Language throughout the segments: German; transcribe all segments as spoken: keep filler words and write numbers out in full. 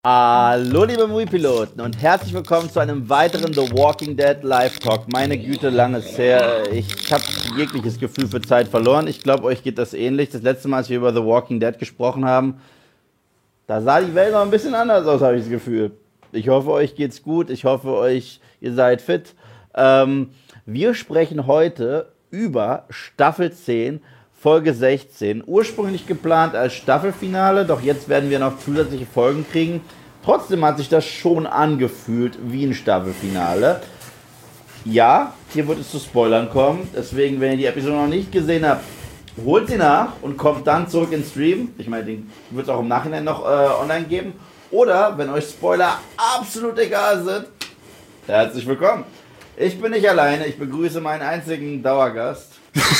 Hallo liebe Moviepiloten und herzlich willkommen zu einem weiteren The Walking Dead Live Talk. Meine Güte, lang ist her. Ich habe jegliches Gefühl für Zeit verloren. Ich glaube, euch geht das ähnlich. Das letzte Mal, als wir über The Walking Dead gesprochen haben, da sah die Welt noch ein bisschen anders aus, habe ich das Gefühl. Ich hoffe, euch geht's gut. Ich hoffe, euch, ihr seid fit. Ähm, wir sprechen heute über Staffel zehn, Folge sechzehn. Ursprünglich geplant als Staffelfinale, doch jetzt werden wir noch zusätzliche Folgen kriegen. Trotzdem hat sich das schon angefühlt wie ein Staffelfinale. Ja, hier wird es zu Spoilern kommen. Deswegen, wenn ihr die Episode noch nicht gesehen habt, holt sie nach und kommt dann zurück ins Stream. Ich meine, den wird es auch im Nachhinein noch äh, online geben. Oder, wenn euch Spoiler absolut egal sind, herzlich willkommen. Ich bin nicht alleine, ich begrüße meinen einzigen Dauergast.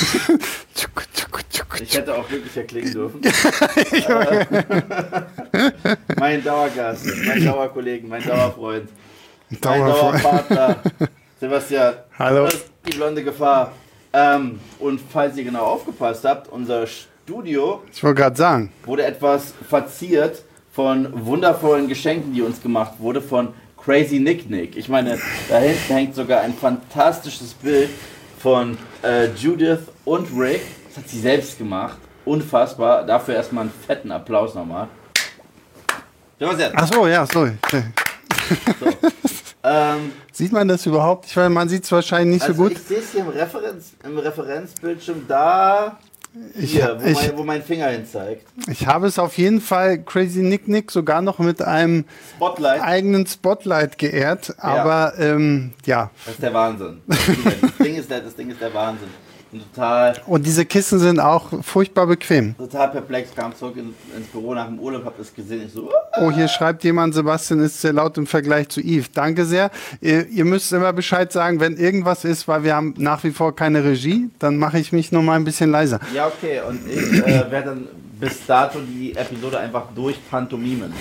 Ich hätte auch glücklicher klingen dürfen. äh, mein Dauergast, mein Dauerkollegen, mein Dauerfreund, mein Dauerpartner, Sebastian. Hallo. Das ist die blonde Gefahr. Ähm, und falls ihr genau aufgepasst habt, unser Studio ich wollte gerade sagen, wurde etwas verziert von wundervollen Geschenken, die uns gemacht wurde von Crazy Nick Nick. Ich meine, da hinten hängt sogar ein fantastisches Bild von äh, Judith und Rick. Das hat sie selbst gemacht. Unfassbar. Dafür erstmal einen fetten Applaus nochmal. Ach so, ja, sorry. So. Ähm, sieht man das überhaupt? Ich meine, man sieht es wahrscheinlich nicht also so gut. Ich sehe es hier im, Referenz, im Referenzbildschirm da, Ich, hier, wo, ich, mein, wo mein Finger hin zeigt. ich habe es auf jeden Fall Crazy Nick Nick sogar noch mit einem Spotlight. eigenen Spotlight geehrt. Aber ja, ähm, ja. Das ist der Wahnsinn. Das Ding ist der, das Ding ist der Wahnsinn. Total. Und diese Kissen sind auch furchtbar bequem. Total perplex, kam zurück in, ins Büro nach dem Urlaub, hab das gesehen. Ich so, oh, hier schreibt jemand, Sebastian ist sehr laut im Vergleich zu Yves. Danke sehr. Ihr, ihr müsst immer Bescheid sagen, wenn irgendwas ist, weil wir haben nach wie vor keine Regie, dann mache ich mich noch mal ein bisschen leiser. Ja, okay. Und ich äh, werde dann bis dato die Episode einfach durchpantomimen.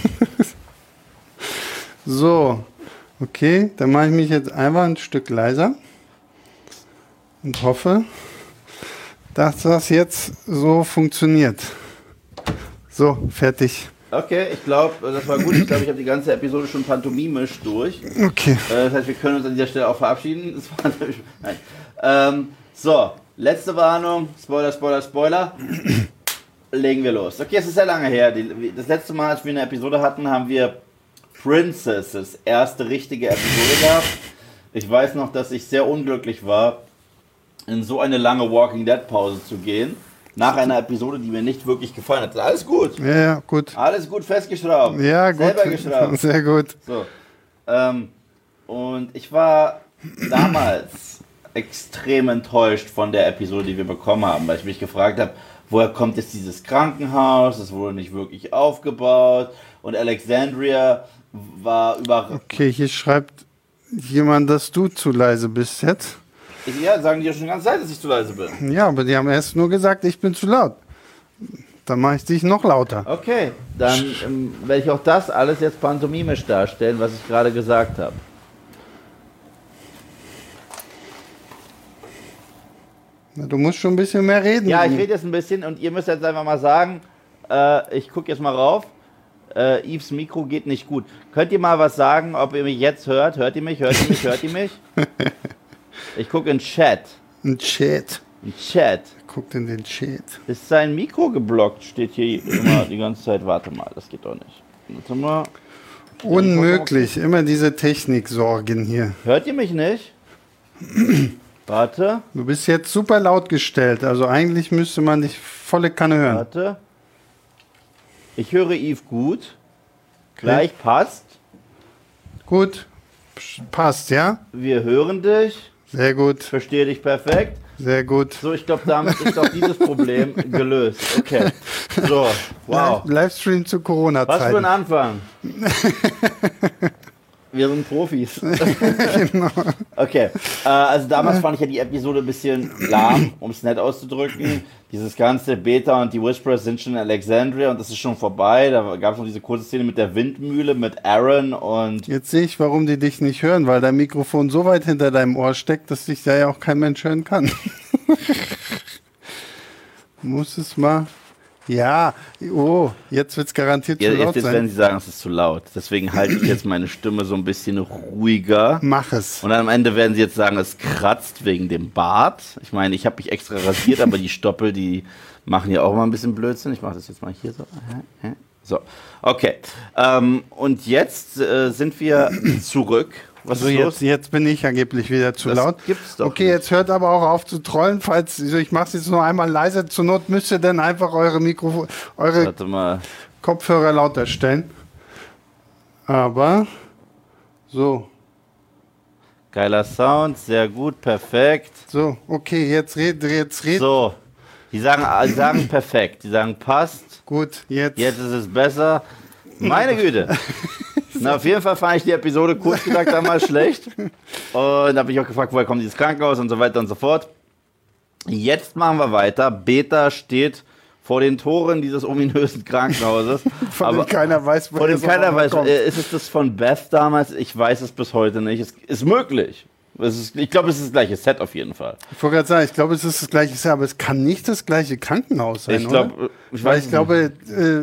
So, okay, dann mache ich mich jetzt einfach ein Stück leiser. Und hoffe, dass das jetzt so funktioniert. So, fertig. Okay, ich glaube, das war gut. Ich glaube, ich habe die ganze Episode schon pantomimisch durch. Okay. Das heißt, wir können uns an dieser Stelle auch verabschieden. Das war natürlich, nein. Ähm, so, letzte Warnung. Spoiler, Spoiler, Spoiler. Legen wir los. Okay, es ist sehr lange her. Die, das letzte Mal, als wir eine Episode hatten, haben wir Princesses erste richtige Episode gehabt. Ich weiß noch, dass ich sehr unglücklich war, in so eine lange Walking Dead Pause zu gehen, nach einer Episode, die mir nicht wirklich gefallen hat. Alles gut. Ja, ja, gut. Alles gut festgeschraubt. Ja, gut. Selber geschraubt. Sehr gut. So. Ähm, und ich war damals extrem enttäuscht von der Episode, die wir bekommen haben, weil ich mich gefragt habe, woher kommt jetzt dieses Krankenhaus? Das wurde nicht wirklich aufgebaut. Und Alexandria war über... Okay, hier schreibt jemand, dass du zu leise bist jetzt. Ja, sagen die ja schon die ganze Zeit, dass ich zu leise bin. Ja, aber die haben erst nur gesagt, ich bin zu laut. Dann mache ich dich noch lauter. Okay, dann ähm, werde ich auch das alles jetzt pantomimisch darstellen, was ich gerade gesagt habe. Na, du musst schon ein bisschen mehr reden. Ja, ich rede jetzt ein bisschen und ihr müsst jetzt einfach mal sagen, äh, ich gucke jetzt mal rauf. Äh, Yves Mikro geht nicht gut. Könnt ihr mal was sagen, ob ihr mich jetzt hört? Hört ihr mich? Hört ihr mich? Hört ihr mich? Ich gucke in Chat. Ein Chat. Ein Chat. Guckt in den Chat. Ist sein Mikro geblockt? Steht hier immer die ganze Zeit. Warte mal, das geht doch nicht. Warte mal. Unmöglich. Immer diese Techniksorgen hier. Hört ihr mich nicht? Warte. Du bist jetzt super laut gestellt. Also eigentlich müsste man dich volle Kanne hören. Warte. Ich höre Yves gut. Gleich passt. Gut. Passt, ja? Wir hören dich. Sehr gut. Ich verstehe dich perfekt. Sehr gut. So, ich glaube, damit ist auch dieses Problem gelöst. Okay. So, wow. Livestream zu Corona-Zeiten. Was für ein Anfang. Wir sind Profis. Genau. Okay, äh, also damals fand ich ja die Episode ein bisschen lahm, um es nett auszudrücken. Dieses ganze Beta und die Whisperers sind schon in Alexandria und das ist schon vorbei. Da gab es noch diese kurze Szene mit der Windmühle, mit Aaron und... Jetzt sehe ich, warum die dich nicht hören, weil dein Mikrofon so weit hinter deinem Ohr steckt, dass dich da ja auch kein Mensch hören kann. Du musst es mal Ja, oh, jetzt wird es garantiert Ja, zu laut jetzt, jetzt sein. werden Sie sagen, es ist zu laut. Deswegen halte ich jetzt meine Stimme so ein bisschen ruhiger. Mach es. Und dann am Ende werden Sie jetzt sagen, es kratzt wegen dem Bart. Ich meine, ich habe mich extra rasiert, aber die Stoppel, die machen ja auch mal ein bisschen Blödsinn. Ich mache das jetzt mal hier so. So, okay. Ähm, und jetzt äh, sind wir zurück. Was Also ist jetzt, los? jetzt bin ich angeblich wieder zu Das laut. gibt's doch okay, nicht. jetzt hört aber auch auf zu trollen. Falls also ich mache es jetzt nur einmal leiser. Zur Not müsst ihr dann einfach eure Mikrofon, eure Warte mal. Kopfhörer lauter stellen. Aber so, Geiler Sound, sehr gut, perfekt. so, okay, jetzt red, jetzt red. So, die sagen, die sagen perfekt, die sagen passt, Gut, jetzt. jetzt ist es besser. Meine Güte. Na, auf jeden Fall fand ich die Episode kurz gesagt damals schlecht. Und da habe ich auch gefragt, woher kommt dieses Krankenhaus und so weiter und so fort. Jetzt machen wir weiter. Beta steht vor den Toren dieses ominösen Krankenhauses. Von aber dem keiner weiß, Vor dem es keiner auch weiß. kommt. Äh, Ist es das von Beth damals? Ich weiß es bis heute nicht. Es ist möglich. Es ist, ich glaube, es ist das gleiche Set auf jeden Fall. Ich wollte gerade sagen, ich glaube, es ist das gleiche Set, aber es kann nicht das gleiche Krankenhaus sein, Ich glaube, oder? ich Weil weiß ich glaube, äh,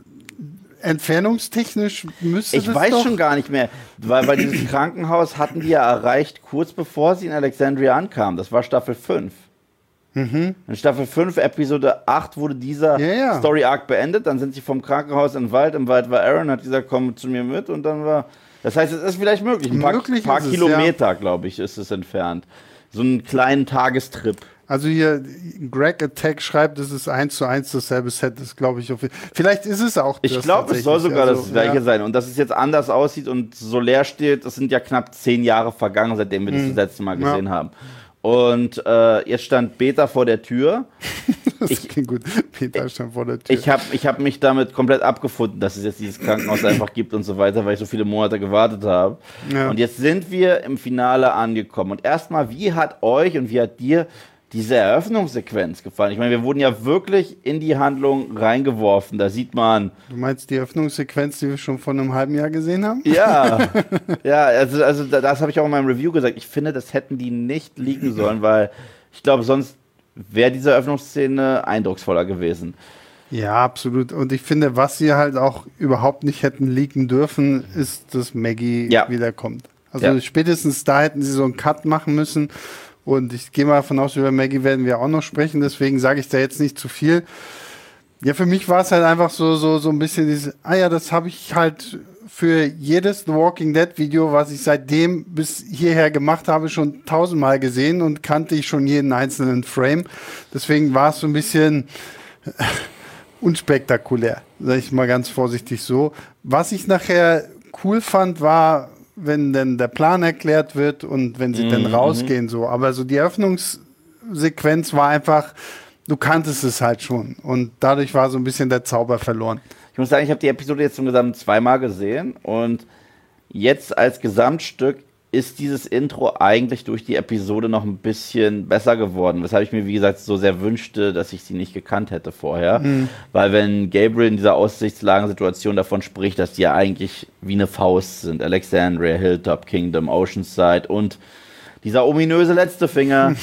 entfernungstechnisch müsste Ich das weiß doch... schon gar nicht mehr, weil bei dieses Krankenhaus hatten die ja erreicht, kurz bevor sie in Alexandria ankamen. Das war Staffel fünf. Mhm. In Staffel fünf, Episode acht, wurde dieser Ja, ja. Story-Arc beendet. Dann sind sie vom Krankenhaus in den Wald. Im Wald war Aaron, hat gesagt, komm zu mir mit. Und dann war... Das heißt, es ist vielleicht möglich. Ein paar, Möglich paar ist es, Kilometer, glaube ich, ist es entfernt. So einen kleinen Tagestrip. Also hier, Greg Attack schreibt, es ist eins zu eins dasselbe Set, das glaube ich. Auf, vielleicht ist es auch Ich das glaube, es soll tatsächlich. sogar Also, das gleiche ja. sein. Und dass es jetzt anders aussieht und so leer steht, das sind ja knapp zehn Jahre vergangen, seitdem wir das das letzte Mal gesehen Ja. haben. Und äh, jetzt stand Beta vor der Tür. Das Ich- klingt gut. Peter stand vor der Tür. Ich habe ich hab mich damit komplett abgefunden, dass es jetzt dieses Krankenhaus einfach gibt und so weiter, weil ich so viele Monate gewartet habe. Ja. Und jetzt sind wir im Finale angekommen. Und erstmal, wie hat euch und wie hat dir diese Eröffnungssequenz gefallen? Ich meine, wir wurden ja wirklich in die Handlung reingeworfen. Da sieht man, Du meinst die Öffnungssequenz, die wir schon vor einem halben Jahr gesehen haben? ja, ja, also, also da- das habe ich auch in meinem Review gesagt. Ich finde, das hätten die nicht liegen sollen, weil ich glaube, sonst wäre diese Eröffnungsszene eindrucksvoller gewesen. Ja, absolut. Und ich finde, was sie halt auch überhaupt nicht hätten leaken dürfen, ist, dass Maggie Ja. wiederkommt. Also Ja. spätestens da hätten sie so einen Cut machen müssen. Und ich gehe mal davon aus, über Maggie werden wir auch noch sprechen. Deswegen sage ich da jetzt nicht zu viel. Ja, für mich war es halt einfach so, so, so ein bisschen dieses, ah ja, das habe ich halt für jedes The Walking Dead Video, was ich seitdem bis hierher gemacht habe, schon tausendmal gesehen und kannte ich schon jeden einzelnen Frame. Deswegen war es so ein bisschen unspektakulär, sage ich mal ganz vorsichtig so. Was ich nachher cool fand, war, wenn dann der Plan erklärt wird und wenn sie dann rausgehen so. Aber so die Öffnungssequenz war einfach, du kanntest es halt schon und dadurch war so ein bisschen der Zauber verloren. Ich muss sagen, ich habe die Episode jetzt insgesamt zweimal gesehen und jetzt als Gesamtstück ist dieses Intro eigentlich durch die Episode noch ein bisschen besser geworden, weshalb ich mir, wie gesagt, so sehr wünschte, dass ich sie nicht gekannt hätte vorher. Mhm. Weil wenn Gabriel in dieser Aussichtslagensituation davon spricht, dass die ja eigentlich wie eine Faust sind, Alexandria, Hilltop, Kingdom, Oceanside und dieser ominöse letzte Finger,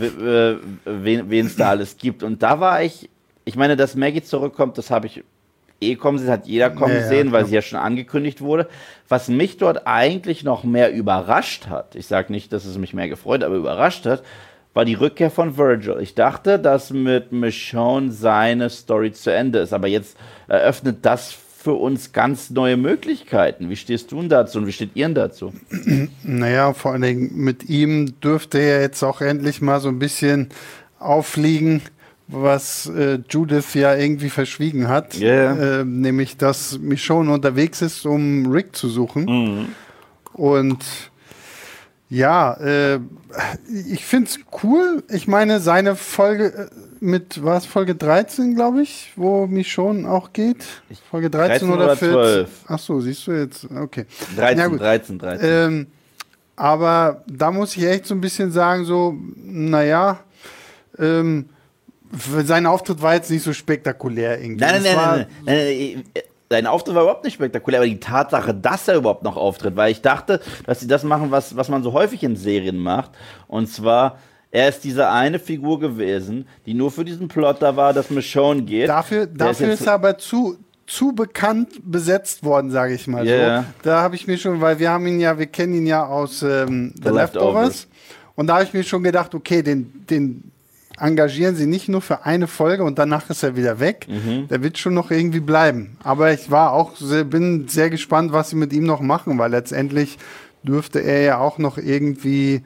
wen es da alles gibt. Und da war ich, ich meine, dass Maggie zurückkommt, das habe ich eh kommen sehen, hat jeder kommen Ja, ja, sehen, weil klar. sie ja schon angekündigt wurde. Was mich dort eigentlich noch mehr überrascht hat, ich sage nicht, dass es mich mehr gefreut, aber überrascht hat, war die Rückkehr von Virgil. Ich dachte, dass mit Michonne seine Story zu Ende ist, aber jetzt eröffnet das für uns ganz neue Möglichkeiten. Wie stehst du denn dazu und wie steht ihr denn dazu? Naja, vor allen Dingen mit ihm dürfte er jetzt auch endlich mal so ein bisschen auffliegen, was äh, Judith ja irgendwie verschwiegen hat. Yeah. Äh, nämlich, dass Michonne unterwegs ist, um Rick zu suchen. Mhm. Und ja, äh, ich finde es cool. Ich meine, seine Folge äh, mit, war es Folge dreizehn, glaube ich, wo Michonne auch geht? Folge dreizehn, dreizehn oder oder vierzehn? zwölf. Ach so, siehst du jetzt? Okay. dreizehn, Ja, gut. dreizehn, dreizehn. Ähm, aber da muss ich echt so ein bisschen sagen, so, naja, ähm, sein Auftritt war jetzt nicht so spektakulär irgendwie. Nein, nein, Es nein, war- nein, nein, nein, nein. Sein Auftritt war überhaupt nicht spektakulär, aber die Tatsache, dass er überhaupt noch auftritt, weil ich dachte, dass sie das machen, was, was man so häufig in Serien macht. Und zwar, Er ist diese eine Figur gewesen, die nur für diesen Plot da war, dass Michonne geht. Dafür, dafür ist, ist er aber zu, zu bekannt besetzt worden, sage ich mal yeah. so. Da habe ich mir schon, weil wir haben ihn ja, wir kennen ihn ja aus ähm, The, The Leftovers. Leftovers. Und da habe ich mir schon gedacht, okay, den, den engagieren sie nicht nur für eine Folge und danach ist er wieder weg. Mhm. Der wird schon noch irgendwie bleiben. Aber ich war auch sehr, bin sehr gespannt, was sie mit ihm noch machen, weil letztendlich dürfte er ja auch noch irgendwie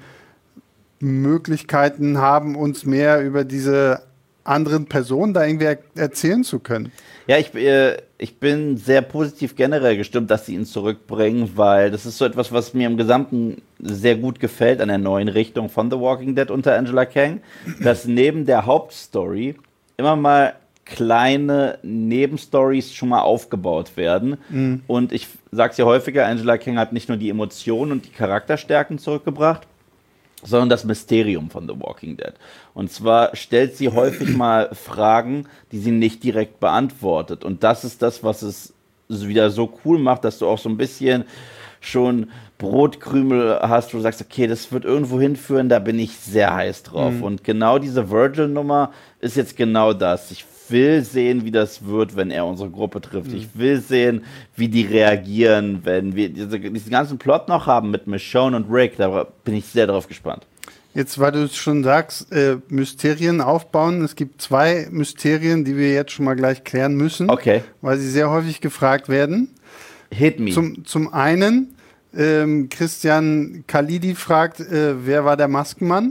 Möglichkeiten haben, uns mehr über diese anderen Personen da irgendwie er- erzählen zu können. Ja, ich, äh, ich bin sehr positiv generell gestimmt, dass sie ihn zurückbringen, weil das ist so etwas, was mir im Gesamten sehr gut gefällt an der neuen Richtung von The Walking Dead unter Angela Kang, dass neben der Hauptstory immer mal kleine Nebenstories schon mal aufgebaut werden. Mhm. Und ich sag's ja häufiger, Angela Kang hat nicht nur die Emotionen und die Charakterstärken zurückgebracht, sondern das Mysterium von The Walking Dead. Und zwar stellt sie häufig mal Fragen, die sie nicht direkt beantwortet. Und das ist das, was es wieder so cool macht, dass du auch so ein bisschen schon Brotkrümel hast, wo du sagst, okay, das wird irgendwo hinführen, da bin ich sehr heiß drauf. Mhm. Und genau diese Virgil-Nummer ist jetzt genau das. Ich will sehen, wie das wird, wenn er unsere Gruppe trifft. Mhm. Ich will sehen, wie die reagieren, wenn wir diese, diesen ganzen Plot noch haben mit Michonne und Rick. Da bin ich sehr drauf gespannt. Jetzt, weil du es schon sagst, äh, Mysterien aufbauen. Es gibt zwei Mysterien, die wir jetzt schon mal gleich klären müssen, okay, weil sie sehr häufig gefragt werden. Hit me. Zum, zum einen, ähm, Christian Khalidi fragt, äh, wer war der Maskenmann?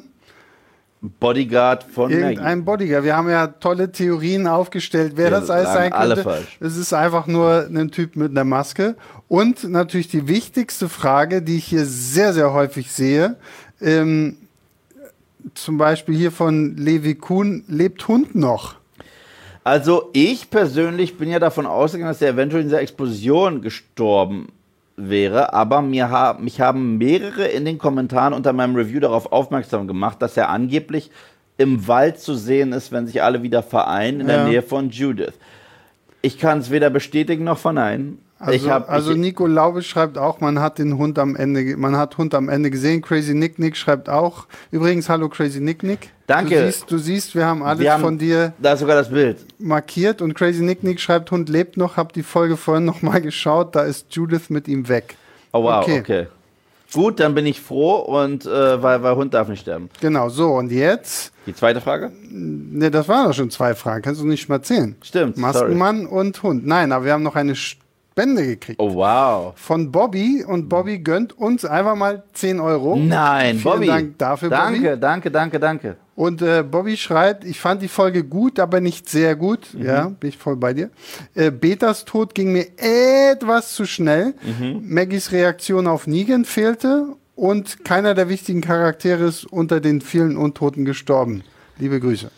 Bodyguard von Irgendein Bodyguard. Wir haben ja tolle Theorien aufgestellt, wer wir das alles sein könnte. Alle falsch. Es ist einfach nur ein Typ mit einer Maske. Und natürlich die wichtigste Frage, die ich hier sehr, sehr häufig sehe, ähm, zum Beispiel hier von Levi Kuhn, lebt Hund noch? Also ich persönlich bin ja davon ausgegangen, dass er eventuell in dieser Explosion gestorben wäre, aber mir ha- mich haben mehrere in den Kommentaren unter meinem Review darauf aufmerksam gemacht, dass er angeblich im Wald zu sehen ist, wenn sich alle wieder vereinen, in ja. der Nähe von Judith. Ich kann es weder bestätigen noch verneinen. Also, ich hab, also ich, Nico Laube schreibt auch, man hat den Hund am Ende, man hat Hund am Ende gesehen. Crazy Nick Nick schreibt auch. Übrigens, hallo Crazy Nick Nick. Danke. Du siehst, du siehst wir haben alles wir haben, von dir da ist sogar das Bild markiert. Und Crazy Nick Nick schreibt, Hund lebt noch. Hab die Folge vorhin noch mal geschaut. Da ist Judith mit ihm weg. Oh wow, okay. okay. Gut, dann bin ich froh und äh, weil, weil Hund darf nicht sterben. Genau, so und jetzt? Die zweite Frage? Ne, das waren doch schon zwei Fragen. Kannst du nicht mal erzählen. Stimmt. Maskenmann sorry. Und Hund. Nein, aber wir haben noch eine Spende gekriegt. Oh wow. Von Bobby und Bobby gönnt uns einfach mal zehn Euro. Nein, Vielen Bobby. Dank dafür, danke, Bobby. Danke, danke, danke. Und äh, Bobby schreibt, ich fand die Folge gut, aber nicht sehr gut. Mhm. Ja, bin ich voll bei dir. Äh, Betas Tod ging mir etwas zu schnell. Mhm. Maggies Reaktion auf Negan fehlte und keiner der wichtigen Charaktere ist unter den vielen Untoten gestorben. Liebe Grüße.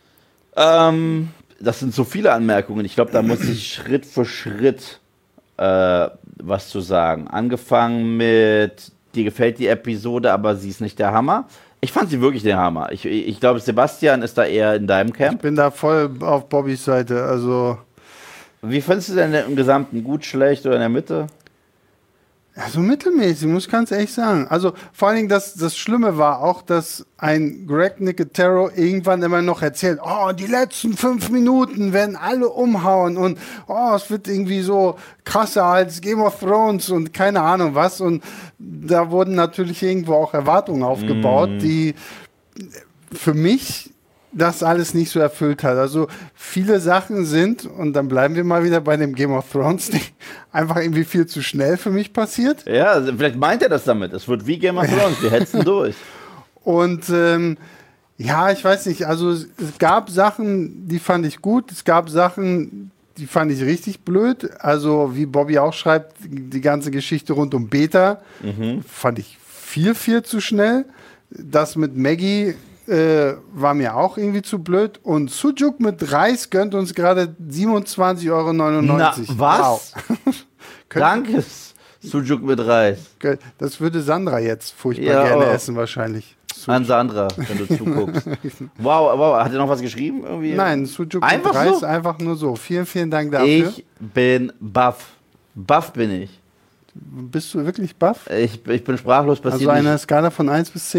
Ähm, das sind so viele Anmerkungen. Ich glaube, da muss ich Schritt für Schritt äh, was zu sagen. Angefangen mit, dir gefällt die Episode, aber sie ist nicht der Hammer. Ich fand sie wirklich der Hammer. Ich, ich glaube, Sebastian ist da eher in deinem Camp. Ich bin da voll auf Bobbys Seite. Also, wie findest du denn im Gesamten? Gut, schlecht oder in der Mitte? Ja, so mittelmäßig, muss ich ganz ehrlich sagen. Also vor allen Dingen, das, das Schlimme war auch, dass ein Greg Nicotero irgendwann immer noch erzählt, oh, die letzten fünf Minuten werden alle umhauen und oh, es wird irgendwie so krasser als Game of Thrones und keine Ahnung was. Und da wurden natürlich irgendwo auch Erwartungen aufgebaut, mm. die für mich das alles nicht so erfüllt hat. Also viele Sachen sind, und dann bleiben wir mal wieder bei dem Game of Thrones Ding, einfach irgendwie viel zu schnell für mich passiert. Ja, also vielleicht meint er das damit. Es wird wie Game of Thrones, wir hetzen durch. Und ähm, ja, ich weiß nicht, also es gab Sachen, die fand ich gut, es gab Sachen, die fand ich richtig blöd. Also wie Bobby auch schreibt, die ganze Geschichte rund um Beta mhm. fand ich viel, viel zu schnell. Das mit Maggie Äh, war mir auch irgendwie zu blöd. Und Sujuk mit Reis gönnt uns gerade siebenundzwanzig Euro neunundneunzig. Na, was? Wow. Danke, Sujuk mit Reis. Das würde Sandra jetzt furchtbar ja, gerne oh. essen wahrscheinlich. Sujuk. An Sandra, wenn du zuguckst. Wow, wow, hat er noch was geschrieben? Irgendwie? Nein, Sujuk einfach mit Reis, so? einfach nur so. Vielen, vielen Dank dafür. Ich bin baff. Baff bin ich. Bist du wirklich baff? Ich, ich bin sprachlos. Also eine Skala von eins bis zehn?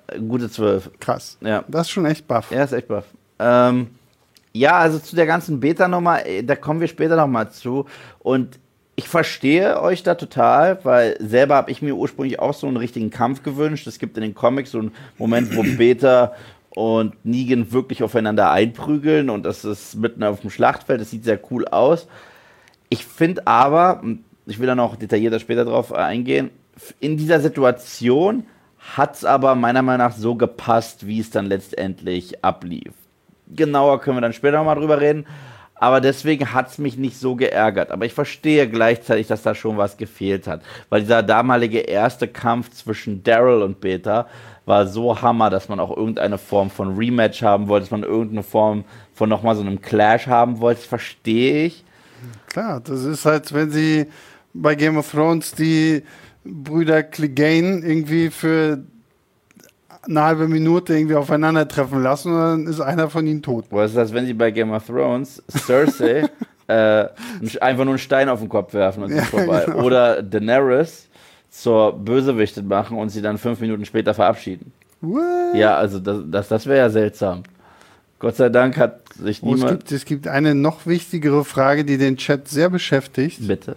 Gute zwölf. Krass. Ja. Das ist schon echt baff. Ja, ist echt baff. Ähm, ja, also zu der ganzen Beta-Nummer, da kommen wir später nochmal zu. Und ich verstehe euch da total, weil selber habe ich mir ursprünglich auch so einen richtigen Kampf gewünscht. Es gibt in den Comics so einen Moment, wo Beta und Negan wirklich aufeinander einprügeln und das ist mitten auf dem Schlachtfeld. Das sieht sehr cool aus. Ich finde aber, ich will dann auch detaillierter später drauf eingehen, in dieser Situation hat es aber meiner Meinung nach so gepasst, wie es dann letztendlich ablief. Genauer können wir dann später nochmal drüber reden. Aber deswegen hat es mich nicht so geärgert. Aber ich verstehe gleichzeitig, dass da schon was gefehlt hat. Weil dieser damalige erste Kampf zwischen Daryl und Beta war so Hammer, dass man auch irgendeine Form von Rematch haben wollte, dass man irgendeine Form von nochmal so einem Clash haben wollte. Das verstehe ich. Klar, das ist halt, wenn sie bei Game of Thrones die Brüder Clegane irgendwie für eine halbe Minute irgendwie aufeinandertreffen lassen und dann ist einer von ihnen tot. Was ist das, wenn sie bei Game of Thrones Cersei äh, einfach nur einen Stein auf den Kopf werfen und sind Ja, vorbei. genau. Oder Daenerys zur Bösewichtin machen und sie dann fünf Minuten später verabschieden. What? Ja, also das, das, das wäre ja seltsam. Gott sei Dank hat sich Oh, es, niemand... gibt, es gibt eine noch wichtigere Frage, die den Chat sehr beschäftigt. Bitte.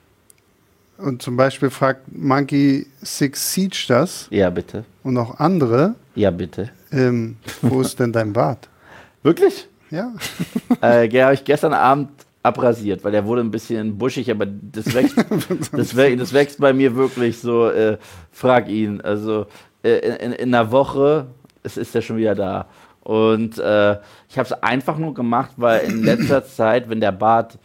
Und zum Beispiel fragt Monkey Six Siege das Ja, bitte. und auch andere. Ja, bitte. Ähm, wo ist denn dein Bart? Wirklich? Ja. äh, den habe ich gestern Abend abrasiert, weil der wurde ein bisschen buschig, aber das wächst, das, wä das wächst bei mir wirklich so, äh, frag ihn. Also äh, in, in einer Woche es ist er schon wieder da. Und äh, ich habe es einfach nur gemacht, weil in letzter Zeit, wenn der Bart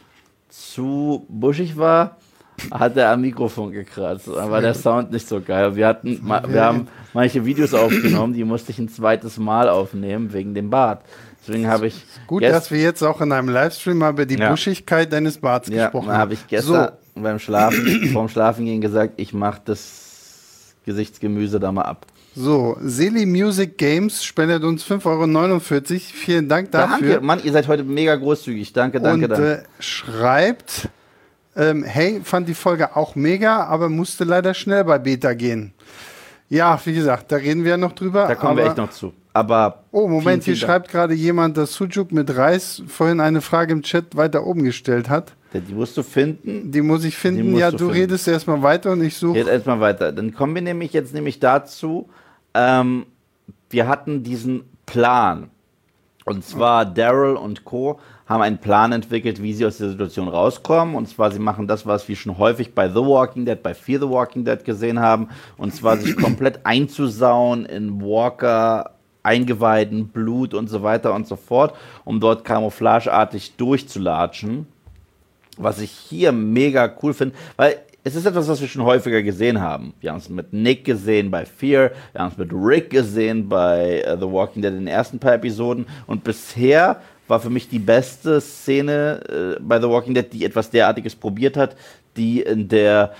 zu buschig war, hat er am Mikrofon gekratzt. Dann war der Sound nicht so geil. Wir, hatten, wir haben manche Videos aufgenommen, die musste ich ein zweites Mal aufnehmen, wegen dem Bart. Deswegen habe ich... Gut, dass wir jetzt auch in einem Livestream mal über die ja. Buschigkeit deines Barts ja, gesprochen haben. Ja, habe ich gestern so. beim Schlafen, vorm Schlafengehen gesagt, ich mache das Gesichtsgemüse da mal ab. So, Seli Music Games spendet uns fünf Euro neunundvierzig. Vielen Dank dafür. Danke, Mann, ihr seid heute mega großzügig. Danke, danke, Und danke. Äh, schreibt, ähm, hey, fand die Folge auch mega, aber musste leider schnell bei Beta gehen. Ja, wie gesagt, da reden wir ja noch drüber. Da kommen aber, wir echt noch zu. Aber oh, Moment, vielen, hier vielen schreibt gerade jemand, dass Sujuk mit Reis vorhin eine Frage im Chat weiter oben gestellt hat. Dank. Die musst du finden. Die muss ich finden. musst Ja, du du finden. redest erstmal weiter und ich suche. Jetzt erstmal weiter. Dann kommen wir nämlich jetzt nämlich dazu, ähm, wir hatten diesen Plan. Und zwar Daryl und Co. haben einen Plan entwickelt, wie sie aus der Situation rauskommen. Und zwar, sie machen das, was wir schon häufig bei The Walking Dead, bei Fear the Walking Dead gesehen haben. Und zwar sich komplett einzusauen in Walker, Eingeweiden, Blut und so weiter und so fort, um dort camouflageartig durchzulatschen. Was ich hier mega cool finde, weil es ist etwas, was wir schon häufiger gesehen haben. Wir haben es mit Nick gesehen bei Fear, wir haben es mit Rick gesehen bei uh, The Walking Dead in den ersten paar Episoden. Und bisher war für mich die beste Szene äh, bei The Walking Dead, die etwas derartiges probiert hat, die in der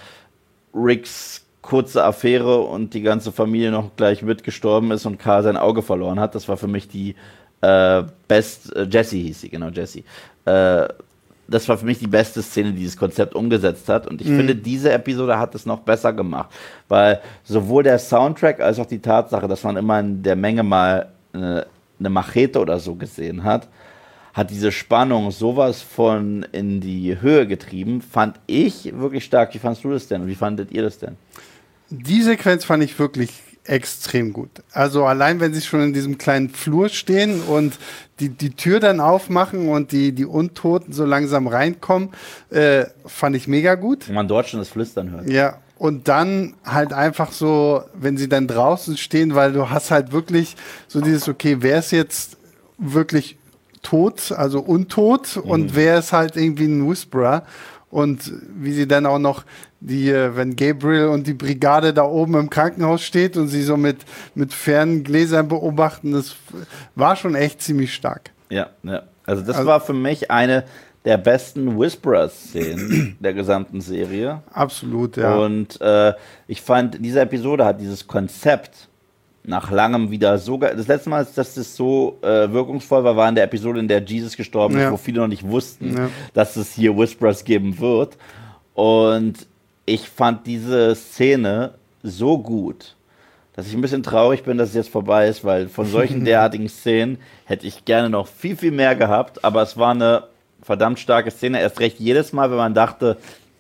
Ricks kurze Affäre und die ganze Familie noch gleich mitgestorben ist und Carl sein Auge verloren hat. Das war für mich die äh, best, äh, Jessie hieß sie, genau, Jessie. Äh, das war für mich die beste Szene, die dieses Konzept umgesetzt hat. Und ich mhm. finde, diese Episode hat es noch besser gemacht. Weil sowohl der Soundtrack als auch die Tatsache, dass man immer in der Menge mal eine, eine Machete oder so gesehen hat, hat diese Spannung sowas von in die Höhe getrieben, fand ich wirklich stark. Wie fandst du das denn? Und wie fandet ihr das denn? Die Sequenz fand ich wirklich extrem gut. Also allein, wenn sie schon in diesem kleinen Flur stehen und die, die Tür dann aufmachen und die, die Untoten so langsam reinkommen, äh, fand ich mega gut. Wenn man dort schon das Flüstern hört. Ja, und dann halt einfach so, wenn sie dann draußen stehen, weil du hast halt wirklich so dieses, okay, wer ist jetzt wirklich tot, also untot mhm. und wer ist halt irgendwie ein Whisperer und wie sie dann auch noch die, wenn Gabriel und die Brigade da oben im Krankenhaus steht und sie so mit, mit fernen Gläsern beobachten, das war schon echt ziemlich stark. Ja, ja. Also das also, war für mich eine der besten Whisperer-Szenen der gesamten Serie. Absolut, ja. Und äh, ich fand, diese Episode hat dieses Konzept nach langem wieder so geil. Das letzte Mal, dass das so äh, wirkungsvoll war, war in der Episode, in der Jesus gestorben ist, ja. wo viele noch nicht wussten, ja. dass es hier Whisperers geben wird. Und ich fand diese Szene so gut, dass ich ein bisschen traurig bin, dass es jetzt vorbei ist, weil von solchen derartigen Szenen hätte ich gerne noch viel, viel mehr gehabt, aber es war eine verdammt starke Szene, erst recht jedes Mal, wenn man dachte,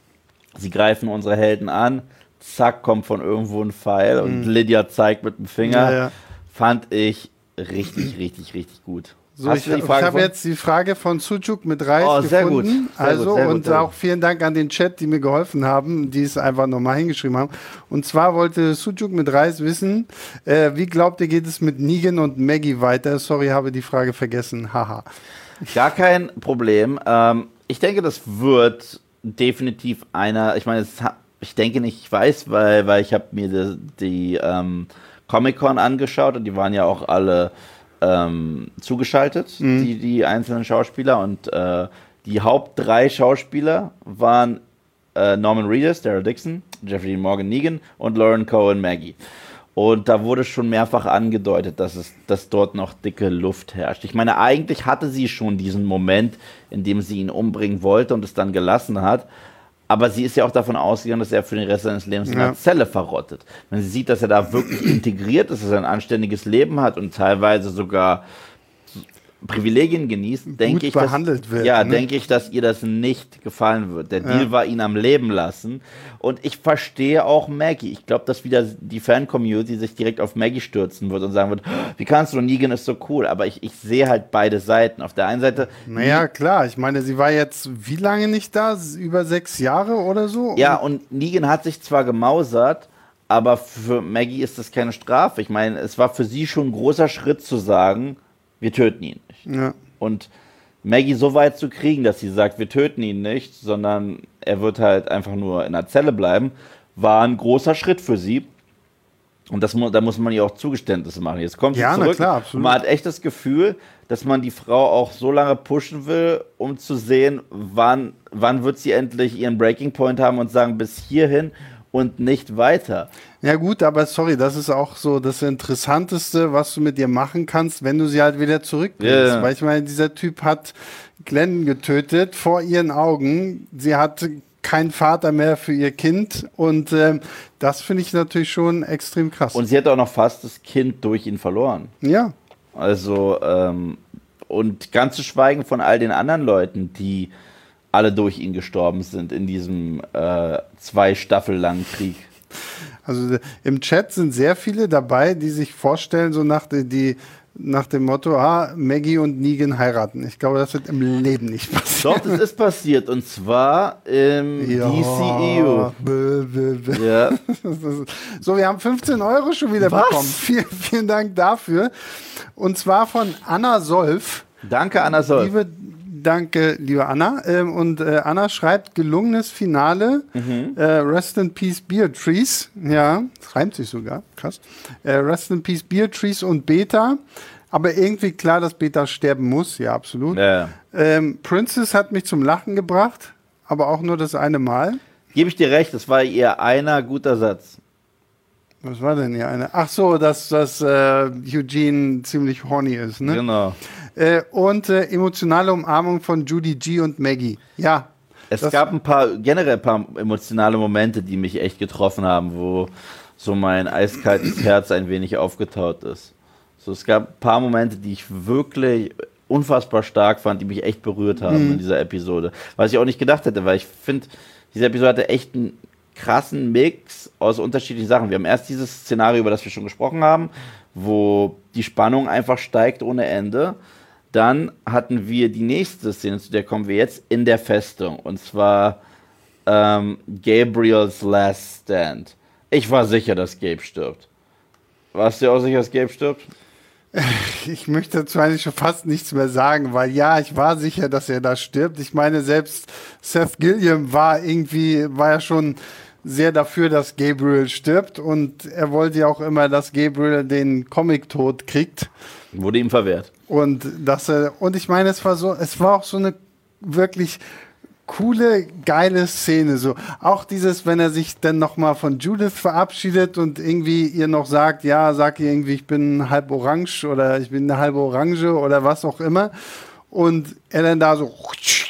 sie greifen unsere Helden an, zack, kommt von irgendwo ein Pfeil und mhm. Lydia zeigt mit dem Finger, ja, ja. Fand ich richtig, richtig, richtig gut. So, ich ich habe jetzt die Frage von Sujuk mit Reis oh, sehr gefunden. Gut. Sehr also gut, sehr und gut, auch vielen Dank an den Chat, die mir geholfen haben, die es einfach nochmal hingeschrieben haben. Und zwar wollte Sujuk mit Reis wissen, äh, wie glaubt ihr, geht es mit Negan und Maggie weiter? Sorry, habe die Frage vergessen. Haha. Gar kein Problem. Ähm, ich denke, das wird definitiv einer, ich meine, ich denke nicht, ich weiß, weil, weil ich habe mir die, die ähm, Comic-Con angeschaut und die waren ja auch alle Ähm, zugeschaltet, mhm. die, die einzelnen Schauspieler, und äh, die Haupt drei Schauspieler waren äh, Norman Reedus, Daryl Dixon, Jeffrey Morgan Negan und Lauren Cohen Maggie. Und da wurde schon mehrfach angedeutet, dass es, dass dort noch dicke Luft herrscht. Ich meine, eigentlich hatte sie schon diesen Moment, in dem sie ihn umbringen wollte und es dann gelassen hat. Aber sie ist ja auch davon ausgegangen, dass er für den Rest seines Lebens in einer ja. Zelle verrottet. Wenn sie sieht, dass er da wirklich integriert ist, dass er ein anständiges Leben hat und teilweise sogar Privilegien genießt, denke ich, behandelt dass, wird, ja, ne? denke ich, dass ihr das nicht gefallen wird. Der Deal ja. war, ihn am Leben lassen. Und ich verstehe auch Maggie. Ich glaube, dass wieder die Fan-Community sich direkt auf Maggie stürzen wird und sagen wird, wie kannst du, Negan ist so cool. Aber ich, ich sehe halt beide Seiten. Auf der einen Seite... Naja, klar. Ich meine, sie war jetzt wie lange nicht da? Über sechs Jahre oder so? Ja, und Negan hat sich zwar gemausert, aber für Maggie ist das keine Strafe. Ich meine, es war für sie schon ein großer Schritt zu sagen, wir töten ihn nicht. Ja. Und Maggie so weit zu kriegen, dass sie sagt, wir töten ihn nicht, sondern er wird halt einfach nur in der Zelle bleiben, war ein großer Schritt für sie. Und das, da muss man ihr auch Zugeständnisse machen. Jetzt kommt sie ja, zurück. Na klar, absolut. Und man hat echt das Gefühl, dass man die Frau auch so lange pushen will, um zu sehen, wann, wann wird sie endlich ihren Breaking Point haben und sagen, bis hierhin und nicht weiter. Ja gut, aber sorry, das ist auch so das Interessanteste, was du mit ihr machen kannst, wenn du sie halt wieder zurückbringst. Yeah. Weil ich meine, dieser Typ hat Glenn getötet vor ihren Augen. Sie hat keinen Vater mehr für ihr Kind und ähm, das finde ich natürlich schon extrem krass. Und sie hat auch noch fast das Kind durch ihn verloren. Ja. Also, ähm, und ganz zu schweigen von all den anderen Leuten, die alle durch ihn gestorben sind in diesem äh, zwei Staffel langen Krieg. Also im Chat sind sehr viele dabei, die sich vorstellen, so nach, die, die, nach dem Motto, ah, Maggie und Negan heiraten. Ich glaube, das wird im Leben nicht passieren. Doch, das ist passiert, und zwar im ja, D C E U. Bäh, bäh, bäh. Ja. So, wir haben fünfzehn Euro schon wieder Was? bekommen. Vielen, vielen Dank dafür. Und zwar von Anna Solf. Danke, Anna Solf. Liebe Danke, liebe Anna. Ähm, und äh, Anna schreibt, gelungenes Finale. Mhm. Äh, Rest in Peace Beatrice. Ja, das reimt sich sogar. Krass. Äh, Rest in Peace Beatrice und Beta. Aber irgendwie klar, dass Beta sterben muss. Ja, absolut. Ja. Ähm, Princess hat mich zum Lachen gebracht, aber auch nur das eine Mal. Gebe ich dir recht, das war ihr einer guter Satz. Was war denn hier eine? Ach so, dass, dass äh, Eugene ziemlich horny ist, ne? Genau. Äh, und äh, emotionale Umarmung von Judy G und Maggie. Ja. Es gab ein paar, generell ein paar emotionale Momente, die mich echt getroffen haben, wo so mein eiskaltes Herz ein wenig aufgetaut ist. So, es gab ein paar Momente, die ich wirklich unfassbar stark fand, die mich echt berührt haben mhm. in dieser Episode. Was ich auch nicht gedacht hätte, weil ich finde, diese Episode hatte echt einen krassen Mix aus unterschiedlichen Sachen. Wir haben erst dieses Szenario, über das wir schon gesprochen haben, wo die Spannung einfach steigt ohne Ende. Dann hatten wir die nächste Szene, zu der kommen wir jetzt, in der Festung. Und zwar ähm, Gabriels Last Stand. Ich war sicher, dass Gabe stirbt. Warst du auch sicher, dass Gabe stirbt? Ich möchte dazu eigentlich schon fast nichts mehr sagen, weil ja, ich war sicher, dass er da stirbt. Ich meine, selbst Seth Gilliam war irgendwie, war ja schon sehr dafür, dass Gabriel stirbt, und er wollte ja auch immer, dass Gabriel den Comic-Tod kriegt. Wurde ihm verwehrt. Und dass er, und ich meine, es war so, es war auch so eine wirklich coole, geile Szene, so. Auch dieses, wenn er sich dann nochmal von Judith verabschiedet und irgendwie ihr noch sagt, ja, sag ihr irgendwie, ich bin halb orange oder ich bin eine halbe Orange oder was auch immer. Und er dann da so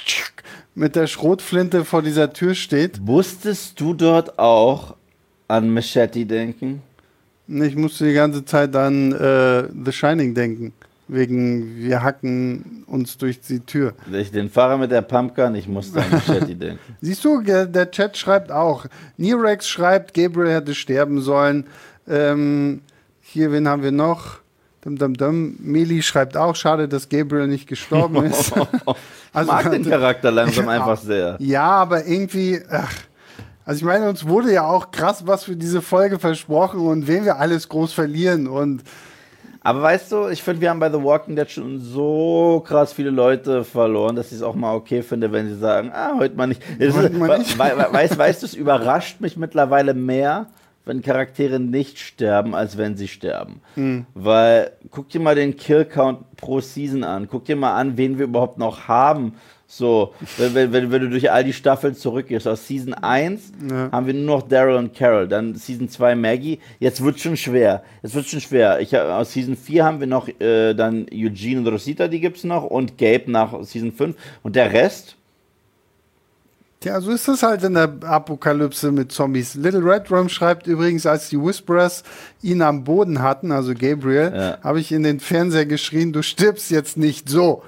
mit der Schrotflinte vor dieser Tür steht. Musstest du dort auch an Machete denken? Ich musste die ganze Zeit an äh, The Shining denken. Wegen, wir hacken uns durch die Tür. Ich, den Fahrer mit der Pumpgun, ich musste an Chatty denken. Siehst du, der Chat schreibt auch. Nerex schreibt, Gabriel hätte sterben sollen. Ähm, hier, wen haben wir noch? Dum, dum, dum. Meli schreibt auch, schade, dass Gabriel nicht gestorben ist. Also, ich mag den Charakter langsam ja, einfach sehr. Ja, aber irgendwie... Ach, also ich meine, uns wurde ja auch krass was für diese Folge versprochen und wen wir alles groß verlieren und... Aber weißt du, ich finde, wir haben bei The Walking Dead schon so krass viele Leute verloren, dass ich es auch mal okay finde, wenn sie sagen, ah, heute mal nicht. Heute mal nicht. We we weißt, weißt du, es überrascht mich mittlerweile mehr, wenn Charaktere nicht sterben, als wenn sie sterben. Mhm. Weil, guck dir mal den Kill-Count pro Season an. Guck dir mal an, wen wir überhaupt noch haben. So, wenn, wenn, wenn du durch all die Staffeln zurückgehst. Aus Season eins ja. haben wir nur noch Daryl und Carol. Dann Season zwei Maggie. Jetzt wird schon schwer. Jetzt wird schon schwer. Ich, aus Season vier haben wir noch äh, dann Eugene und Rosita, die gibt's noch. Und Gabe nach Season fünf. Und der Rest... Ja, so ist das halt in der Apokalypse mit Zombies. Little Red Rum schreibt übrigens, als die Whisperers ihn am Boden hatten, also Gabriel, ja. habe ich in den Fernseher geschrien, du stirbst jetzt nicht so.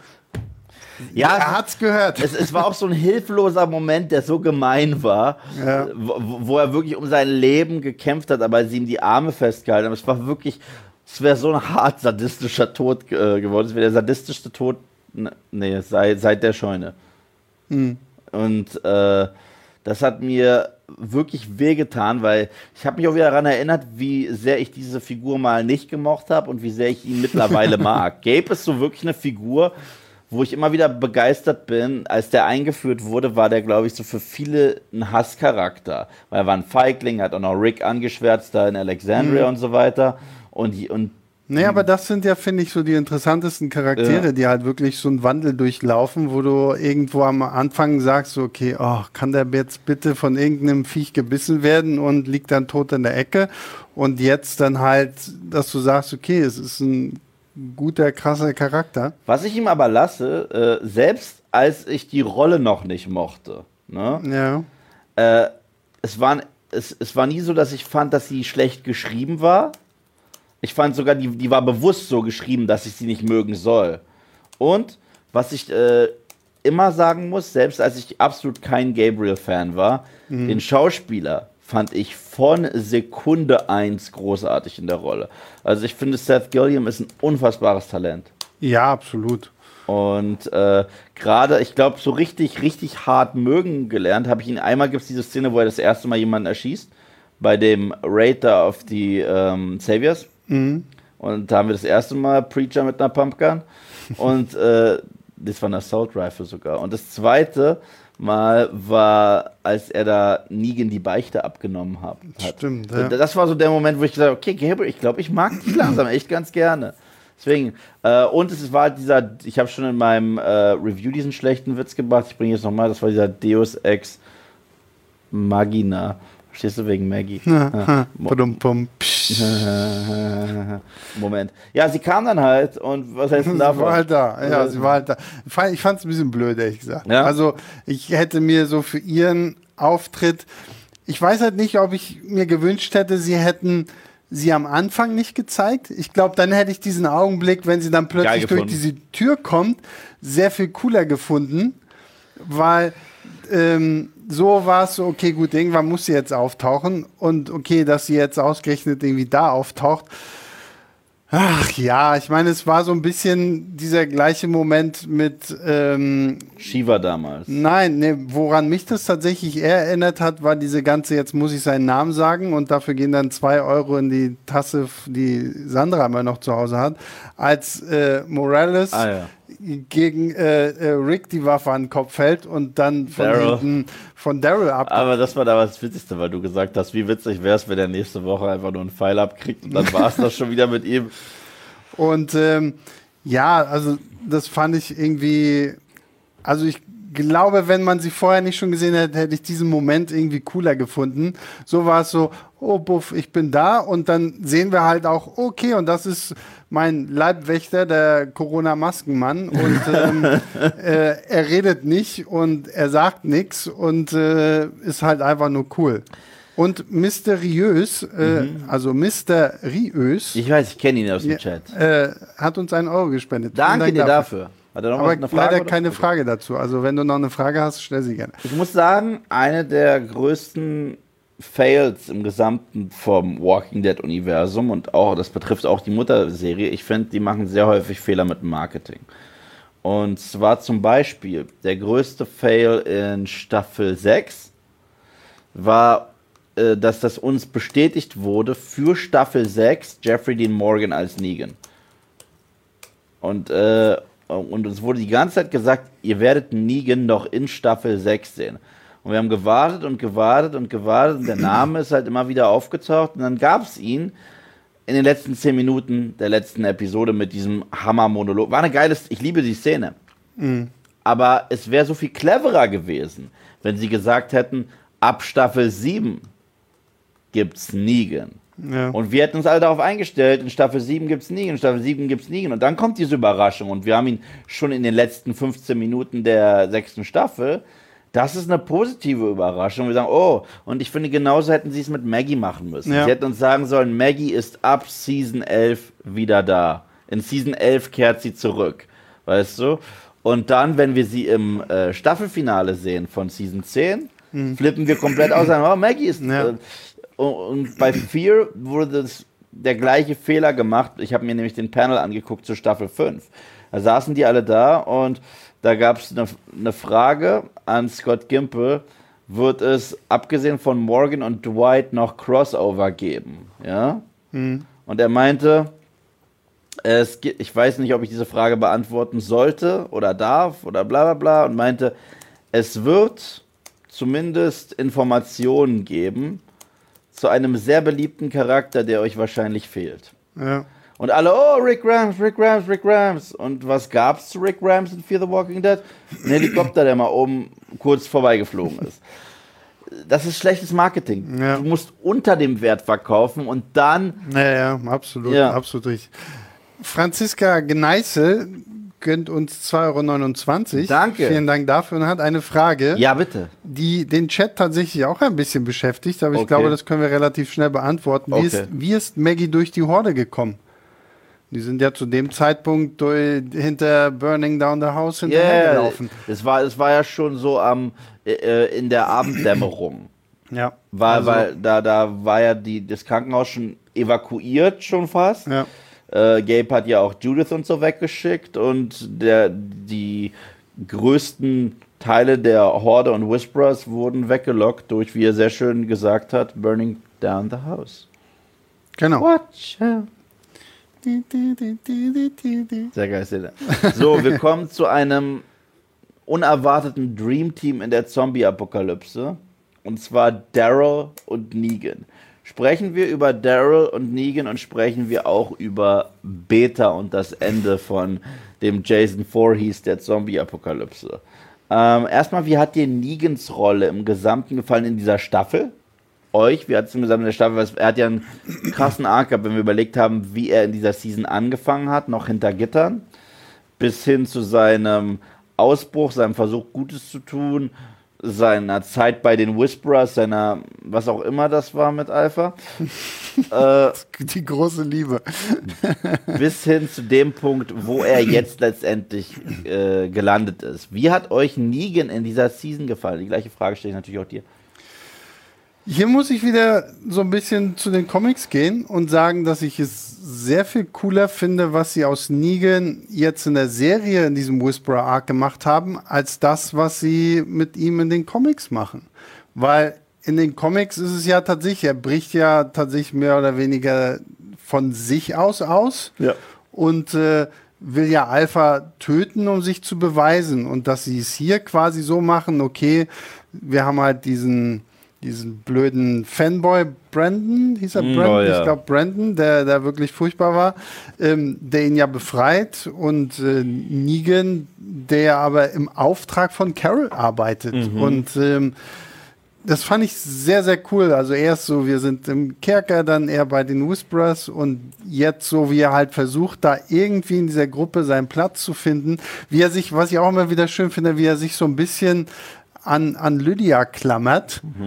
Ja, er hat's gehört. Es, es war auch so ein hilfloser Moment, der so gemein war, ja. wo, wo er wirklich um sein Leben gekämpft hat, aber sie ihm die Arme festgehalten haben. Es war wirklich, es wäre so ein hart sadistischer Tod äh, geworden. Es wäre der sadistischste Tod, nee, seit, seit der Scheune. Hm. Und äh, das hat mir wirklich wehgetan, weil ich habe mich auch wieder daran erinnert, wie sehr ich diese Figur mal nicht gemocht habe und wie sehr ich ihn mittlerweile mag. Gabe ist so wirklich eine Figur, wo ich immer wieder begeistert bin. Als der eingeführt wurde, war der, glaube ich, so für viele ein Hasscharakter. Weil er war ein Feigling, hat auch noch Rick angeschwärzt da in Alexandria mhm. und so weiter. Und, und Nee, aber das sind ja, finde ich, so die interessantesten Charaktere, ja. die halt wirklich so einen Wandel durchlaufen, wo du irgendwo am Anfang sagst, so, okay, oh, kann der jetzt bitte von irgendeinem Viech gebissen werden und liegt dann tot in der Ecke? Und jetzt dann halt, dass du sagst, okay, es ist ein guter, krasser Charakter. Was ich ihm aber lasse, äh, selbst als ich die Rolle noch nicht mochte, ne? Ja. Äh, es, war, es, es war nie so, dass ich fand, dass sie schlecht geschrieben war. Ich fand sogar, die, die war bewusst so geschrieben, dass ich sie nicht mögen soll. Und was ich äh, immer sagen muss, selbst als ich absolut kein Gabriel-Fan war, mhm. den Schauspieler fand ich von Sekunde eins großartig in der Rolle. Also ich finde, Seth Gilliam ist ein unfassbares Talent. Ja, absolut. Und äh, gerade, ich glaube, so richtig, richtig hart mögen gelernt habe ich ihn. Einmal gibt es diese Szene, wo er das erste Mal jemanden erschießt, bei dem Raid da auf die ähm, Saviors. Mhm. Und da haben wir das erste Mal Preacher mit einer Pumpgun. Und äh, das war eine Assault Rifle sogar. Und das zweite Mal war, als er da Negan die Beichte abgenommen hat. Stimmt, ja. Das war so der Moment, wo ich gesagt habe, okay, Gabriel, ich glaube, ich mag dich langsam echt ganz gerne. Deswegen, äh, und es war halt dieser, ich habe schon in meinem äh, Review diesen schlechten Witz gebracht, ich bringe jetzt nochmal, das war dieser Deus Ex Machina. Verstehst du, wegen Maggie? Ja. Moment. Ja, sie kam dann halt und was heißt denn davon? Sie war halt da, ja, sie war halt da. Ich fand es ein bisschen blöd, ehrlich gesagt. Ja? Also ich hätte mir so für ihren Auftritt, ich weiß halt nicht, ob ich mir gewünscht hätte, sie hätten sie am Anfang nicht gezeigt. Ich glaube, dann hätte ich diesen Augenblick, wenn sie dann plötzlich durch diese Tür kommt, sehr viel cooler gefunden, weil ähm, so war es so, okay, gut, irgendwann muss sie jetzt auftauchen und okay, dass sie jetzt ausgerechnet irgendwie da auftaucht. Ach ja, ich meine, es war so ein bisschen dieser gleiche Moment mit ähm, Shiva damals. Nein, nee, woran mich das tatsächlich eher erinnert hat, war diese ganze, jetzt muss ich seinen Namen sagen und dafür gehen dann zwei Euro in die Tasse, die Sandra immer noch zu Hause hat, als äh, Morales ah, ja. gegen äh, äh, Rick die Waffe an den Kopf hält und dann von Daryl. hinten von Daryl ab. Aber das war damals das Witzigste, weil du gesagt hast, wie witzig wäre es, wenn er nächste Woche einfach nur einen Pfeil abkriegt und dann war es das schon wieder mit ihm. Und ähm, ja, also das fand ich irgendwie, also ich glaube, wenn man sie vorher nicht schon gesehen hätte, hätte ich diesen Moment irgendwie cooler gefunden. So war es so, oh Buff, ich bin da und dann sehen wir halt auch, okay, und das ist mein Leibwächter, der Corona-Maskenmann und ähm, äh, er redet nicht und er sagt nichts und äh, ist halt einfach nur cool. Und mysteriös, äh, mhm. also mysteriös. Ich weiß, ich kenne ihn aus dem ja, Chat. Äh, hat uns einen Euro gespendet. Danke dir dafür. Hat er noch Aber was, eine Frage, leider oder? keine Frage dazu. Also wenn du noch eine Frage hast, stell sie gerne. Ich muss sagen, eine der größten Fails im gesamten vom Walking Dead Universum und auch, das betrifft auch die Mutterserie, ich finde, die machen sehr häufig Fehler mit dem Marketing. Und zwar zum Beispiel, der größte Fail in Staffel sechs war, äh, dass das uns bestätigt wurde für Staffel sechs Jeffrey Dean Morgan als Negan. Und, äh, und uns wurde die ganze Zeit gesagt, ihr werdet Negan noch in Staffel sechs sehen. Und wir haben gewartet und gewartet und gewartet und der Name ist halt immer wieder aufgetaucht und dann gab es ihn in den letzten zehn Minuten der letzten Episode mit diesem Hammer-Monolog. War eine geile, ich liebe die Szene. Mhm. Aber es wäre so viel cleverer gewesen, wenn sie gesagt hätten, ab Staffel sieben gibt's Negan. Ja. Und wir hätten uns alle darauf eingestellt, in Staffel sieben gibt's Negan, in Staffel sieben gibt's Negan. Und dann kommt diese Überraschung und wir haben ihn schon in den letzten fünfzehn Minuten der sechsten Staffel. Das ist eine positive Überraschung. Wir sagen, oh, und ich finde, genauso hätten sie es mit Maggie machen müssen. Ja. Sie hätten uns sagen sollen, Maggie ist ab Season elf wieder da. In Season elf kehrt sie zurück. Weißt du? Und dann, wenn wir sie im äh, Staffelfinale sehen von Season zehn, hm. flippen wir komplett aus. Oh, Maggie ist... Ja. Äh, und, und bei Fear wurde das, der gleiche Fehler gemacht. Ich habe mir nämlich den Panel angeguckt zur Staffel fünf. Da saßen die alle da und da gab es eine, eine Frage an Scott Gimple, wird es abgesehen von Morgan und Dwight noch Crossover geben? Ja? Mhm. Und er meinte, es gibt, ich weiß nicht, ob ich diese Frage beantworten sollte oder darf oder bla bla bla, und meinte, es wird zumindest Informationen geben zu einem sehr beliebten Charakter, der euch wahrscheinlich fehlt. Ja. Und alle, oh, Rick Grimes, Rick Grimes, Rick Grimes. Und was gab's zu Rick Grimes in Fear the Walking Dead? Ein Helikopter, der mal oben kurz vorbeigeflogen ist. Das ist schlechtes Marketing. Ja. Du musst unter dem Wert verkaufen und dann... Ja, ja, absolut, ja. absolut richtig. Franziska Gneißel gönnt uns zwei Euro neunundzwanzig. Danke. Vielen Dank dafür und hat eine Frage. Ja, bitte. Die den Chat tatsächlich auch ein bisschen beschäftigt, aber ich okay. glaube, das können wir relativ schnell beantworten. Wie, okay. ist, wie ist Maggie durch die Horde gekommen? Die sind ja zu dem Zeitpunkt durch, hinter Burning Down the House hinterhergelaufen. Yeah, es war, es war ja schon so am, äh, in der Abenddämmerung. Ja. War, also, weil da, da war ja die, das Krankenhaus schon evakuiert, schon fast. Ja. Äh, Gabe hat ja auch Judith und so weggeschickt und der, die größten Teile der Horde und Whisperers wurden weggelockt durch, wie er sehr schön gesagt hat, Burning Down the House. Genau. Watch out. Sehr geil. So, wir kommen zu einem unerwarteten Dream Team in der Zombie-Apokalypse. Und zwar Daryl und Negan. Sprechen wir über Daryl und Negan und sprechen wir auch über Beta und das Ende von dem Jason Voorhees der Zombie-Apokalypse. Ähm, erstmal, wie hat dir Negans Rolle im Gesamten gefallen in dieser Staffel? Euch, wie hat es im Gesamten der Staffel, weil er hat ja einen krassen Arc gehabt, wenn wir überlegt haben, wie er in dieser Season angefangen hat, noch hinter Gittern, bis hin zu seinem Ausbruch, seinem Versuch, Gutes zu tun, seiner Zeit bei den Whisperers, seiner, was auch immer das war mit Alpha. äh, Die große Liebe. Bis hin zu dem Punkt, wo er jetzt letztendlich äh, gelandet ist. Wie hat euch Negan in dieser Season gefallen? Die gleiche Frage stelle ich natürlich auch dir. Hier muss ich wieder so ein bisschen zu den Comics gehen und sagen, dass ich es sehr viel cooler finde, was sie aus Negan jetzt in der Serie in diesem Whisperer Arc gemacht haben, als das, was sie mit ihm in den Comics machen. Weil in den Comics ist es ja tatsächlich, er bricht ja tatsächlich mehr oder weniger von sich aus aus ja. und äh, will ja Alpha töten, um sich zu beweisen. Und dass sie es hier quasi so machen, okay, wir haben halt diesen diesen blöden Fanboy Brandon, hieß er Brandon? Oh, ja. Ich glaube Brandon, der, der wirklich furchtbar war, ähm, der ihn ja befreit und äh, Negan, der aber im Auftrag von Carol arbeitet. Mhm. Und ähm, das fand ich sehr, sehr cool. Also erst so, wir sind im Kerker, dann eher bei den Whisperers und jetzt so, wie er halt versucht, da irgendwie in dieser Gruppe seinen Platz zu finden. Wie er sich, was ich auch immer wieder schön finde, wie er sich so ein bisschen an, an Lydia klammert. Mhm.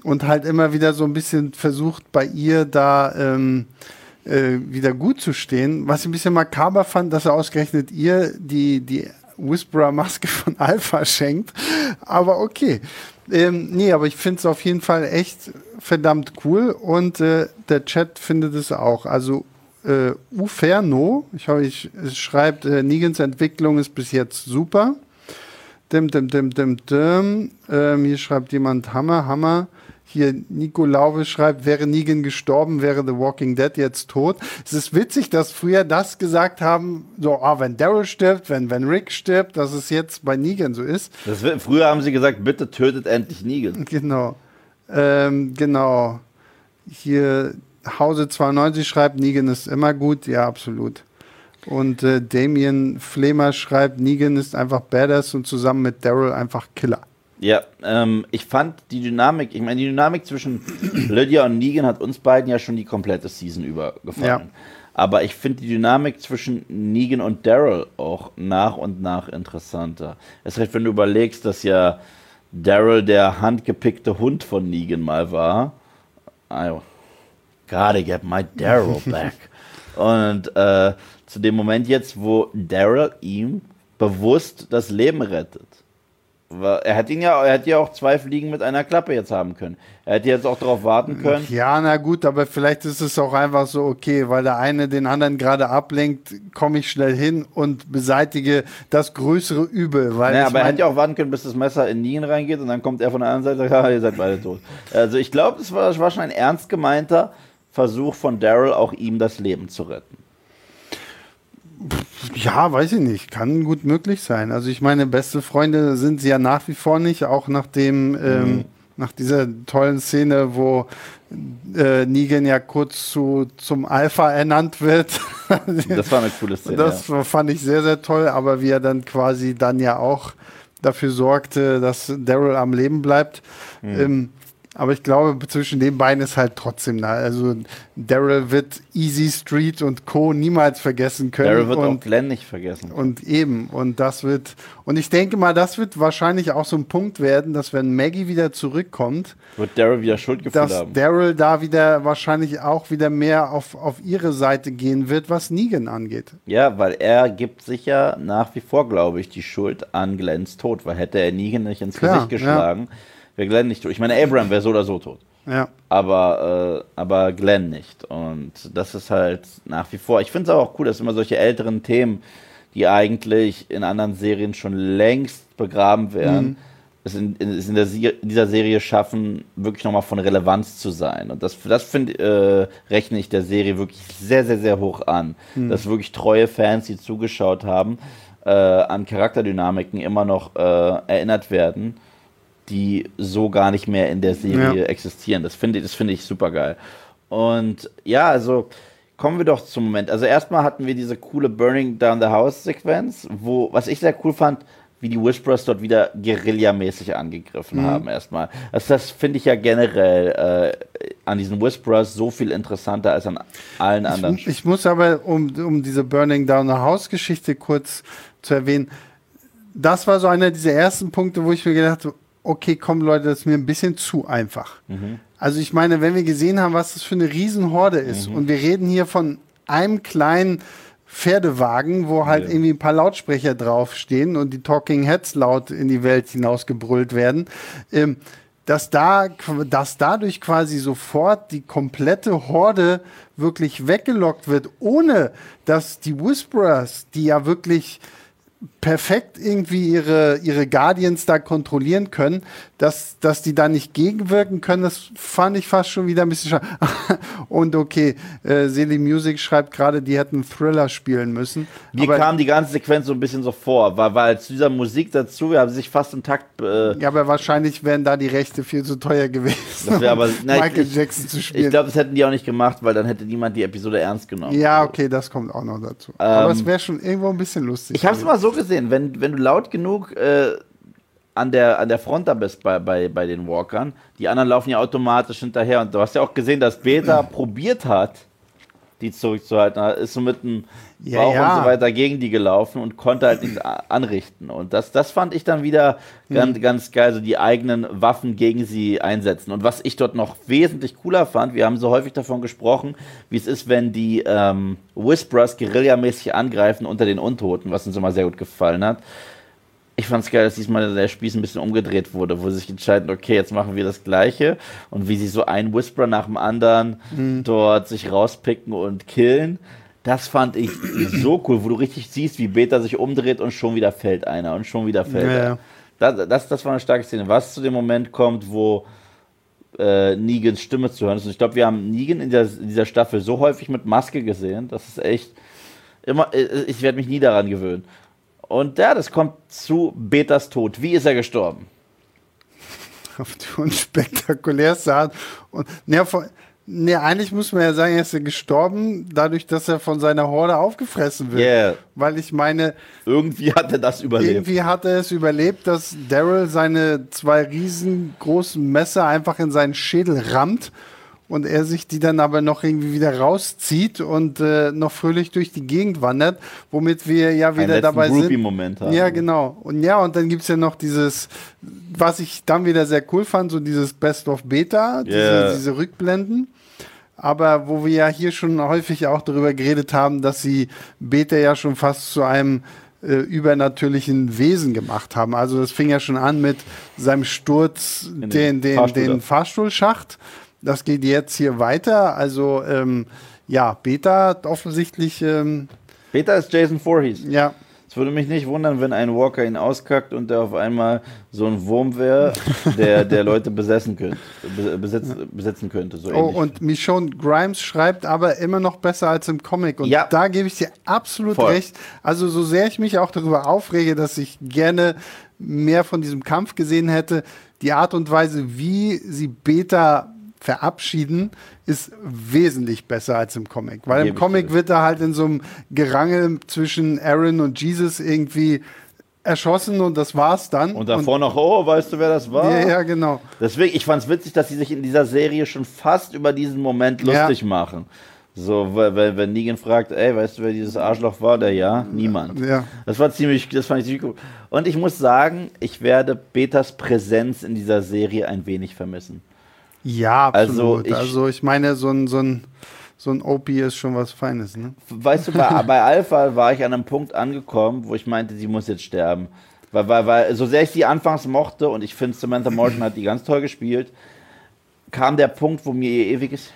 und halt immer wieder so ein bisschen versucht, bei ihr da ähm, äh, wieder gut zu stehen. Was ich ein bisschen makaber fand, dass er ausgerechnet ihr die, die Whisperer-Maske von Alpha schenkt. Aber okay. Ähm, nee, aber ich finde es auf jeden Fall echt verdammt cool und äh, der Chat findet es auch. Also äh, Uferno, ich hoffe, ich, es schreibt, äh, Negans Entwicklung ist bis jetzt super. Dim, dim, dim, dim, dim. Ähm, hier schreibt jemand Hammer, Hammer. Hier Nico Laube schreibt, wäre Negan gestorben, wäre The Walking Dead jetzt tot. Es ist witzig, dass früher das gesagt haben, so, ah, wenn Daryl stirbt, wenn, wenn Rick stirbt, dass es jetzt bei Negan so ist. Das wird, früher haben sie gesagt, bitte tötet endlich Negan. Genau. Ähm, genau. Hier Hause zweiundneunzig schreibt, Negan ist immer gut. Ja, absolut. Und äh, Damien Flemer schreibt, Negan ist einfach badass und zusammen mit Daryl einfach Killer. Ja, ähm, ich fand die Dynamik, ich meine, die Dynamik zwischen Lydia und Negan hat uns beiden ja schon die komplette Season über gefallen. Ja. Aber ich finde die Dynamik zwischen Negan und Daryl auch nach und nach interessanter. Es reicht, wenn du überlegst, dass ja Daryl der handgepickte Hund von Negan mal war. I gotta get my Daryl back. Und äh, zu dem Moment jetzt, wo Daryl ihm bewusst das Leben rettet. Er hätte ihn ja, er hätte ja auch zwei Fliegen mit einer Klappe jetzt haben können. Er hätte jetzt auch darauf warten können. Ja, na gut, aber vielleicht ist es auch einfach so, okay, weil der eine den anderen gerade ablenkt, komme ich schnell hin und beseitige das größere Übel. Weil naja, aber er hätte ja auch warten können, bis das Messer in Negan reingeht und dann kommt er von der anderen Seite und sagt, ja, ihr seid beide tot. Also ich glaube, es war, war schon ein ernst gemeinter Versuch von Daryl, auch ihm das Leben zu retten. Ja, weiß ich nicht. Kann gut möglich sein. Also ich meine, beste Freunde sind sie ja nach wie vor nicht, auch nach dem, mhm. ähm, nach dieser tollen Szene, wo äh, Negan ja kurz zu, zum Alpha ernannt wird. Das war eine coole Szene. Das ja. fand ich sehr, sehr toll, aber wie er dann quasi dann ja auch dafür sorgte, dass Daryl am Leben bleibt. Mhm. Ähm, Aber ich glaube, zwischen den beiden ist halt trotzdem nah. Also Daryl wird Easy Street und Co. niemals vergessen können. Daryl wird und, auch Glenn nicht vergessen. Und eben. Und das wird, und ich denke mal, das wird wahrscheinlich auch so ein Punkt werden, dass wenn Maggie wieder zurückkommt, wird Daryl wieder Schuldgefühle dass haben. Daryl da wieder wahrscheinlich auch wieder mehr auf, auf ihre Seite gehen wird, was Negan angeht. Ja, weil er gibt sich ja nach wie vor, glaube ich, die Schuld an Glenns Tod. Weil hätte er Negan nicht ins Klar, Gesicht geschlagen, ja. wäre Glenn nicht tot. Ich meine, Abraham wäre so oder so tot. Ja. Aber, äh, aber Glenn nicht. Und das ist halt nach wie vor. Ich finde es auch cool, dass immer solche älteren Themen, die eigentlich in anderen Serien schon längst begraben wären, mhm. es, in, es in, der, in dieser Serie schaffen, wirklich nochmal von Relevanz zu sein. Und das, das find, äh, rechne ich der Serie wirklich sehr, sehr, sehr hoch an. Mhm. Dass wirklich treue Fans, die zugeschaut haben, äh, an Charakterdynamiken immer noch äh, erinnert werden, die so gar nicht mehr in der Serie ja. existieren. Das finde das find ich super geil. Und ja, also kommen wir doch zum Moment. Also erstmal hatten wir diese coole Burning Down the House-Sequenz, wo, was ich sehr cool fand, wie die Whisperers dort wieder guerillamäßig angegriffen mhm. haben erstmal. Also das finde ich ja generell äh, an diesen Whisperers so viel interessanter als an allen anderen. Ich, ich muss aber, um, um diese Burning Down the House-Geschichte kurz zu erwähnen, das war so einer dieser ersten Punkte, wo ich mir gedacht habe, okay, komm Leute, das ist mir ein bisschen zu einfach. Mhm. Also ich meine, wenn wir gesehen haben, was das für eine Riesenhorde ist mhm. und wir reden hier von einem kleinen Pferdewagen, wo halt ja. irgendwie ein paar Lautsprecher draufstehen und die Talking Heads laut in die Welt hinausgebrüllt werden, ähm, dass, da, dass dadurch quasi sofort die komplette Horde wirklich weggelockt wird, ohne dass die Whisperers, die ja wirklich perfekt irgendwie ihre, ihre Guardians da kontrollieren können, dass, dass die da nicht gegenwirken können, das fand ich fast schon wieder ein bisschen schade. Und okay, äh, Seli Music schreibt gerade, die hätten Thriller spielen müssen. Mir kam die ganze Sequenz so ein bisschen so vor, weil, weil zu dieser Musik dazu, wir haben sich fast im Takt... Äh ja, aber wahrscheinlich wären da die Rechte viel zu teuer gewesen, das wär aber, nein, Michael ich, Jackson zu spielen. Ich glaube, das hätten die auch nicht gemacht, weil dann hätte niemand die Episode ernst genommen. Ja, okay, das kommt auch noch dazu. Ähm, aber es wäre schon irgendwo ein bisschen lustig. Ich habe es mal so gesehen, wenn, wenn du laut genug äh, an, der, an der Front da bist bei, bei, bei den Walkern, die anderen laufen ja automatisch hinterher und du hast ja auch gesehen, dass Beta probiert hat, die zurückzuhalten. Er ist so mit dem Ja, Bauch ja. und so weiter gegen die gelaufen und konnte halt nichts a- anrichten. Und das, das fand ich dann wieder ganz, Mhm. ganz geil, so die eigenen Waffen gegen sie einsetzen. Und was ich dort noch wesentlich cooler fand, wir haben so häufig davon gesprochen, wie es ist, wenn die ähm, Whisperers guerillamäßig angreifen unter den Untoten, was uns immer sehr gut gefallen hat. Ich fand es geil, dass diesmal der Spieß ein bisschen umgedreht wurde, wo sie sich entscheiden, okay, jetzt machen wir das Gleiche. Und wie sie so einen Whisperer nach dem anderen Mhm. dort sich rauspicken und killen. Das fand ich so cool, wo du richtig siehst, wie Beta sich umdreht und schon wieder fällt einer und schon wieder fällt Ja, einer. ja. Das, das, das war eine starke Szene. Was zu dem Moment kommt, wo äh, Negans Stimme zu hören ist. Und ich glaube, wir haben Negan in, der, in dieser Staffel so häufig mit Maske gesehen, das ist echt immer, äh, ich werde mich nie daran gewöhnen. Und ja, das kommt zu Betas Tod. Wie ist er gestorben? Auf die unspektakulärste Art. Und, ne, vor, ne, eigentlich muss man ja sagen, er ist ja gestorben, dadurch, dass er von seiner Horde aufgefressen wird. Yeah. Weil ich meine, Irgendwie hat er das überlebt. irgendwie hat er es überlebt, dass Daryl seine zwei riesengroßen Messer einfach in seinen Schädel rammt und er sich die dann aber noch irgendwie wieder rauszieht und äh, noch fröhlich durch die Gegend wandert, womit wir ja Einen wieder letzten dabei sind. Groupie-Moment haben. Ja, genau. Und ja, und dann gibt es ja noch dieses, was ich dann wieder sehr cool fand, so dieses Best of Beta, diese, Yeah. diese Rückblenden. Aber wo wir ja hier schon häufig auch darüber geredet haben, dass sie Beta ja schon fast zu einem äh, übernatürlichen Wesen gemacht haben. Also das fing ja schon an mit seinem Sturz, In den, den den, Fahrstuhl den da. Fahrstuhlschacht. Das geht jetzt hier weiter. Also ähm, ja, Beta hat offensichtlich, ähm, Beta ist Jason Voorhees. ja, Es würde mich nicht wundern, wenn ein Walker ihn auskackt und der auf einmal so ein Wurm wäre, der, der Leute besessen könnte, be- besetz, besetzen könnte. So oh, ähnlich. und Michonne Grimes schreibt aber immer noch besser als im Comic. Und Ja. da gebe ich dir absolut Voll. recht. Also so sehr ich mich auch darüber aufrege, dass ich gerne mehr von diesem Kampf gesehen hätte, die Art und Weise, wie sie Beta verabschieden, ist wesentlich besser als im Comic. Weil Gebe im ich Comic dir. wird er halt in so einem Gerangel zwischen Aaron und Jesus irgendwie erschossen und das war's dann. Und davor noch, oh, weißt du, wer das war? ja, ja, genau. Deswegen, ich fand es witzig, dass sie sich in dieser Serie schon fast über diesen Moment Ja. lustig machen. So, weil, weil, wenn Negan fragt, ey, weißt du, wer dieses Arschloch war? Der ja, niemand. Ja. Das war ziemlich, das fand ich ziemlich gut. Und ich muss sagen, ich werde Betas Präsenz in dieser Serie ein wenig vermissen. Ja, Also absolut. Also ich- ich, meine, so ein, so ein, so ein O P ist schon was Feines, ne? Weißt du, bei, bei Alpha war ich an einem Punkt angekommen, wo ich meinte, sie muss jetzt sterben. Weil, weil, weil so sehr ich sie anfangs mochte und ich finde, Samantha Morton hat die ganz toll gespielt, kam der Punkt, wo mir ihr ewiges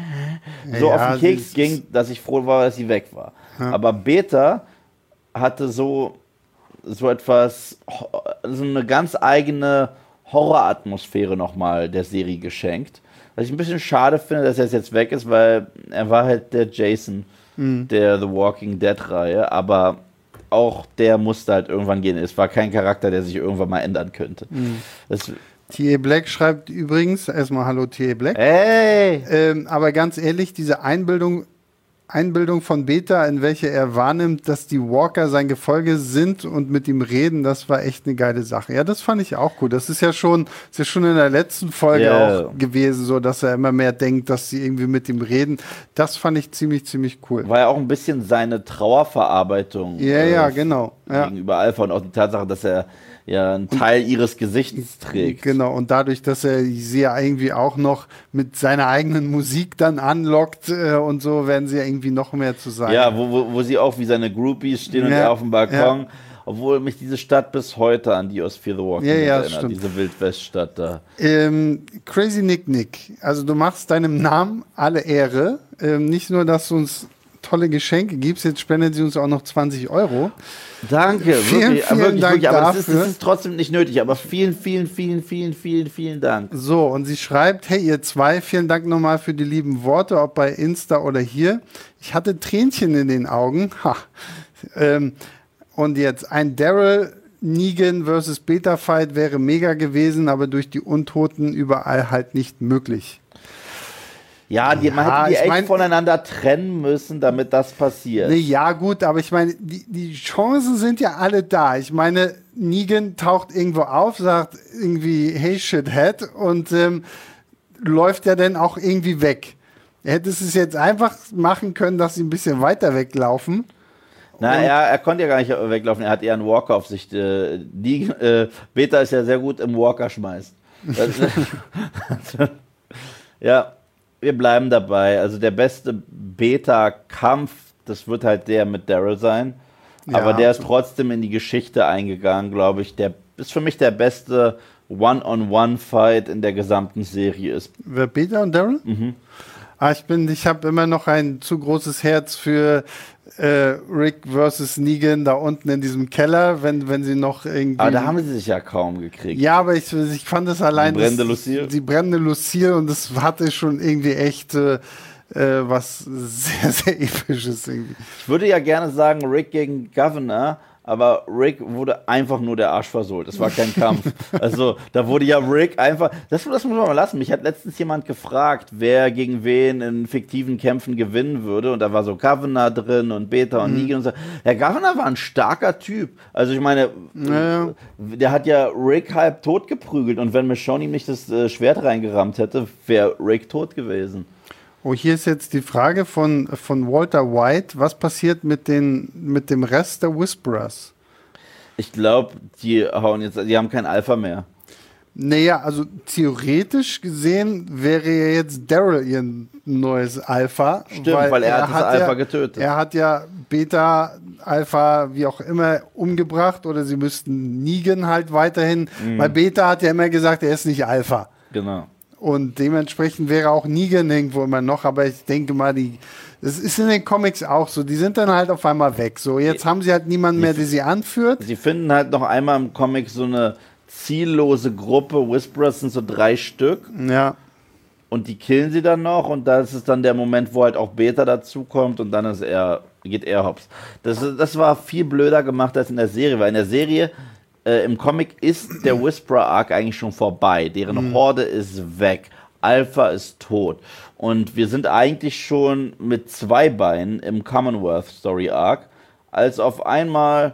so Ja, auf den sie Keks ist- ging, dass ich froh war, dass sie weg war. Aber Beta hatte so, so etwas, so eine ganz eigene Horroratmosphäre nochmal der Serie geschenkt. Was ich ein bisschen schade finde, dass er jetzt weg ist, weil er war halt der Jason der The Walking Dead-Reihe, aber auch der musste halt irgendwann gehen. Es war kein Charakter, der sich irgendwann mal ändern könnte. Das, T A Black schreibt übrigens, erstmal Hallo T A Black. ey! Ähm, aber ganz ehrlich, diese Einbildung, Einbildung von Beta, in welche er wahrnimmt, dass die Walker sein Gefolge sind und mit ihm reden, das war echt eine geile Sache. Ja, das fand ich auch gut. Das ist ja schon, ist ja schon in der letzten Folge Ja. auch gewesen, so dass er immer mehr denkt, dass sie irgendwie mit ihm reden. Das fand ich ziemlich, ziemlich cool. War ja auch ein bisschen seine Trauerverarbeitung Ja, äh, ja, genau. Ja. gegenüber Alpha und auch die Tatsache, dass er ja einen Teil ihres Gesichts trägt. Genau, und dadurch, dass er sie ja irgendwie auch noch mit seiner eigenen Musik dann anlockt äh, und so, werden sie ja irgendwie noch mehr zu sein. Ja, wo, wo, wo sie auch wie seine Groupies stehen und Ja, er auf dem Balkon. ja. Obwohl mich diese Stadt bis heute an die aus Fear the Walking Ja, Dead ja, erinnert, stimmt. diese Wildweststadt da. Ähm, Crazy Nick Nick, also du machst deinem Namen alle Ehre. Ähm, nicht nur, dass du uns tolle Geschenke gibst, jetzt spendet sie uns auch noch zwanzig Euro. Danke, Vielen, wirklich, vielen wirklich, Dank wirklich. Aber das ist, dafür. das ist trotzdem nicht nötig. Aber vielen, vielen, vielen, vielen, vielen, vielen Dank. So, und sie schreibt, hey ihr zwei, vielen Dank nochmal für die lieben Worte, ob bei Insta oder hier. Ich hatte Tränchen in den Augen. Ha. Ähm, und jetzt ein Daryl Negan versus Beta Fight wäre mega gewesen, aber durch die Untoten überall halt nicht möglich. Ja, die, man Ja, hätte die ich echt mein- voneinander trennen müssen, damit das passiert. Nee, ja, gut, aber ich meine, die, die Chancen sind ja alle da. Ich meine, Negan taucht irgendwo auf, sagt irgendwie, hey, Shithead, und ähm, läuft ja dann auch irgendwie weg. hättest es jetzt einfach machen können, dass sie ein bisschen weiter weglaufen. Na, er, er konnte ja gar nicht weglaufen, er hat eher einen Walker auf sich. Äh, die, äh, Beta ist ja sehr gut im Walker schmeißen. Ja, wir bleiben dabei. Also der beste Beta-Kampf, das wird halt der mit Daryl sein. Ja, aber der ist trotzdem in die Geschichte eingegangen, glaube ich. Der ist für mich der beste One-on-One-Fight in der gesamten Serie ist. Wer, Beta und Daryl? Mhm. Ah, ich bin, ich habe immer noch ein zu großes Herz für äh, Rick versus Negan da unten in diesem Keller, wenn, wenn sie noch irgendwie... Aber da haben sie sich ja kaum gekriegt. Ja, aber ich, ich fand das allein... Die brennende Lucille? Die brennende Lucille und das hatte schon irgendwie echt äh, was sehr, sehr Episches irgendwie. Ich würde ja gerne sagen Rick gegen Governor, aber Rick wurde einfach nur der Arsch versohlt. Das war kein Kampf. Also da wurde ja Rick einfach... Das, das muss man mal lassen. Mich hat letztens jemand gefragt, wer gegen wen in fiktiven Kämpfen gewinnen würde. Und da war so Governor drin und Beta und mhm. Negan und so. Der Governor war ein starker Typ. Also ich meine, naja. Der hat ja Rick halb tot geprügelt. Und wenn Michonne ihm nicht das äh, Schwert reingerammt hätte, wäre Rick tot gewesen. Oh, hier ist jetzt die Frage von, von Walter White. Was passiert mit, den, mit dem Rest der Whisperers? Ich glaube, die hauen jetzt, die haben kein Alpha mehr. Naja, also theoretisch gesehen wäre ja jetzt Daryl ihr neues Alpha. Stimmt, weil, weil er, er hat das Alpha ja, getötet. Er hat ja Beta, Alpha, wie auch immer, umgebracht. Oder sie müssten Negan halt weiterhin. Mhm. Weil Beta hat ja immer gesagt, er ist nicht Alpha. Genau. Und dementsprechend wäre auch Negan irgendwo immer noch, aber ich denke mal, die, das ist in den Comics auch so, die sind dann halt auf einmal weg. So, jetzt haben sie halt niemanden mehr, der sie anführt. Sie finden halt noch einmal im Comic so eine ziellose Gruppe, Whisperers sind so drei Stück. Ja. Und die killen sie dann noch und das ist dann der Moment, wo halt auch Beta dazukommt und dann ist er, geht er hops. Das, das war viel blöder gemacht als in der Serie, weil in der Serie... Äh, im Comic ist der Whisperer-Arc eigentlich schon vorbei. Deren mhm. Horde ist weg. Alpha ist tot. Und wir sind eigentlich schon mit zwei Beinen im Commonwealth-Story-Arc, als auf einmal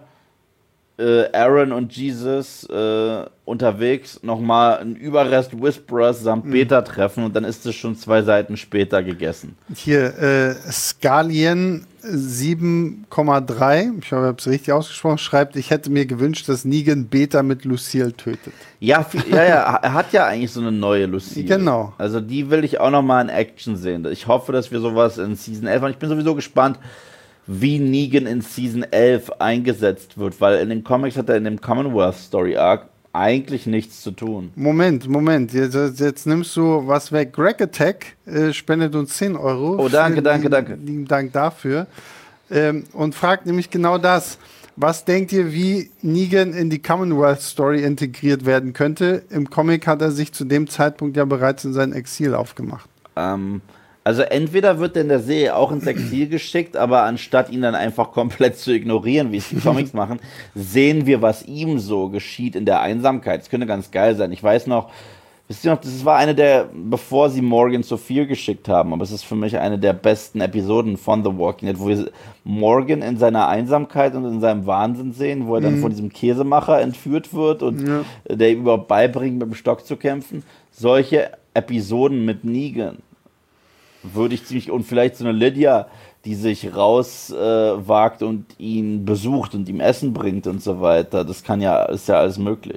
äh, Aaron und Jesus äh, unterwegs nochmal einen Überrest Whisperers samt Beta mhm. treffen und dann ist es schon zwei Seiten später gegessen. Hier, äh, Skalien sieben Komma drei, ich habe es richtig ausgesprochen, schreibt, ich hätte mir gewünscht, dass Negan Beta mit Lucille tötet. Ja, ja, ja, er hat ja eigentlich so eine neue Lucille. Genau. Also die will ich auch nochmal in Action sehen. Ich hoffe, dass wir sowas in Season elf haben. Ich bin sowieso gespannt, wie Negan in Season elf eingesetzt wird, weil in den Comics hat er in dem Commonwealth Story Arc eigentlich nichts zu tun. Moment, Moment, jetzt, jetzt nimmst du was weg. Greg Attack äh, spendet uns zehn Euro. Oh, danke, Vielen danke, danke. Lieben Dank dafür. Ähm, und fragt nämlich genau das. Was denkt ihr, wie Negan in die Commonwealth Story integriert werden könnte? Im Comic hat er sich zu dem Zeitpunkt ja bereits in sein Exil aufgemacht. Ähm... Also entweder wird er in der Serie auch ins Exil geschickt, aber anstatt ihn dann einfach komplett zu ignorieren, wie es die Comics machen, sehen wir, was ihm so geschieht in der Einsamkeit. Das könnte ganz geil sein. Ich weiß noch, wisst ihr noch, das war eine der, bevor sie Morgan zu viel geschickt haben, aber es ist für mich eine der besten Episoden von The Walking Dead, wo wir Morgan in seiner Einsamkeit und in seinem Wahnsinn sehen, wo er dann mhm. von diesem Käsemacher entführt wird und ja. der ihm überhaupt beibringt, mit dem Stock zu kämpfen. Solche Episoden mit Negan würde ich ziemlich, und vielleicht so eine Lydia, die sich rauswagt äh, und ihn besucht und ihm Essen bringt und so weiter. Das kann ja, ist ja alles möglich.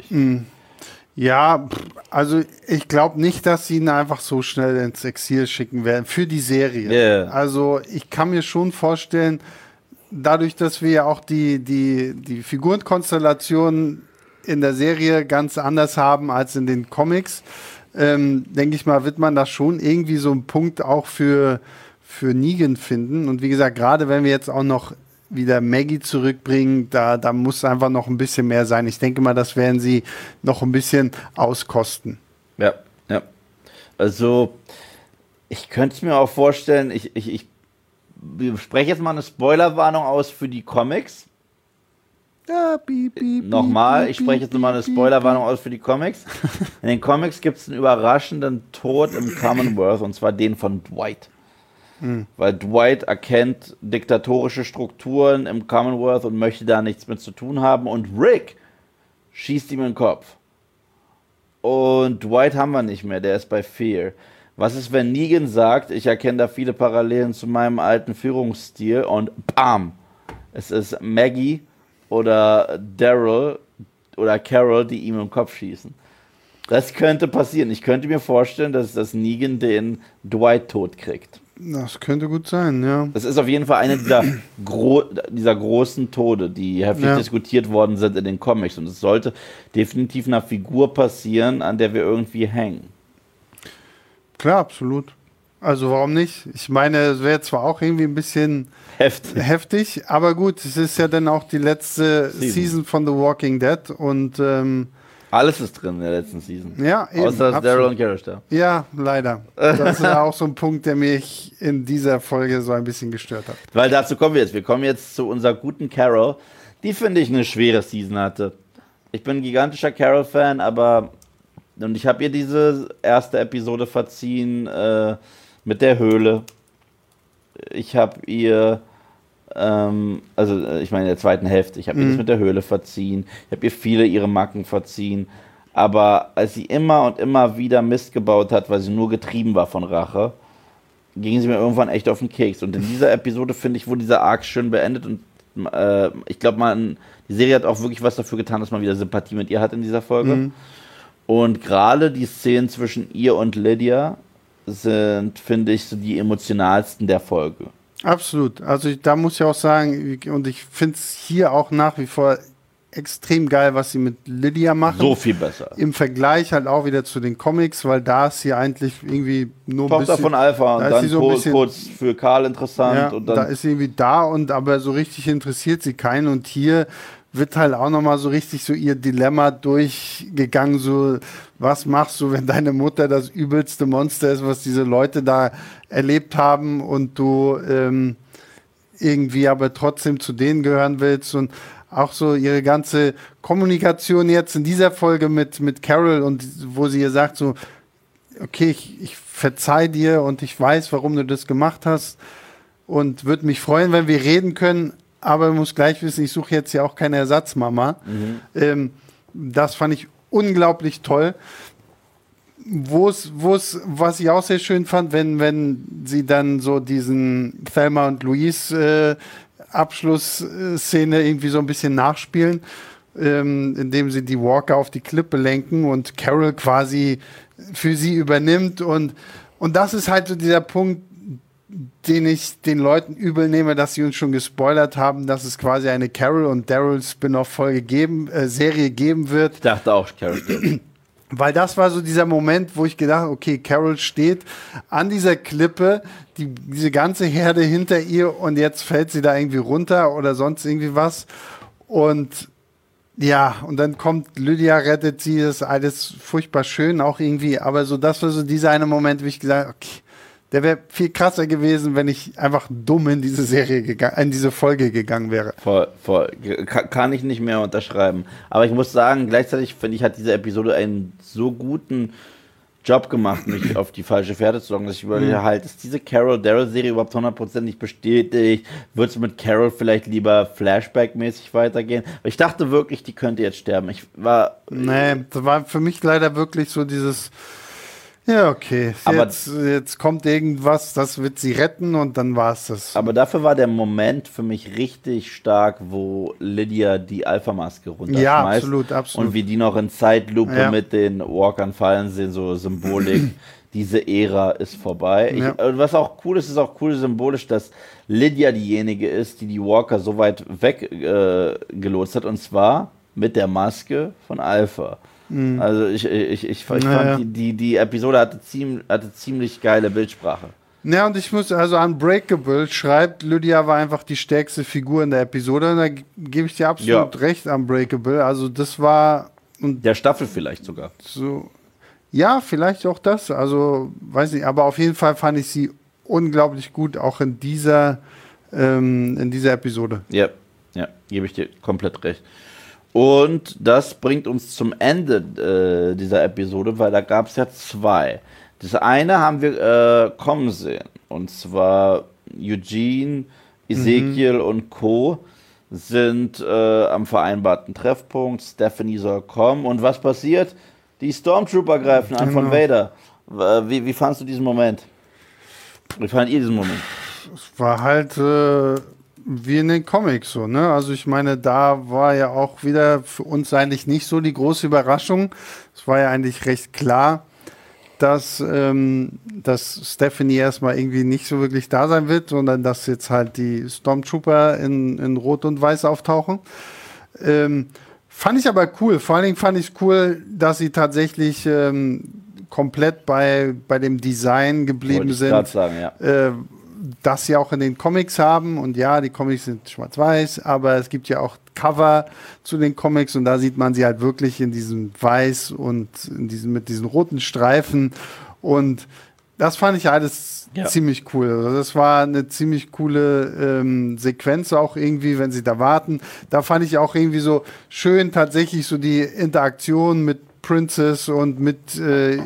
Ja, also ich glaube nicht, dass sie ihn einfach so schnell ins Exil schicken werden für die Serie. Yeah. Also ich kann mir schon vorstellen, dadurch, dass wir ja auch die, die, die Figurenkonstellation in der Serie ganz anders haben als in den Comics, Ähm, denke ich mal, wird man da schon irgendwie so einen Punkt auch für, für Negan finden. Und wie gesagt, gerade wenn wir jetzt auch noch wieder Maggie zurückbringen, da, da muss einfach noch ein bisschen mehr sein. Ich denke mal, das werden sie noch ein bisschen auskosten. Ja, ja. Also, ich könnte es mir auch vorstellen, ich, ich, ich spreche jetzt mal eine Spoilerwarnung aus für die Comics. Ja, piep, piep, Nochmal, ich spreche jetzt nochmal eine Spoilerwarnung aus für die Comics. In den Comics gibt es einen überraschenden Tod im Commonwealth, und zwar den von Dwight. Hm. Weil Dwight erkennt diktatorische Strukturen im Commonwealth und möchte da nichts mit zu tun haben. Und Rick schießt ihm in den Kopf. Und Dwight haben wir nicht mehr, der ist bei Fear. Was ist, wenn Negan sagt, ich erkenne da viele Parallelen zu meinem alten Führungsstil und bam, es ist Maggie oder Daryl oder Carol, die ihm im Kopf schießen. Das könnte passieren. Ich könnte mir vorstellen, dass, dass Negan den Dwight tot kriegt. Das könnte gut sein, ja. Das ist auf jeden Fall eine dieser, gro dieser großen Tode, die heftig ja. diskutiert worden sind in den Comics. Und es sollte definitiv einer Figur passieren, an der wir irgendwie hängen. Klar, absolut. Also warum nicht? Ich meine, es wäre zwar auch irgendwie ein bisschen heftig. heftig, aber gut, es ist ja dann auch die letzte Season, Season von The Walking Dead und ähm, alles ist drin in der letzten Season. Ja, eben. Außer dass Daryl und Garrett sterben. Ja, leider. Das ist ja auch so ein Punkt, der mich in dieser Folge so ein bisschen gestört hat. Weil dazu kommen wir jetzt. Wir kommen jetzt zu unserer guten Carol, die, finde ich, eine schwere Season hatte. Ich bin ein gigantischer Carol-Fan, aber und ich habe ihr diese erste Episode verziehen äh, mit der Höhle. Ich habe ihr ähm, also ich meine in der zweiten Hälfte, ich habe ihr mhm. das mit der Höhle verziehen. Ich habe ihr viele ihre Macken verziehen. Aber als sie immer und immer wieder Mist gebaut hat, weil sie nur getrieben war von Rache, ging sie mir irgendwann echt auf den Keks. Und in dieser Episode, finde ich, wurde dieser Arc schön beendet. Und äh, ich glaube, man, die Serie hat auch wirklich was dafür getan, dass man wieder Sympathie mit ihr hat in dieser Folge. Mhm. Und gerade die Szenen zwischen ihr und Lydia sind, finde ich, so die emotionalsten der Folge. Absolut. Also ich, da muss ich auch sagen, und ich finde es hier auch nach wie vor extrem geil, was sie mit Lydia machen. So viel besser. Im Vergleich halt auch wieder zu den Comics, weil da ist sie eigentlich irgendwie nur Tochter ein bisschen... von Alpha und da dann so kurz, bisschen, kurz für Karl interessant. Ja, und dann da ist sie irgendwie da, und aber so richtig interessiert sie keinen. Und hier wird halt auch nochmal so richtig so ihr Dilemma durchgegangen, so was machst du, wenn deine Mutter das übelste Monster ist, was diese Leute da erlebt haben und du ähm, irgendwie aber trotzdem zu denen gehören willst. Und auch so ihre ganze Kommunikation jetzt in dieser Folge mit, mit Carol, und wo sie ihr sagt so, okay, ich, ich verzeih dir und ich weiß, warum du das gemacht hast und würde mich freuen, wenn wir reden können, aber ich muss gleich wissen, ich suche jetzt ja auch keine Ersatzmama. Mhm. Ähm, das fand ich unglaublich toll. Wo's, wo's, was ich auch sehr schön fand, wenn, wenn sie dann so diesen Thelma und Louise äh, Abschlussszene irgendwie so ein bisschen nachspielen, ähm, indem sie die Walker auf die Klippe lenken und Carol quasi für sie übernimmt. Und, und das ist halt so dieser Punkt, den ich den Leuten übel nehme, dass sie uns schon gespoilert haben, dass es quasi eine Carol und Daryl Spin-off-Folge geben, äh, Serie geben wird. Ich dachte auch, Carol stirbt. Weil das war so dieser Moment, wo ich gedacht habe, okay, Carol steht an dieser Klippe, die, diese ganze Herde hinter ihr, und jetzt fällt sie da irgendwie runter oder sonst irgendwie was. Und ja, und dann kommt Lydia, rettet sie, das ist alles furchtbar schön auch irgendwie, aber so das war so dieser eine Moment, wo ich gesagt habe, okay, der wäre viel krasser gewesen, wenn ich einfach dumm in diese Serie gegangen, in diese Folge gegangen wäre. Voll, voll. Kann ich nicht mehr unterschreiben. Aber ich muss sagen, gleichzeitig finde ich, hat diese Episode einen so guten Job gemacht, mich auf die falsche Fährte zu locken, dass ich überlege, mhm. halt, ist diese Carol-Daryl-Serie überhaupt hundertprozentig bestätigt? Wird es mit Carol vielleicht lieber Flashback-mäßig weitergehen? Ich dachte wirklich, die könnte jetzt sterben. Ich war... Nee, das war für mich leider wirklich so dieses... Ja, okay. Aber jetzt, jetzt kommt irgendwas, das wird sie retten, und dann war es das. Aber dafür war der Moment für mich richtig stark, wo Lydia die Alpha-Maske runterschmeißt. Ja, absolut, absolut. Und wie die noch in Zeitlupe ja. mit den Walkern fallen sehen, so Symbolik. Diese Ära ist vorbei. Ich, ja. Was auch cool ist, ist auch cool symbolisch, dass Lydia diejenige ist, die die Walker so weit weg äh, gelotst hat, und zwar mit der Maske von Alpha. Mhm. Also ich, ich, ich, ich naja. fand, die, die, die Episode hatte, ziem, hatte ziemlich geile Bildsprache. Ja, und ich muss, also Unbreakable schreibt, Lydia war einfach die stärkste Figur in der Episode, und da gebe ich dir absolut ja. recht, Unbreakable. Also das war... Und der Staffel vielleicht sogar. So, ja, vielleicht auch das, also weiß nicht, aber auf jeden Fall fand ich sie unglaublich gut, auch in dieser, ähm, in dieser Episode. Ja, ja, gebe ich dir komplett recht. Und das bringt uns zum Ende äh, dieser Episode, weil da gab es ja zwei. Das eine haben wir äh, kommen sehen. Und zwar Eugene, Ezekiel mhm. und Co. sind äh, am vereinbarten Treffpunkt. Stephanie soll kommen. Und was passiert? Die Stormtrooper greifen an genau. von Vader. Wie, wie fandst du diesen Moment? Wie fandet ihr diesen Moment? Es war halt äh, wie in den Comics so, ne? Also ich meine, da war ja auch wieder für uns eigentlich nicht so die große Überraschung. Es war ja eigentlich recht klar, dass, ähm, dass Stephanie erstmal irgendwie nicht so wirklich da sein wird, sondern dass jetzt halt die Stormtrooper in, in Rot und Weiß auftauchen. Ähm, fand ich aber cool. Vor allen Dingen fand ich cool, dass sie tatsächlich ähm, komplett bei, bei dem Design geblieben sind. Wollte ich grad sagen, ja. Äh, das sie auch in den Comics haben. Und ja, die Comics sind schwarz-weiß, aber es gibt ja auch Cover zu den Comics und da sieht man sie halt wirklich in diesem Weiß und in diesem, mit diesen roten Streifen. Und das fand ich alles ja. ziemlich cool. Also das war eine ziemlich coole ähm, Sequenz auch irgendwie, wenn sie da warten. Da fand ich auch irgendwie so schön tatsächlich so die Interaktion mit Princess und mit äh,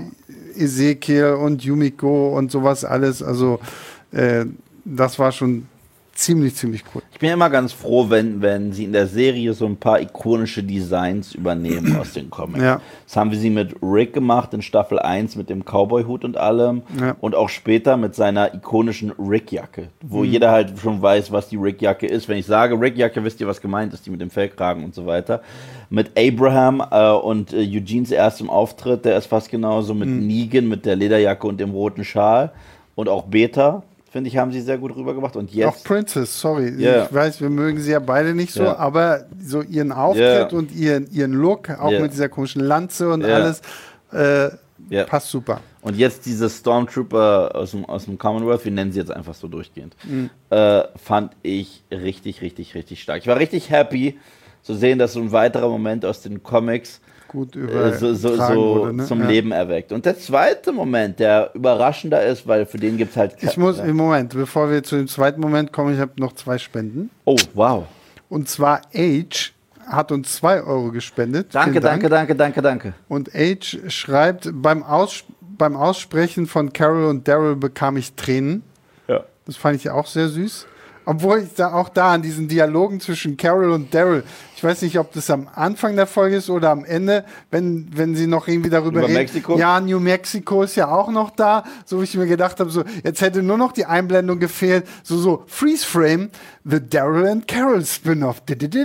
Ezekiel und Yumiko und sowas alles. Also äh, das war schon ziemlich, ziemlich cool. Ich bin ja immer ganz froh, wenn, wenn sie in der Serie so ein paar ikonische Designs übernehmen aus den Comics. Ja. Das haben wir sie mit Rick gemacht in Staffel eins mit dem Cowboy-Hut und allem. Ja. Und auch später mit seiner ikonischen Rick-Jacke, wo mhm. jeder halt schon weiß, was die Rick-Jacke ist. Wenn ich sage Rick-Jacke, wisst ihr, was gemeint ist, die mit dem Fellkragen und so weiter. Mit Abraham äh, und äh, Eugenes erstem Auftritt, der ist fast genauso. Mit mhm. Negan, mit der Lederjacke und dem roten Schal. Und auch Beta. Finde ich, haben sie sehr gut rübergebracht. Und jetzt. Auch Princess, sorry. Yeah. Ich weiß, wir mögen sie ja beide nicht so, yeah. aber so ihren Auftritt yeah. und ihren, ihren Look, auch yeah. mit dieser komischen Lanze und yeah. alles, äh, yeah. passt super. Und jetzt diese Stormtrooper aus dem, aus dem Commonwealth, wir nennen sie jetzt einfach so durchgehend, mhm. äh, fand ich richtig, richtig, richtig stark. Ich war richtig happy zu sehen, dass so ein weiterer Moment aus den Comics gut über so, so, so wurde, ne? zum ja. Leben erweckt. Und der zweite Moment, der überraschender ist, weil für den gibt es halt... Ich muss, im Moment, bevor wir zu dem zweiten Moment kommen, ich habe noch zwei Spenden. Oh, wow. Und zwar Age hat uns zwei Euro gespendet. Danke, danke, Dank. danke, danke, danke. Und Age schreibt, beim, Aus, beim Aussprechen von Carol und Daryl bekam ich Tränen. Ja. Das fand ich auch sehr süß. Obwohl ich da auch da an diesen Dialogen zwischen Carol und Daryl, ich weiß nicht, ob das am Anfang der Folge ist oder am Ende, wenn, wenn sie noch irgendwie darüber Über reden. Mexiko? Ja, New Mexico ist ja auch noch da, so wie ich mir gedacht habe, so jetzt hätte nur noch die Einblendung gefehlt, so so Freeze Frame, The Daryl and Carol Spin-off.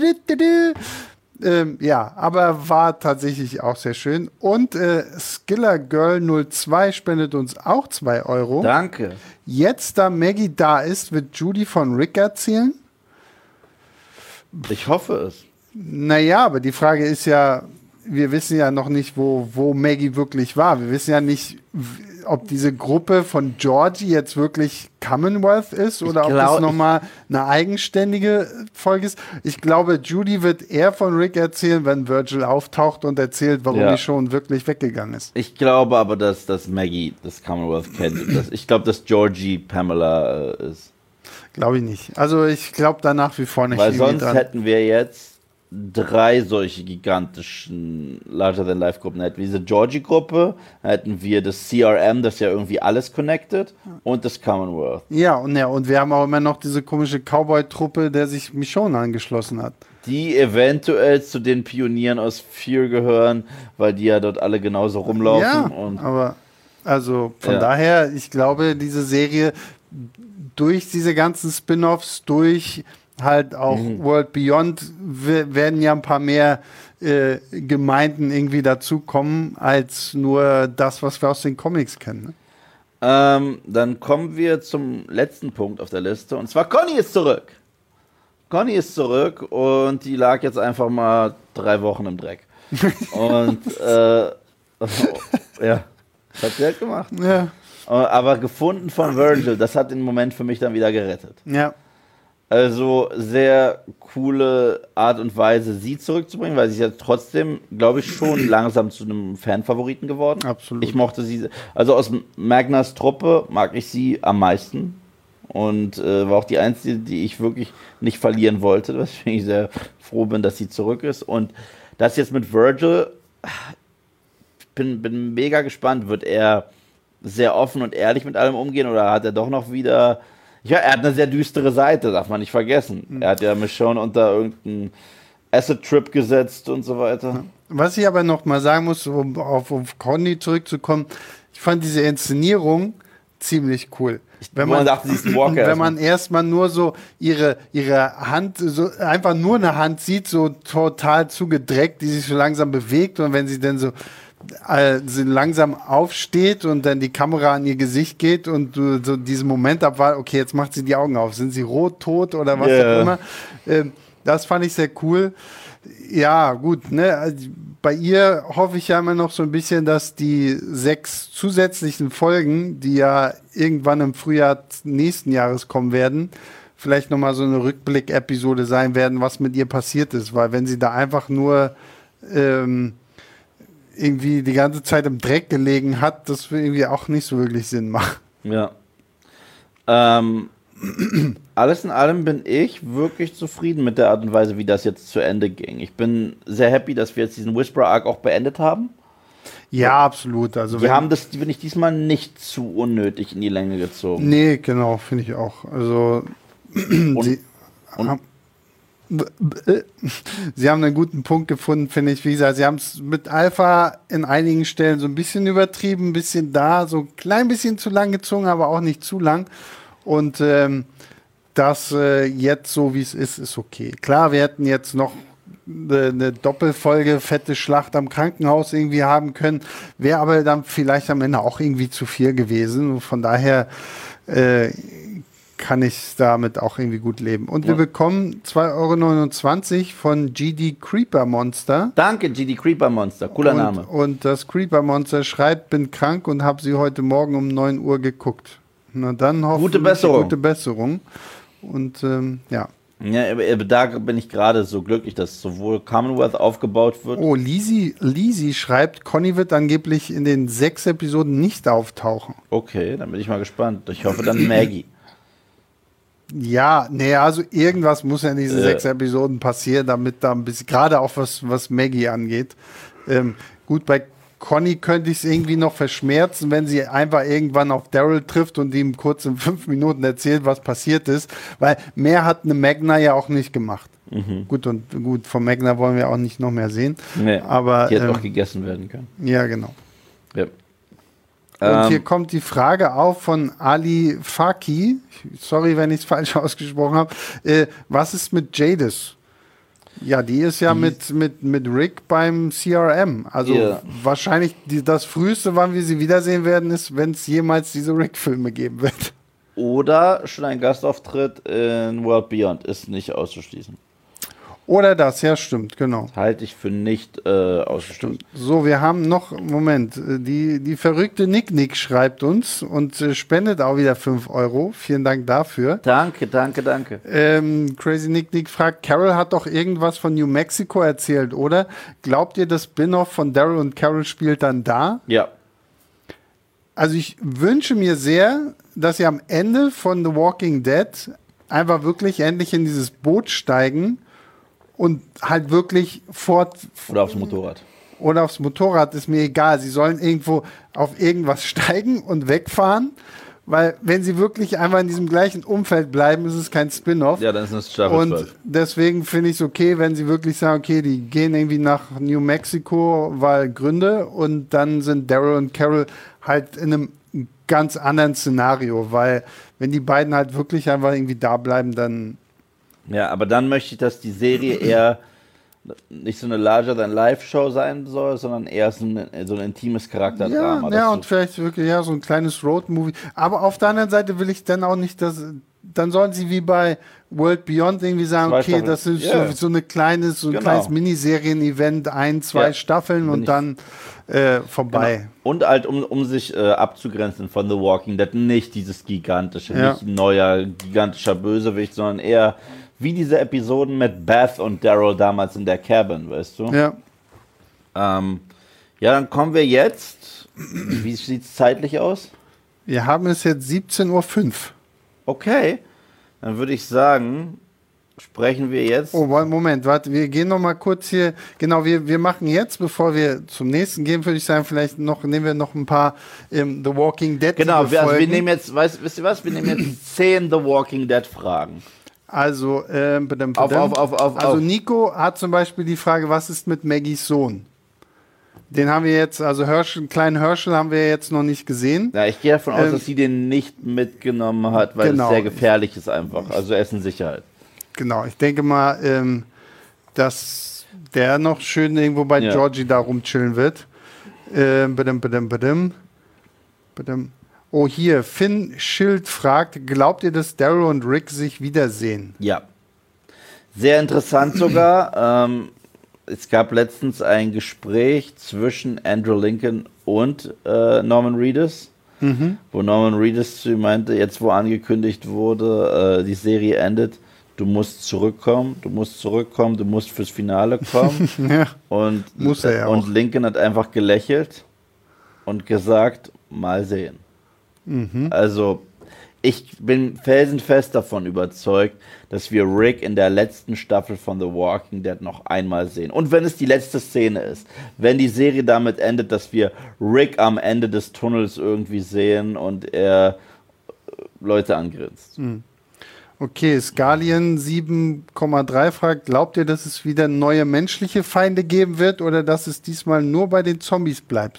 Ähm, ja, aber war tatsächlich auch sehr schön. Und äh, Skiller Girl null zwei spendet uns auch zwei Euro. Danke. Jetzt, da Maggie da ist, wird Judy von Rick erzählen? Ich hoffe es. Naja, aber die Frage ist ja, wir wissen ja noch nicht, wo, wo Maggie wirklich war. Wir wissen ja nicht, ob diese Gruppe von Georgie jetzt wirklich Commonwealth ist oder ich ob glaub, das nochmal eine eigenständige Folge ist. Ich glaube, Judy wird eher von Rick erzählen, wenn Virgil auftaucht und erzählt, warum ja. die schon wirklich weggegangen ist. Ich glaube aber, dass, dass Maggie das Commonwealth kennt. dass, ich glaube, dass Georgie Pamela äh, ist. Glaube ich nicht. Also ich glaube da nach wie vor nicht. Weil sonst dran. hätten wir jetzt drei solche gigantischen Larger-than-Life-Gruppen. Hätten wir diese Georgie-Gruppe, hätten wir das C R M, das ja irgendwie alles connected, und das Commonwealth. Ja, und, ja, und wir haben auch immer noch diese komische Cowboy-Truppe, der sich Michonne angeschlossen hat. Die eventuell zu den Pionieren aus Fear gehören, weil die ja dort alle genauso rumlaufen. Ja, und aber also von ja. daher, ich glaube, diese Serie durch diese ganzen Spin-Offs, durch halt auch mhm. World Beyond werden ja ein paar mehr äh, Gemeinden irgendwie dazukommen, als nur das, was wir aus den Comics kennen. Ne? Ähm, dann kommen wir zum letzten Punkt auf der Liste, und zwar Conny ist zurück. Conny ist zurück und die lag jetzt einfach mal drei Wochen im Dreck. Und äh, oh, ja, das hat sie halt gemacht. Ja. Aber gefunden von Virgil, das hat den Moment für mich dann wieder gerettet. Ja. Also sehr coole Art und Weise, sie zurückzubringen, weil sie ist ja trotzdem, glaube ich, schon langsam zu einem Fanfavoriten geworden. Absolut. Ich mochte sie, also aus Magnas Truppe mag ich sie am meisten und äh, war auch die einzige, die ich wirklich nicht verlieren wollte, weswegen ich sehr froh bin, dass sie zurück ist. Und das jetzt mit Virgil, bin, bin mega gespannt, wird er sehr offen und ehrlich mit allem umgehen oder hat er doch noch wieder... Ja, er hat eine sehr düstere Seite, darf man nicht vergessen. Mhm. Er hat ja Michonne unter irgendeinen Acid-Trip gesetzt und so weiter. Was ich aber noch mal sagen muss, um auf, auf Conny zurückzukommen, ich fand diese Inszenierung ziemlich cool. Wenn man, man dachte, sie ist ein Walker. Wenn man erstmal nur so ihre, ihre Hand, so einfach nur eine Hand sieht, so total zugedreckt, die sich so langsam bewegt und wenn sie dann so, äh, so langsam aufsteht und dann die Kamera an ihr Gesicht geht und du so diesen Moment abwartest, okay, jetzt macht sie die Augen auf. Sind sie rot, tot oder was yeah. auch immer? Ähm, das fand ich sehr cool. Ja, gut, ne? Also bei ihr hoffe ich ja immer noch so ein bisschen, dass die sechs zusätzlichen Folgen, die ja irgendwann im Frühjahr nächsten Jahres kommen werden, vielleicht nochmal so eine Rückblick-Episode sein werden, was mit ihr passiert ist. Weil wenn sie da einfach nur ähm, irgendwie die ganze Zeit im Dreck gelegen hat, das will irgendwie auch nicht so wirklich Sinn machen. Ja. Ähm, alles in allem bin ich wirklich zufrieden mit der Art und Weise, wie das jetzt zu Ende ging. Ich bin sehr happy, dass wir jetzt diesen Whisperer-Arc auch beendet haben. Ja, absolut. Also wir haben das, finde ich, diesmal nicht zu unnötig in die Länge gezogen. Nee, genau, finde ich auch. Also und, sie, und haben, sie haben einen guten Punkt gefunden, finde ich. Wie gesagt, sie haben es mit Alpha in einigen Stellen so ein bisschen übertrieben, ein bisschen da, so ein klein bisschen zu lang gezogen, aber auch nicht zu lang. Und ähm, das äh, jetzt so, wie es ist, ist okay. Klar, wir hätten jetzt noch eine, eine Doppelfolge, fette Schlacht am Krankenhaus irgendwie haben können. Wäre aber dann vielleicht am Ende auch irgendwie zu viel gewesen. Von daher äh, kann ich damit auch irgendwie gut leben. Und ja. wir bekommen zwei Euro neunundzwanzig von G D Creeper Monster. Danke, G D Creeper Monster. Cooler und, Name. Und das Creeper Monster schreibt, bin krank und habe sie heute Morgen um neun Uhr geguckt. Na dann hoffentlich gute Besserung. Gute Besserung. Und ähm, ja. Ja, da bin ich gerade so glücklich, dass sowohl Commonwealth aufgebaut wird. Oh, Lisi, Lisi schreibt, Conny wird angeblich in den sechs Episoden nicht auftauchen. Okay, dann bin ich mal gespannt. Ich hoffe dann Maggie. Ja, nee, also irgendwas muss ja in diesen äh. sechs Episoden passieren, damit da ein bisschen, gerade auch was, was Maggie angeht. Ähm, gut, bei Conny könnte ich es irgendwie noch verschmerzen, wenn sie einfach irgendwann auf Daryl trifft und ihm kurz in fünf Minuten erzählt, was passiert ist, weil mehr hat eine Magna ja auch nicht gemacht. Mhm. Gut, und gut, von Magna wollen wir auch nicht noch mehr sehen. Nee, aber die hätte ähm, auch gegessen werden können. Ja, genau. Ja. Und ähm, hier kommt die Frage auf von Ali Faki, sorry, wenn ich es falsch ausgesprochen habe, äh, was ist mit Jadis? Ja, die ist ja die mit, mit, mit Rick beim C R M. Also yeah. wahrscheinlich die, das früheste, wann wir sie wiedersehen werden, ist, wenn es jemals diese Rick-Filme geben wird. Oder schon ein Gastauftritt in World Beyond ist nicht auszuschließen. Oder das, ja, stimmt, genau. Halte ich für nicht äh, ausgeschlossen. So, wir haben noch, Moment, die, die verrückte Nick Nick schreibt uns und äh, spendet auch wieder fünf Euro. Vielen Dank dafür. Danke, danke, danke. Ähm, Crazy Nick Nick fragt, Carol hat doch irgendwas von New Mexico erzählt, oder? Glaubt ihr, das Spin-off von Daryl und Carol spielt dann da? Ja. Also ich wünsche mir sehr, dass sie am Ende von The Walking Dead einfach wirklich endlich in dieses Boot steigen und halt wirklich fort... Oder aufs Motorrad. Oder aufs Motorrad, ist mir egal. Sie sollen irgendwo auf irgendwas steigen und wegfahren, weil wenn sie wirklich einfach in diesem gleichen Umfeld bleiben, ist es kein Spin-off. Ja, dann ist es Staffel Und zwölf. deswegen finde ich es okay, wenn sie wirklich sagen, okay, die gehen irgendwie nach New Mexico, weil Gründe, und dann sind Daryl und Carol halt in einem ganz anderen Szenario, weil wenn die beiden halt wirklich einfach irgendwie da bleiben, dann... Ja, aber dann möchte ich, dass die Serie eher nicht so eine Larger-than-Life-Show sein soll, sondern eher so ein, so ein intimes Charakterdrama. Ja, ja, und vielleicht wirklich ja so ein kleines Road-Movie. Aber auf der anderen Seite will ich dann auch nicht, dass dann sollen sie wie bei World Beyond irgendwie sagen, zwei okay, Staffeln. das ist Yeah. so, so eine kleines, so ein Genau. kleines Miniserien-Event, ein, zwei Ja, Staffeln und ich- dann äh, vorbei. Genau. Und halt, um, um sich äh, abzugrenzen von The Walking Dead, nicht dieses gigantische, Ja. nicht ein neuer, gigantischer Bösewicht, sondern eher wie diese Episoden mit Beth und Daryl damals in der Cabin, weißt du? Ja. Ähm, ja, dann kommen wir jetzt. Wie sieht es zeitlich aus? Wir haben es jetzt siebzehn Uhr fünf. Okay, dann würde ich sagen, sprechen wir jetzt. Oh, warte, Moment, warte, wir gehen noch mal kurz hier, genau, wir, wir machen jetzt, bevor wir zum nächsten gehen, würde ich sagen, vielleicht noch, nehmen wir noch ein paar ähm, The Walking Dead Genau, wir, also wir Folgen. nehmen jetzt, weißt, wisst ihr was, wir nehmen jetzt zehn The Walking Dead Fragen. Also, ähm, badam, Auf, badam. auf, auf, auf, also auf. Nico hat zum Beispiel die Frage, was ist mit Maggies Sohn? Den haben wir jetzt, also Herschel, kleinen Herschel haben wir jetzt noch nicht gesehen. Ja, ich gehe davon aus, Ähm, dass sie den nicht mitgenommen hat, weil genau. es sehr gefährlich ist einfach. Also er ist in Sicherheit. Genau, ich denke mal, ähm, dass der noch schön irgendwo bei Ja. Georgie da rumchillen wird. Ähm, badum, badum, badum. Badum. Oh, hier, Finn Schild fragt, glaubt ihr, dass Daryl und Rick sich wiedersehen? Ja. Sehr interessant sogar. ähm, es gab letztens ein Gespräch zwischen Andrew Lincoln und äh, Norman Reedus, Mhm. wo Norman Reedus zu ihm meinte, jetzt wo angekündigt wurde, äh, die Serie endet, du musst zurückkommen, du musst zurückkommen, du musst fürs Finale kommen. Ja. Und, Muss er ja und auch. Lincoln hat einfach gelächelt und gesagt, mal sehen. Mhm. Also ich bin felsenfest davon überzeugt, dass wir Rick in der letzten Staffel von The Walking Dead noch einmal sehen. Und wenn es die letzte Szene ist, wenn die Serie damit endet, dass wir Rick am Ende des Tunnels irgendwie sehen und er Leute angrinst. Mhm. Okay, Skalien sieben Komma drei fragt, glaubt ihr, dass es wieder neue menschliche Feinde geben wird oder dass es diesmal nur bei den Zombies bleibt?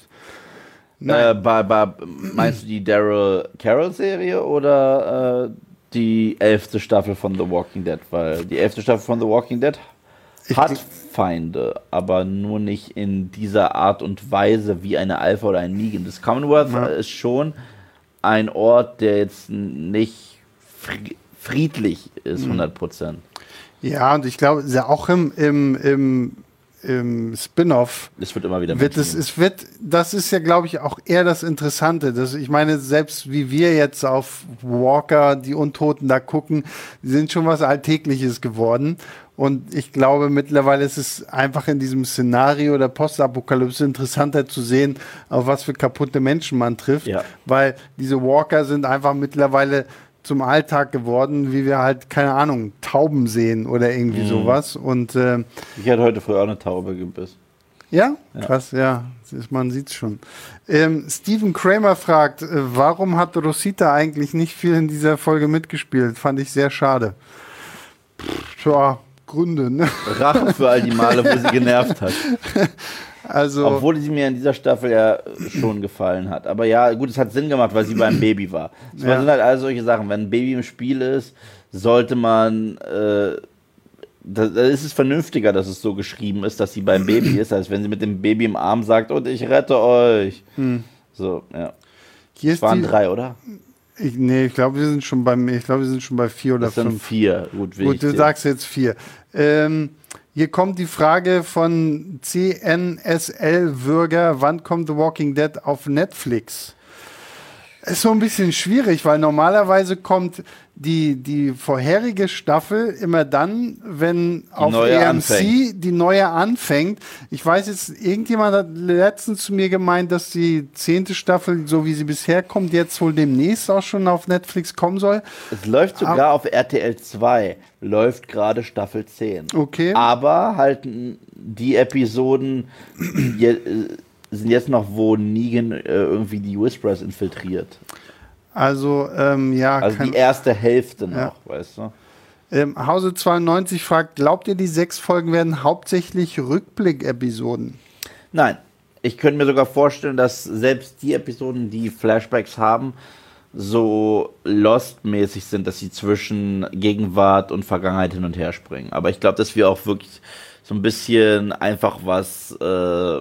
Äh, bei, bei, meinst du die Daryl Carroll-Serie oder äh, die elfte Staffel von The Walking Dead? Weil die elfte Staffel von The Walking Dead Ich hat gl- Feinde, aber nur nicht in dieser Art und Weise wie eine Alpha oder ein Negan. Das Commonwealth Ja. ist schon ein Ort, der jetzt nicht fri- friedlich ist, hundert Prozent. Ja, und ich glaube, ja auch im, im, im, im Spin-off Es wird immer wieder wird es, Menschen es wird, das ist ja, glaube ich, auch eher das Interessante. Das, ich meine, selbst wie wir jetzt auf Walker, die Untoten da gucken, die sind schon was Alltägliches geworden. Und ich glaube, mittlerweile ist es einfach in diesem Szenario der Postapokalypse interessanter zu sehen, auf was für kaputte Menschen man trifft. Ja. Weil diese Walker sind einfach mittlerweile zum Alltag geworden, wie wir halt, keine Ahnung, Tauben sehen oder irgendwie Mhm. sowas. Und äh, Ich hatte heute früh auch eine Taube gebissen. ja? Ja. Krass, ja, das ist, man sieht es schon. Ähm, Steven Kramer fragt, äh, warum hat Rosita eigentlich nicht viel in dieser Folge mitgespielt? Fand ich sehr schade. Pff, tja, Gründe, ne? Rache für all die Male, wo sie genervt hat. Also, Obwohl sie mir in dieser Staffel ja schon gefallen hat. Aber ja, gut, es hat Sinn gemacht, weil sie beim Baby war. Es Ja. sind halt all solche Sachen. Wenn ein Baby im Spiel ist, sollte man, äh, da, da ist es vernünftiger, dass es so geschrieben ist, dass sie beim Baby ist, als wenn sie mit dem Baby im Arm sagt, und ich rette euch. So, ja. hier Es ist waren die, drei, oder? ich, nee, ich glaube, wir sind schon beim, ich glaube, wir sind schon bei vier oder Das sind fünf. vier. Gut, Gut, du wichtig. sagst jetzt vier. Ähm, hier kommt die Frage von C N S L-Würger, wann kommt The Walking Dead auf Netflix? Ist so ein bisschen schwierig, weil normalerweise kommt die, die vorherige Staffel immer dann, wenn auf neue A M C anfängt. die neue anfängt. Ich weiß jetzt, irgendjemand hat letztens zu mir gemeint, dass die zehnte Staffel, so wie sie bisher kommt, jetzt wohl demnächst auch schon auf Netflix kommen soll. Es läuft sogar auf R T L zwei, läuft gerade Staffel zehn. Okay. Aber halt n- die Episoden je, äh, sind jetzt noch, wo Negan äh, irgendwie die Whisperers infiltriert. Also, ähm, ja, Also kann, die erste Hälfte noch, Ja. weißt du? ähm, Hause zweiundneunzig fragt, glaubt ihr, die sechs Folgen werden hauptsächlich Rückblick-Episoden? Nein, ich könnte mir sogar vorstellen, dass selbst die Episoden, die Flashbacks haben, so Lost-mäßig sind, dass sie zwischen Gegenwart und Vergangenheit hin und her springen. Aber ich glaube, dass wir auch wirklich so ein bisschen einfach was äh,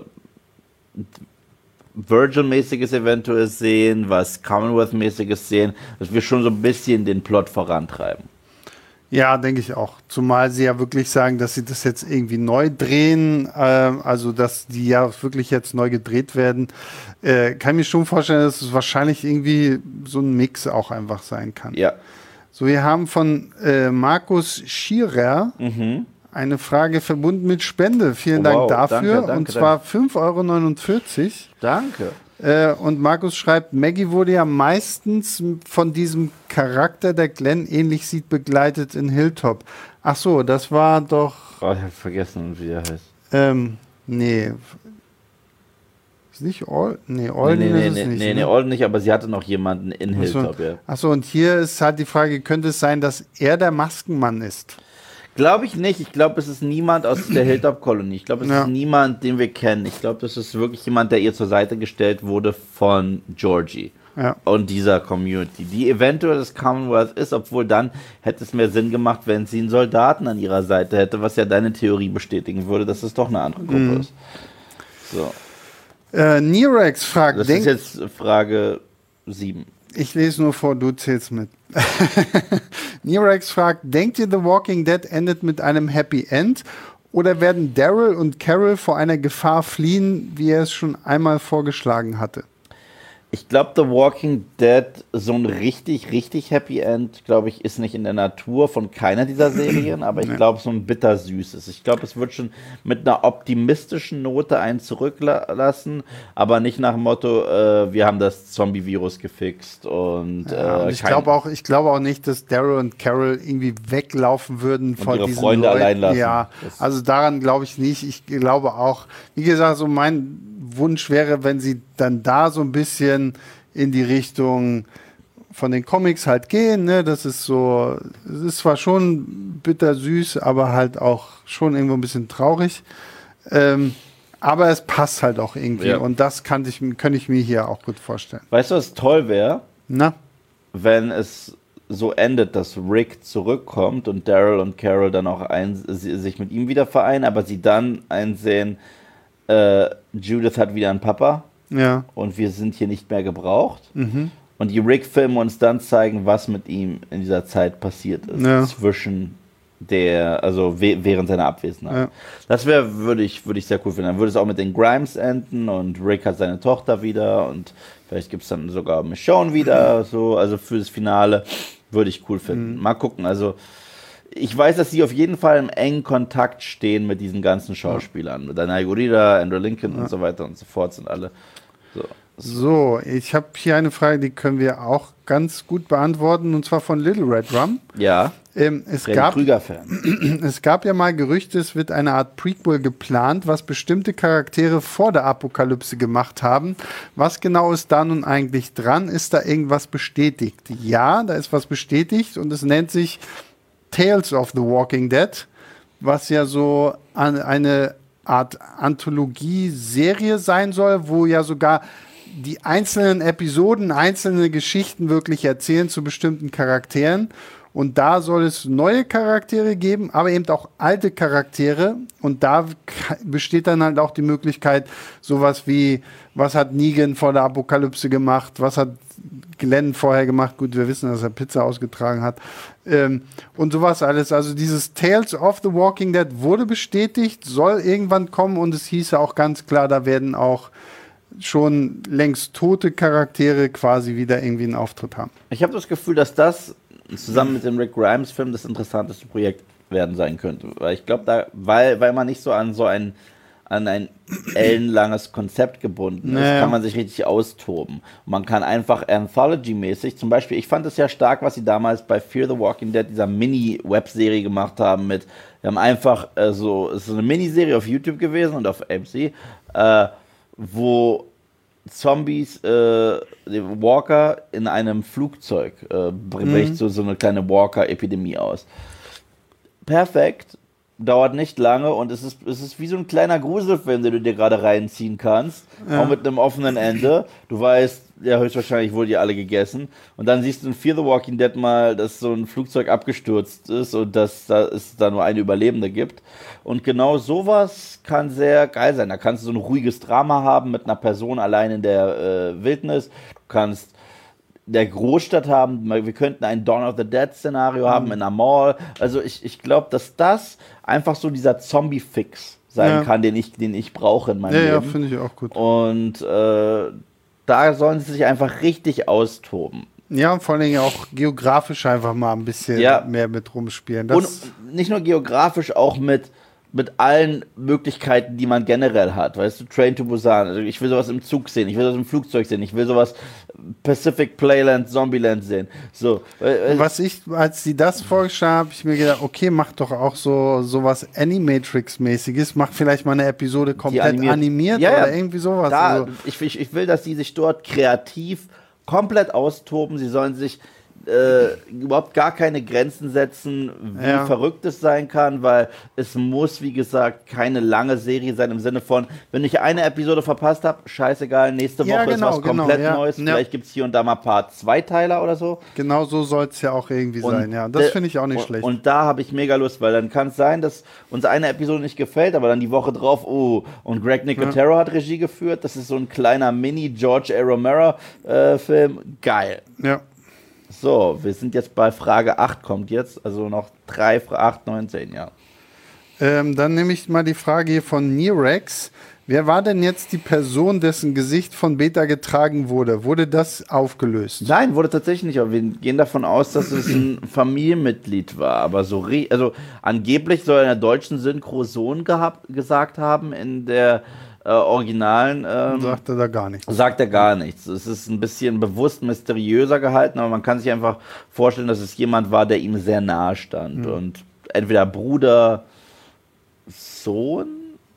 Virgil-mäßiges eventuell sehen, was Commonwealth-mäßiges sehen, dass wir schon so ein bisschen den Plot vorantreiben. Ja, denke ich auch. Zumal sie ja wirklich sagen, dass sie das jetzt irgendwie neu drehen, ähm, also dass die ja wirklich jetzt neu gedreht werden. Äh, kann mir schon vorstellen, dass es wahrscheinlich irgendwie so ein Mix auch einfach sein kann. Ja. So, wir haben von äh, Markus Schierer Mhm. eine Frage verbunden mit Spende. Vielen Oh, Dank wow. dafür. Danke, danke, und zwar fünf Euro neunundvierzig. Danke. Äh, und Markus schreibt, Maggie wurde ja meistens von diesem Charakter, der Glenn ähnlich sieht, begleitet in Hilltop. Ach so, das war doch, Oh, ich habe vergessen, wie er heißt. ähm, nee. Ist nicht All? Nee, Alden nee, nee, ist nee, es nicht. nee, nee, ne? Alden nicht, aber sie hatte noch jemanden in Ach so. Hilltop, ja. Achso, und hier ist halt die Frage, könnte es sein, dass er der Maskenmann ist? Glaube ich nicht. Ich glaube, es ist niemand aus der Hilltop-Kolonie. Ich glaube, es ja. ist niemand, den wir kennen. Ich glaube, das ist wirklich jemand, der ihr zur Seite gestellt wurde von Georgie. Ja. Und dieser Community, die eventuell das Commonwealth ist, obwohl dann hätte es mehr Sinn gemacht, wenn sie einen Soldaten an ihrer Seite hätte, was ja deine Theorie bestätigen würde, dass es doch eine andere Gruppe mhm. ist. So. Äh, Nirex fragt... Das ist jetzt Frage sieben. Ich lese nur vor, du zählst mit. Nirex fragt, denkt ihr, The Walking Dead endet mit einem Happy End? Oder werden Daryl und Carol vor einer Gefahr fliehen, wie er es schon einmal vorgeschlagen hatte? Ich glaube, The Walking Dead, so ein richtig, richtig Happy End, glaube ich, ist nicht in der Natur von keiner dieser Serien, aber ich glaube, so ein bittersüßes. Ich glaube, es wird schon mit einer optimistischen Note einen zurücklassen, aber nicht nach dem Motto, äh, wir haben das Zombie-Virus gefixt. Und, ja, äh, und ich glaube auch, ich glaube auch nicht, dass Daryl und Carol irgendwie weglaufen würden und von ihre diesen Freunde Leuten. allein lassen. Ja, also daran glaube ich nicht. Ich glaube auch, wie gesagt, so mein Wunsch wäre, wenn sie dann da so ein bisschen in die Richtung von den Comics halt gehen, ne? Das ist so, es ist zwar schon bittersüß, aber halt auch schon irgendwo ein bisschen traurig. Ähm, aber es passt halt auch irgendwie. Ja. Und das kann ich, könnte ich mir hier auch gut vorstellen. Weißt du, was toll wäre? Na? Wenn es so endet, dass Rick zurückkommt und Daryl und Carol dann auch ein, sich mit ihm wieder vereinen, aber sie dann einsehen, Äh, Judith hat wieder einen Papa ja. und wir sind hier nicht mehr gebraucht. Mhm. Und die Rick-Filme uns dann zeigen, was mit ihm in dieser Zeit passiert ist. Ja. Zwischen der, also we- während seiner Abwesenheit. Ja. Das wäre, würde ich, würde ich sehr cool finden. Dann würde es auch mit den Grimes enden und Rick hat seine Tochter wieder und vielleicht gibt es dann sogar Michonne wieder, so, also für das Finale würde ich cool finden. Mhm. Mal gucken, also ich weiß, dass sie auf jeden Fall im engen Kontakt stehen mit diesen ganzen Schauspielern. Ja. Mit Danai Gurira, Andrew Lincoln ja. und so weiter und so fort sind alle. So, so ich habe hier eine Frage, die können wir auch ganz gut beantworten, und zwar von Little Red Rum. Ja, ähm, es, gab, es gab ja mal Gerüchte, es wird eine Art Prequel geplant, was bestimmte Charaktere vor der Apokalypse gemacht haben. Was genau ist da nun eigentlich dran? Ist da irgendwas bestätigt? Ja, da ist was bestätigt und es nennt sich Tales of the Walking Dead, was ja so an eine Art Anthologie-Serie sein soll, wo ja sogar die einzelnen Episoden, einzelne Geschichten wirklich erzählen zu bestimmten Charakteren. Und da soll es neue Charaktere geben, aber eben auch alte Charaktere. Und da besteht dann halt auch die Möglichkeit, sowas wie, was hat Negan vor der Apokalypse gemacht, was hat Glenn vorher gemacht, gut, wir wissen, dass er Pizza ausgetragen hat, ähm, und sowas alles. Also dieses Tales of the Walking Dead wurde bestätigt, soll irgendwann kommen, und es hieß ja auch ganz klar, da werden auch schon längst tote Charaktere quasi wieder irgendwie einen Auftritt haben. Ich habe das Gefühl, dass das zusammen mit dem Rick Grimes-Film das interessanteste Projekt werden sein könnte. Weil ich glaube, da, weil, weil man nicht so an so ein an ein ellenlanges Konzept gebunden ist, naja. kann man sich richtig austoben. Und man kann einfach Anthology-mäßig, zum Beispiel, ich fand es ja stark, was sie damals bei Fear the Walking Dead, dieser Mini-Web-Serie gemacht haben mit, wir haben einfach äh, so, es ist eine Miniserie auf YouTube gewesen und auf A M C, äh, wo Zombies, äh, Walker in einem Flugzeug äh, bricht mhm. so, so eine kleine Walker-Epidemie aus. Perfekt. Dauert nicht lange und es ist, es ist wie so ein kleiner Gruselfilm, den du dir gerade reinziehen kannst. Ja. Auch mit einem offenen Ende. Du weißt, ja, höchstwahrscheinlich wurden die alle gegessen. Und dann siehst du in Fear the Walking Dead mal, dass so ein Flugzeug abgestürzt ist und dass da es da nur eine Überlebende gibt. Und genau sowas kann sehr geil sein. Da kannst du so ein ruhiges Drama haben mit einer Person allein in der äh, Wildnis. Du kannst der Großstadt haben, wir könnten ein Dawn of the Dead-Szenario mhm. haben in einer Mall. Also ich, ich glaube, dass das einfach so dieser Zombie-Fix sein ja. kann, den ich, den ich brauche in meinem ja, Leben. Ja, finde ich auch gut. Und äh, da sollen sie sich einfach richtig austoben. Ja, und vor allen Dingen auch geografisch einfach mal ein bisschen ja. mehr mit rumspielen. Das und nicht nur geografisch, auch mit mit allen Möglichkeiten, die man generell hat. Weißt du, Train to Busan, also ich will sowas im Zug sehen, ich will sowas im Flugzeug sehen, ich will sowas Pacific Playland, Zombieland sehen. So. Was ich, als sie das vorgeschlagen habe, habe ich mir gedacht, okay, mach doch auch so sowas Animatrix-mäßiges, mach vielleicht mal eine Episode komplett animiert, animiert ja, oder irgendwie sowas. Da, also. ich, ich, ich will, dass die sich dort kreativ komplett austoben, sie sollen sich äh, überhaupt gar keine Grenzen setzen, wie Ja. verrückt es sein kann, weil es muss, wie gesagt, keine lange Serie sein im Sinne von, wenn ich eine Episode verpasst habe, scheißegal, nächste Woche Ja, ist genau, was komplett genau, ja. Neues, Ja. vielleicht gibt es hier und da mal ein paar Zweiteiler oder so. Genau so soll es ja auch irgendwie Und sein, ja. Das der- finde ich auch nicht und, schlecht. Und da habe ich mega Lust, weil dann kann es sein, dass uns eine Episode nicht gefällt, aber dann die Woche drauf, oh, und Greg Nicotero hat Regie geführt, das ist so ein kleiner Mini-George A. Romero-Film, geil. Ja. So, wir sind jetzt bei Frage acht, kommt jetzt, also noch drei, acht, neun, zehn, ja. Ähm, dann nehme ich mal die Frage hier von Nirex. Wer war denn jetzt die Person, dessen Gesicht von Beta getragen wurde? Wurde das aufgelöst? Nein, wurde tatsächlich nicht, aber wir gehen davon aus, dass es ein Familienmitglied war, aber so, re also angeblich soll er in der deutschen Synchro Sohn gehabt, gesagt haben, in der äh, originalen ähm, Sagt er da gar nichts. sagt er gar nichts. Es ist ein bisschen bewusst mysteriöser gehalten, aber man kann sich einfach vorstellen, dass es jemand war, der ihm sehr nahe stand. Mhm. Und entweder Bruder, Sohn,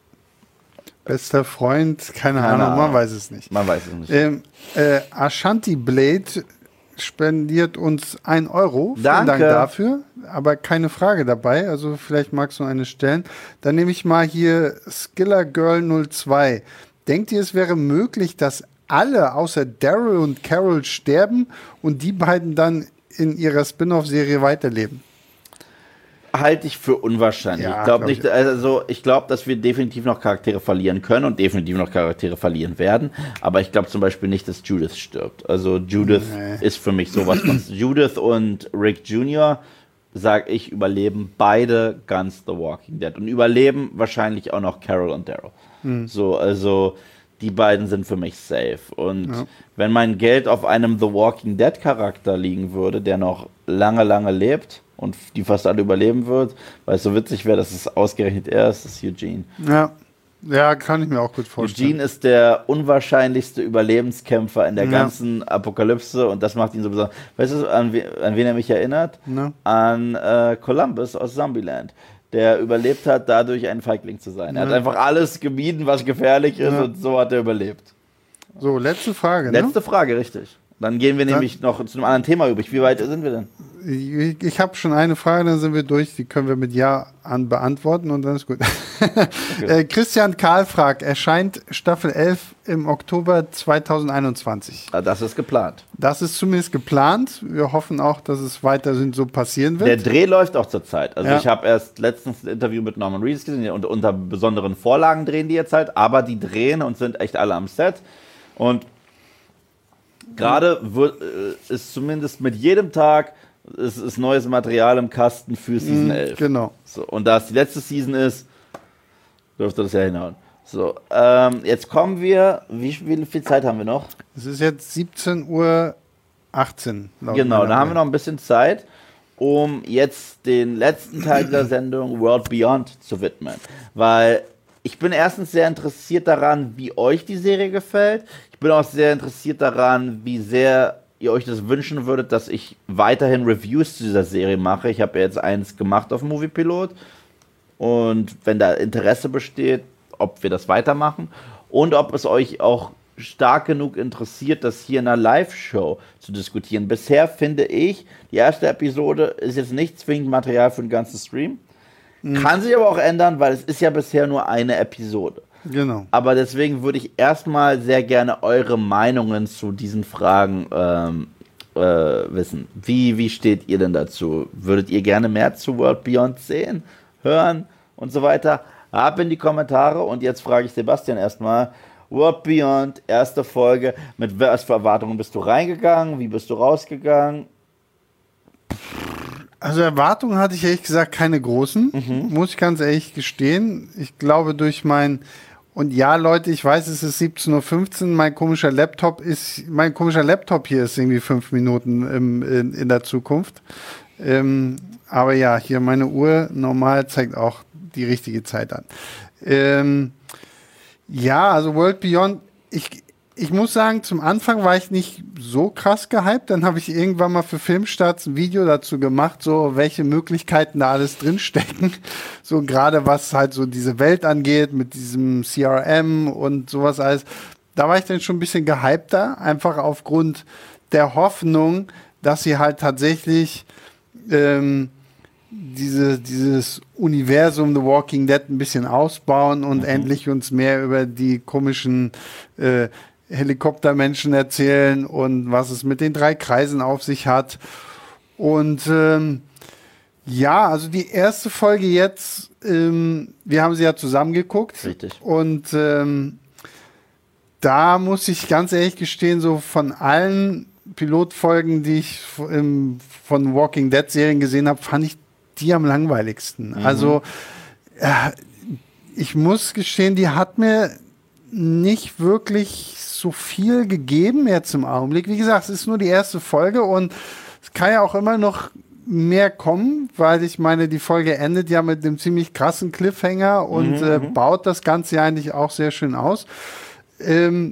Bester Freund, keine, Keine Ahnung, man Ahnung. weiß es nicht. man weiß es nicht. Ähm, äh, Ashanti Blade spendiert uns ein Euro. Vielen Danke. Dank dafür. Aber keine Frage dabei. Also vielleicht magst du eine stellen. Dann nehme ich mal hier Skiller Girl null zwei. Denkt ihr, es wäre möglich, dass alle außer Daryl und Carol sterben und die beiden dann in ihrer Spin-off-Serie weiterleben? Halte ich für unwahrscheinlich. Ja, ich glaube glaub nicht, ich. also ich glaube, dass wir definitiv noch Charaktere verlieren können und definitiv noch Charaktere verlieren werden. Aber ich glaube zum Beispiel nicht, dass Judith stirbt. Also Judith Nee. ist für mich sowas von. Judith und Rick Junior, sag ich, überleben beide ganz The Walking Dead und überleben wahrscheinlich auch noch Carol und Daryl. Hm. So, also die beiden sind für mich safe. Und Ja. wenn mein Geld auf einem The Walking Dead Charakter liegen würde, der noch lange, lange lebt und die fast alle überleben wird, weil es so witzig wäre, dass es ausgerechnet er ist, ist Eugene. Ja. Ja, kann ich mir auch gut vorstellen. Eugene ist der unwahrscheinlichste Überlebenskämpfer in der Ja. ganzen Apokalypse und das macht ihn so besonders. Weißt du, an, we an wen er mich erinnert? Ne? An äh, Columbus aus Zombieland, der überlebt hat, dadurch ein Feigling zu sein. Er hat Ja. einfach alles gemieden, was gefährlich ist Ja. und so hat er überlebt. So, letzte Frage. Letzte Frage, richtig. Dann gehen wir Dann- nämlich noch zu einem anderen Thema übrig. Wie weit sind wir denn? Ne? Ich, ich habe schon eine Frage, dann sind wir durch. Die können wir mit Ja an beantworten und dann ist gut. äh, Christian Karl fragt, erscheint Staffel elf im Oktober zweitausendeinundzwanzig. Ah, das ist geplant. Das ist zumindest geplant. Wir hoffen auch, dass es weiterhin so passieren wird. Der Dreh läuft auch zurzeit. Also Ja. ich habe erst letztens ein Interview mit Norman Reedus gesehen und unter besonderen Vorlagen drehen die jetzt halt, aber die drehen und sind echt alle am Set. Und gerade wird, äh, ist zumindest mit jedem Tag ist, ist neues Material im Kasten für Season Mhm, elf. Genau. So, und da es die letzte Season ist, dürfte das ja hinhauen. So, ähm, jetzt kommen wir, wie, wie viel Zeit haben wir noch? Es ist jetzt siebzehn Uhr achtzehn. laut Genau, meiner da haben wir Mail. noch ein bisschen Zeit, um jetzt den letzten Teil dieser Sendung World Beyond zu widmen. Weil ich bin erstens sehr interessiert daran, wie euch die Serie gefällt. Ich bin auch sehr interessiert daran, wie sehr ihr euch das wünschen würdet, dass ich weiterhin Reviews zu dieser Serie mache. Ich habe ja jetzt eins gemacht auf Moviepilot. Und wenn da Interesse besteht, ob wir das weitermachen und ob es euch auch stark genug interessiert, das hier in einer Live-Show zu diskutieren. Bisher finde ich, die erste Episode ist jetzt nicht zwingend Material für den ganzen Stream. Kann sich aber auch ändern, weil es ist ja bisher nur eine Episode. Genau. Aber deswegen würde ich erstmal sehr gerne eure Meinungen zu diesen Fragen ähm, äh, wissen. Wie, wie steht ihr denn dazu? Würdet ihr gerne mehr zu World Beyond sehen, hören und so weiter? Ab in die Kommentare und jetzt frage ich Sebastian erstmal. World Beyond, erste Folge. Mit was für Erwartungen bist du reingegangen? Wie bist du rausgegangen? Also Erwartungen hatte ich ehrlich gesagt keine großen, muss ich ganz ehrlich gestehen. Ich glaube durch mein, und ja Leute, ich weiß, es ist siebzehn Uhr fünfzehn, mein komischer Laptop ist, mein komischer Laptop hier ist irgendwie fünf Minuten im, in, in der Zukunft. Ähm, aber ja, hier meine Uhr normal zeigt auch die richtige Zeit an. Ähm, ja, also World Beyond, ich, ich muss sagen, zum Anfang war ich nicht so krass gehypt. Dann habe ich irgendwann mal für Filmstarts ein Video dazu gemacht, so welche Möglichkeiten da alles drinstecken. So gerade was halt so diese Welt angeht, mit diesem C R M und sowas alles. Da war ich dann schon ein bisschen gehypter, einfach aufgrund der Hoffnung, dass sie halt tatsächlich ähm, diese, dieses Universum The Walking Dead ein bisschen ausbauen und mhm. endlich uns mehr über die komischen äh, Helikoptermenschen erzählen und was es mit den drei Kreisen auf sich hat. Und ähm, ja, also die erste Folge jetzt, ähm, wir haben sie ja zusammen geguckt. Richtig. Und ähm, da muss ich ganz ehrlich gestehen, so von allen Pilotfolgen, die ich ähm, von Walking Dead Serien gesehen habe, fand ich die am langweiligsten. Mhm. Also äh, ich muss gestehen, die hat mir nicht wirklich so viel gegeben jetzt im Augenblick. Wie gesagt, es ist nur die erste Folge und es kann ja auch immer noch mehr kommen, weil ich meine, die Folge endet ja mit einem ziemlich krassen Cliffhanger und mhm, äh, baut das Ganze ja eigentlich auch sehr schön aus. Ähm,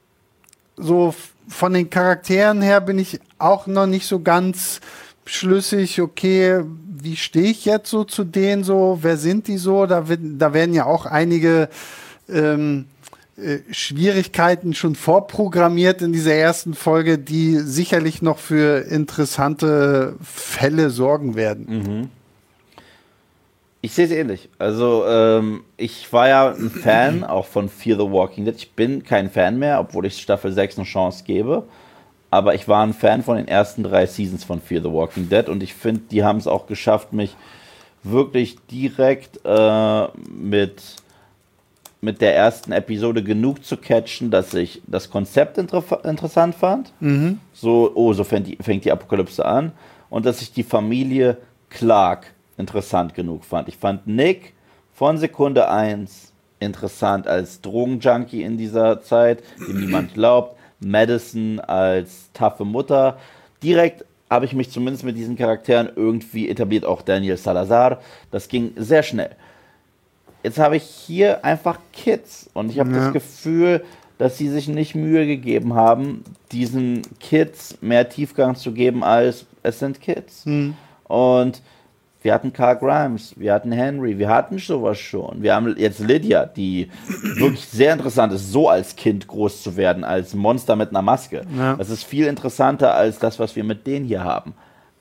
so von den Charakteren her bin ich auch noch nicht so ganz schlüssig, okay, wie stehe ich jetzt so zu denen so, wer sind die so, da, wird, da werden ja auch einige ähm, äh, Schwierigkeiten schon vorprogrammiert in dieser ersten Folge, die sicherlich noch für interessante Fälle sorgen werden. Mhm. Ich sehe es ähnlich. Also ähm, ich war ja ein Fan auch von Fear the Walking Dead. Ich bin kein Fan mehr, obwohl ich Staffel sechs eine Chance gebe. Aber ich war ein Fan von den ersten drei Seasons von Fear the Walking Dead und ich finde, die haben es auch geschafft, mich wirklich direkt äh, mit, mit der ersten Episode genug zu catchen, dass ich das Konzept inter- interessant fand. Mhm. So, oh, so fängt die, fängt die Apokalypse an. Und dass ich die Familie Clark interessant genug fand. Ich fand Nick von Sekunde eins interessant als Drogenjunkie in dieser Zeit, dem niemand glaubt. Madison als taffe Mutter. Direkt habe ich mich zumindest mit diesen Charakteren irgendwie etabliert, auch Daniel Salazar. Das ging sehr schnell. Jetzt habe ich hier einfach Kids und ich habe ja. das Gefühl, dass sie sich nicht Mühe gegeben haben, diesen Kids mehr Tiefgang zu geben, als es sind Kids. Hm. Und wir hatten Carl Grimes, wir hatten Henry, wir hatten sowas schon. Wir haben jetzt Lydia, die wirklich sehr interessant ist, so als Kind groß zu werden, als Monster mit einer Maske. Ja. Das ist viel interessanter als das, was wir mit denen hier haben.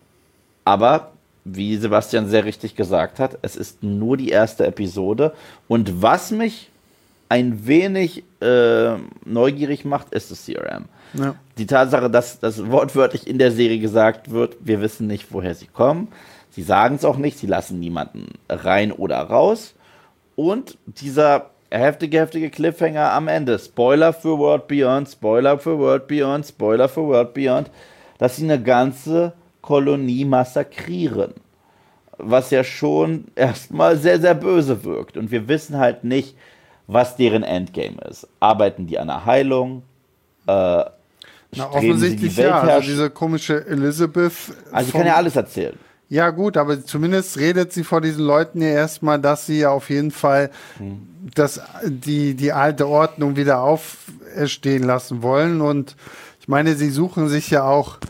Aber, wie Sebastian sehr richtig gesagt hat, es ist nur die erste Episode. Und was mich ein wenig äh, neugierig macht, ist das C R M. Ja. Die Tatsache, dass das wortwörtlich in der Serie gesagt wird, wir wissen nicht, woher sie kommen. Sie sagen es auch nicht, sie lassen niemanden rein oder raus. Und dieser heftige, heftige Cliffhanger am Ende, Spoiler für World Beyond, Spoiler für World Beyond, Spoiler für World Beyond, dass sie eine ganze Kolonie massakrieren. Was ja schon erstmal sehr, sehr böse wirkt. Und wir wissen halt nicht, was deren Endgame ist. Arbeiten die an einer Heilung? Äh, Na, offensichtlich die ja, also diese komische Elizabeth. Also sie kann ja alles erzählen. Ja gut, aber zumindest redet sie vor diesen Leuten ja erstmal, dass sie ja auf jeden Fall hm. das, die, die alte Ordnung wieder auferstehen lassen wollen. Und ich meine, sie suchen sich ja auch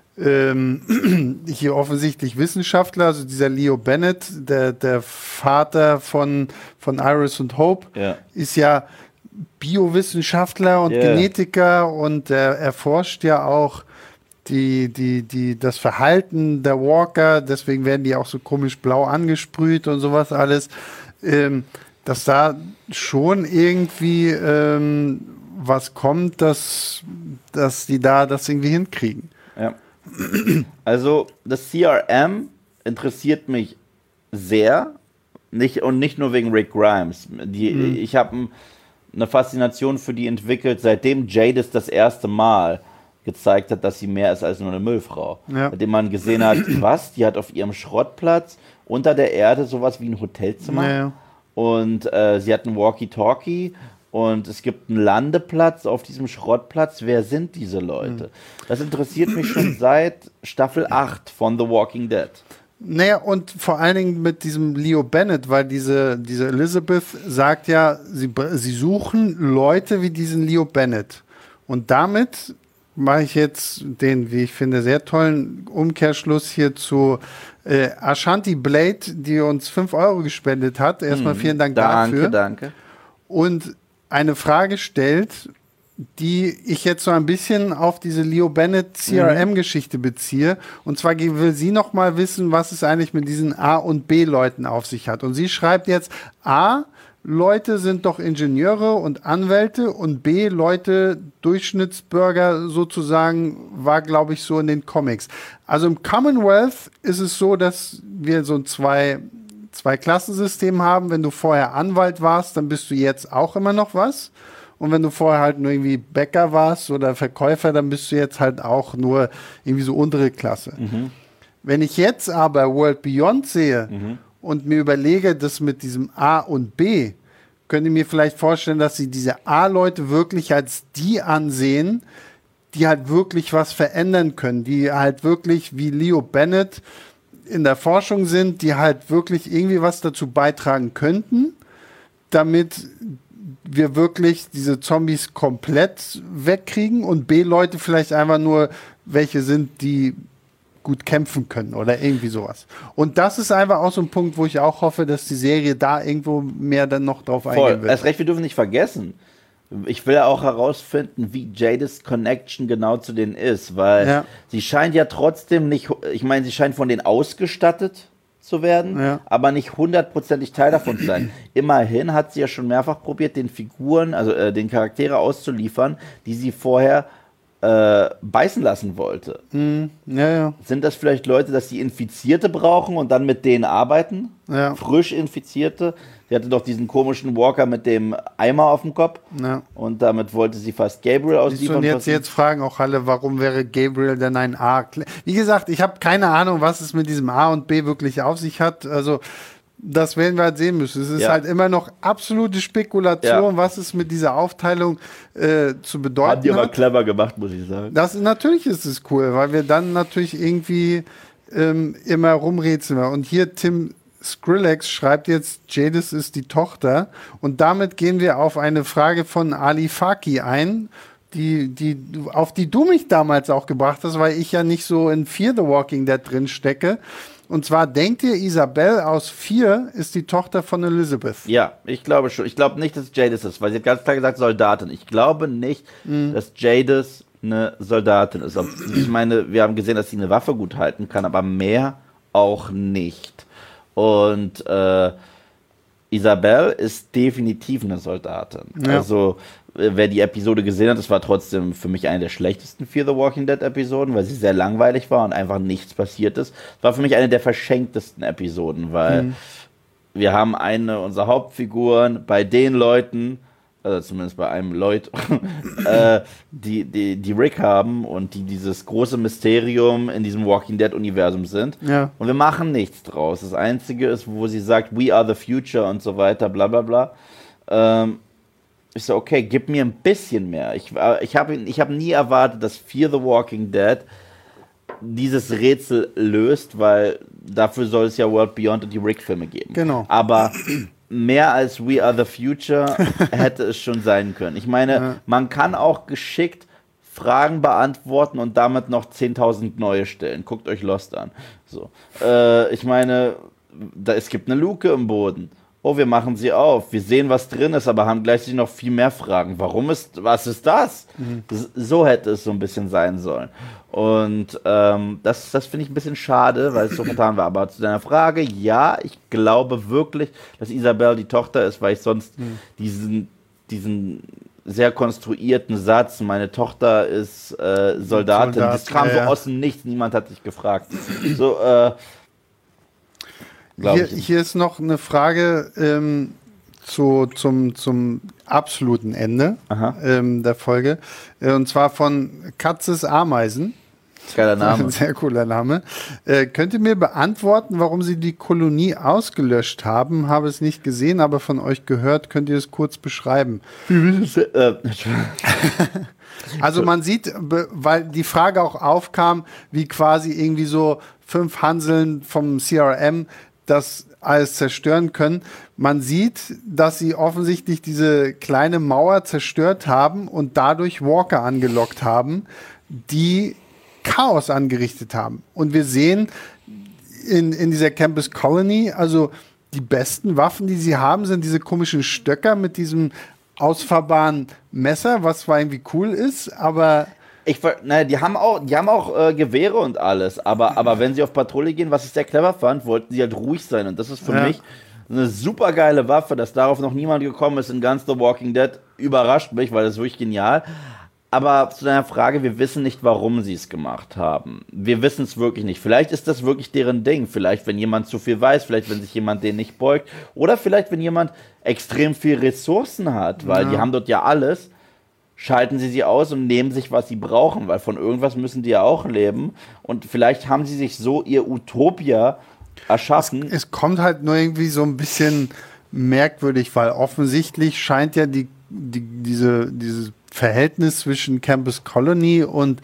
ähm, hier offensichtlich Wissenschaftler, also dieser Leo Bennett, der, der Vater von, von Iris und Hope, ja. ist ja Biowissenschaftler und yeah. Genetiker und er erforscht ja auch Die, die, die, das Verhalten der Walker, deswegen werden die auch so komisch blau angesprüht und sowas alles, ähm, dass da schon irgendwie ähm, was kommt, dass, dass die da das irgendwie hinkriegen. Ja. Also das C R M interessiert mich sehr, nicht, und nicht nur wegen Rick Grimes. Die, mhm. Ich habe eine Faszination für die entwickelt, seitdem Jadis das erste Mal gezeigt hat, dass sie mehr ist als nur eine Müllfrau. Ja. Mit dem man gesehen hat, was, die hat auf ihrem Schrottplatz unter der Erde sowas wie ein Hotelzimmer. Ja. Und äh, sie hat ein Walkie-Talkie und es gibt einen Landeplatz auf diesem Schrottplatz. Wer sind diese Leute? Mhm. Das interessiert mich schon seit Staffel acht von The Walking Dead. Naja, und vor allen Dingen mit diesem Leo Bennett, weil diese, diese Elizabeth sagt ja, sie, sie suchen Leute wie diesen Leo Bennett. Und damit mache ich jetzt den, wie ich finde, sehr tollen Umkehrschluss hier zu äh, Ashanti Blade, die uns fünf Euro gespendet hat. Erstmal vielen Dank danke, dafür. Danke, danke. Und eine Frage stellt, die ich jetzt so ein bisschen auf diese Leo Bennett C R M-Geschichte beziehe. Und zwar will sie noch mal wissen, was es eigentlich mit diesen A- und B-Leuten auf sich hat. Und sie schreibt jetzt, A, Leute sind doch Ingenieure und Anwälte und B, Leute, Durchschnittsbürger sozusagen, war, glaube ich, so in den Comics. Also im Commonwealth ist es so, dass wir so ein zwei, zwei Klassensystem haben. Wenn du vorher Anwalt warst, dann bist du jetzt auch immer noch was. Und wenn du vorher halt nur irgendwie Bäcker warst oder Verkäufer, dann bist du jetzt halt auch nur irgendwie so untere Klasse. Mhm. Wenn ich jetzt aber World Beyond sehe mhm. und mir überlege, das mit diesem A und B, könnt ihr mir vielleicht vorstellen, dass sie diese A-Leute wirklich als die ansehen, die halt wirklich was verändern können, die halt wirklich wie Leo Bennett in der Forschung sind, die halt wirklich irgendwie was dazu beitragen könnten, damit wir wirklich diese Zombies komplett wegkriegen und B-Leute vielleicht einfach nur welche sind, die gut kämpfen können oder irgendwie sowas. Und das ist einfach auch so ein Punkt, wo ich auch hoffe, dass die Serie da irgendwo mehr dann noch drauf Voll. eingehen wird. Erst recht, wir dürfen nicht vergessen, ich will auch herausfinden, wie Jadis Connection genau zu denen ist, weil ja. sie scheint ja trotzdem nicht, ich meine, sie scheint von denen ausgestattet zu werden, ja. aber nicht hundertprozentig Teil davon zu sein. Immerhin hat sie ja schon mehrfach probiert, den Figuren, also äh, den Charaktere auszuliefern, die sie vorher äh, beißen lassen wollte. Mm, ja, ja. Sind das vielleicht Leute, dass die Infizierte brauchen und dann mit denen arbeiten? Ja. Frisch Infizierte? Sie hatte doch diesen komischen Walker mit dem Eimer auf dem Kopf. Ja. Und damit wollte sie fast Gabriel ausliefern. Und jetzt, jetzt fragen auch alle, warum wäre Gabriel denn ein A? Wie gesagt, ich habe keine Ahnung, was es mit diesem A und B wirklich auf sich hat. Also das werden wir halt sehen müssen. Es ist ja. halt immer noch absolute Spekulation, ja. was es mit dieser Aufteilung äh, zu bedeuten hat. Haben die aber clever gemacht, muss ich sagen. Das, natürlich ist es cool, weil wir dann natürlich irgendwie ähm, immer rumrätseln. Und hier Tim Skrillex schreibt jetzt, Jadis ist die Tochter. Und damit gehen wir auf eine Frage von Ali Faki ein, die, die, auf die du mich damals auch gebracht hast, weil ich ja nicht so in Fear the Walking Dead drin stecke. Und zwar, denkt ihr, Isabel aus vier ist die Tochter von Elizabeth? Ja, ich glaube schon. Ich glaube nicht, dass Jadis ist, weil sie hat ganz klar gesagt Soldatin. Ich glaube nicht, mhm. dass Jadis eine Soldatin ist. Ich meine, wir haben gesehen, dass sie eine Waffe gut halten kann, aber mehr auch nicht. Und äh, Isabel ist definitiv eine Soldatin. Ja. Also, wer die Episode gesehen hat, das war trotzdem für mich eine der schlechtesten Fear the Walking Dead Episoden, weil sie sehr langweilig war und einfach nichts passiert ist. Es war für mich eine der verschenktesten Episoden, weil mhm. wir haben eine unserer Hauptfiguren bei den Leuten, also zumindest bei einem Leut, äh, die, die, die Rick haben und die dieses große Mysterium in diesem Walking Dead Universum sind. Ja. Und wir machen nichts draus. Das Einzige ist, wo sie sagt, we are the future und so weiter, bla bla bla. Ähm, Ich so, okay, gib mir ein bisschen mehr. Ich, ich habe ich hab nie erwartet, dass Fear the Walking Dead dieses Rätsel löst, weil dafür soll es ja World Beyond und die Rick-Filme geben. Genau. Aber mehr als We Are the Future hätte es schon sein können. Ich meine, ja. man kann auch geschickt Fragen beantworten und damit noch zehntausend neue stellen. Guckt euch Lost an. So. Äh, ich meine, da, es gibt eine Luke im Boden. Oh, wir machen sie auf. Wir sehen, was drin ist, aber haben gleichzeitig noch viel mehr Fragen. Warum ist, was ist das? Mhm. So hätte es so ein bisschen sein sollen. Und ähm, das, das finde ich ein bisschen schade, weil es so getan war. Aber zu deiner Frage, ja, ich glaube wirklich, dass Isabel die Tochter ist, weil ich sonst mhm. diesen, diesen sehr konstruierten Satz, meine Tochter ist äh, Soldatin, Soldat, das kam ja, so ja. aus dem Nichts, niemand hat sich gefragt. So, äh, Hier, hier ist noch eine Frage ähm, zu, zum, zum absoluten Ende ähm, der Folge. Äh, und zwar von Katzes Ameisen. Geiler Name. Sehr cooler Name. Äh, könnt ihr mir beantworten, warum sie die Kolonie ausgelöscht haben? Habe es nicht gesehen, aber von euch gehört. Könnt ihr es kurz beschreiben? Also man sieht, weil die Frage auch aufkam, wie quasi irgendwie so fünf Hanseln vom C R M das alles zerstören können. Man sieht, dass sie offensichtlich diese kleine Mauer zerstört haben und dadurch Walker angelockt haben, die Chaos angerichtet haben. Und wir sehen in, in dieser Campus Colony, also die besten Waffen, die sie haben, sind diese komischen Stöcker mit diesem ausfahrbaren Messer, was zwar irgendwie cool ist, aber... Ich, naja, die haben auch, die haben auch äh, Gewehre und alles, aber, aber wenn sie auf Patrouille gehen, was ich sehr clever fand, wollten sie halt ruhig sein. Und das ist für ja. mich eine super geile Waffe, dass darauf noch niemand gekommen ist in ganz The Walking Dead. Überrascht mich, weil das ist wirklich genial. Aber zu deiner Frage, wir wissen nicht, warum sie es gemacht haben. Wir wissen es wirklich nicht. Vielleicht ist das wirklich deren Ding. Vielleicht, wenn jemand zu viel weiß, vielleicht, wenn sich jemand denen nicht beugt. Oder vielleicht, wenn jemand extrem viel Ressourcen hat, weil ja. die haben dort ja alles. Schalten sie sie aus und nehmen sich, was sie brauchen, weil von irgendwas müssen die ja auch leben. Und vielleicht haben sie sich so ihr Utopia erschaffen. Es, es kommt halt nur irgendwie so ein bisschen merkwürdig, weil offensichtlich scheint ja die, die, diese, dieses Verhältnis zwischen Campus Colony und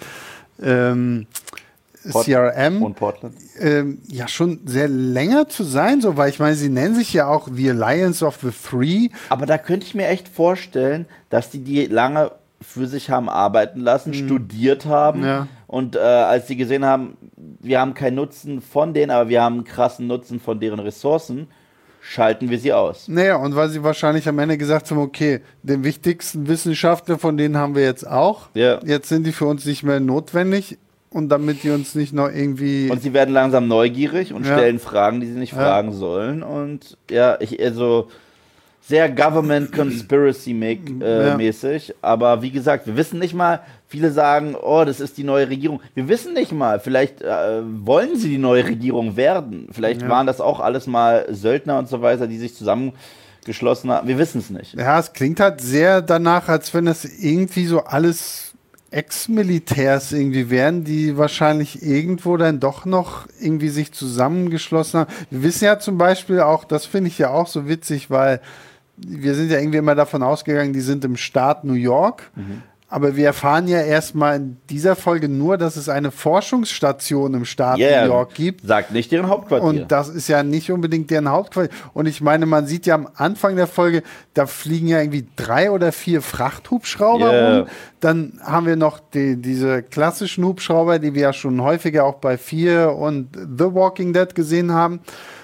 ähm, Port- C R M und Portland ähm, ja schon sehr länger zu sein, so, weil ich meine, sie nennen sich ja auch The Alliance of the Three. Aber da könnte ich mir echt vorstellen, dass die die lange für sich haben arbeiten lassen, mhm. studiert haben ja. und äh, als sie gesehen haben, wir haben keinen Nutzen von denen, aber wir haben einen krassen Nutzen von deren Ressourcen, schalten wir sie aus. Naja, und weil sie wahrscheinlich am Ende gesagt haben, okay, den wichtigsten Wissenschaftler von denen haben wir jetzt auch, ja. jetzt sind die für uns nicht mehr notwendig und damit die uns nicht noch irgendwie... Und sie werden langsam neugierig und ja. stellen Fragen, die sie nicht ja. fragen sollen und ja, ich, also... sehr Government Conspiracy äh, ja. mäßig, aber wie gesagt, wir wissen nicht mal, viele sagen, oh, das ist die neue Regierung. Wir wissen nicht mal, vielleicht äh, wollen sie die neue Regierung werden. Vielleicht ja. waren das auch alles mal Söldner und so weiter, die sich zusammengeschlossen haben. Wir wissen es nicht. Ja, es klingt halt sehr danach, als wenn das irgendwie so alles Ex-Militärs irgendwie wären, die wahrscheinlich irgendwo dann doch noch irgendwie sich zusammengeschlossen haben. Wir wissen ja zum Beispiel auch, das finde ich ja auch so witzig, weil wir sind ja irgendwie immer davon ausgegangen, die sind im Staat New York. Mhm. Aber wir erfahren ja erstmal in dieser Folge nur, dass es eine Forschungsstation im Staat yeah, New York gibt. Sagt nicht deren Hauptquartier. Und das ist ja nicht unbedingt deren Hauptquartier. Und ich meine, man sieht ja am Anfang der Folge, da fliegen ja irgendwie drei oder vier Frachthubschrauber yeah. rum. Dann haben wir noch die, diese klassischen Hubschrauber, die wir ja schon häufiger auch bei Fear und The Walking Dead gesehen haben.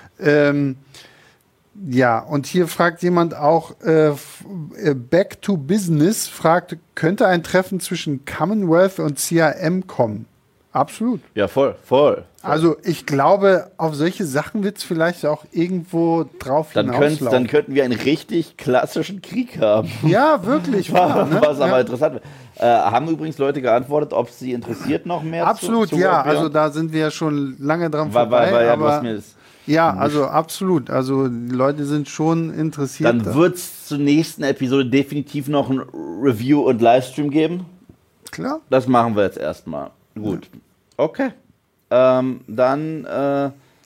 Ähm, Ja, und hier fragt jemand auch, äh, Back to Business, fragt, könnte ein Treffen zwischen Commonwealth und C R M kommen? Absolut. Ja, voll, voll. voll. Also ich glaube, auf solche Sachen wird es vielleicht auch irgendwo drauf dann hinauslaufen. Dann könnten wir einen richtig klassischen Krieg haben. Ja, wirklich. Wahr, ne? Was aber ja. interessant wird. Äh, haben übrigens Leute geantwortet, ob sie interessiert noch mehr Absolut, zu, zu ja. Also da sind wir ja schon lange dran war, vorbei. War, war, ja, aber mir das ja, also absolut. Also die Leute sind schon interessiert. Dann wird es zur nächsten Episode definitiv noch ein Review und Livestream geben. Klar. Das machen wir jetzt erstmal. Gut. Ja. Okay. Ähm, dann äh,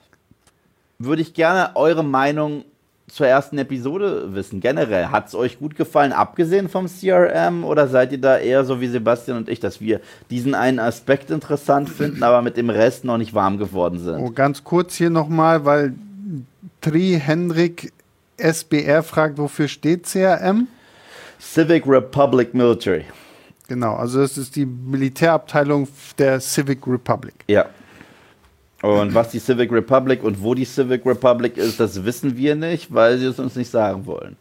würde ich gerne eure Meinung zur ersten Episode wissen. Generell, hat es euch gut gefallen, abgesehen vom C R M, oder seid ihr da eher so wie Sebastian und ich, dass wir diesen einen Aspekt interessant finden, aber mit dem Rest noch nicht warm geworden sind? Oh, ganz kurz hier nochmal, weil Tri Hendrik S B R fragt, wofür steht C R M? Civic Republic Military. Genau, also das ist die Militärabteilung der Civic Republic. Ja. Und was die Civic Republic und wo die Civic Republic ist, das wissen wir nicht, weil sie es uns nicht sagen wollen.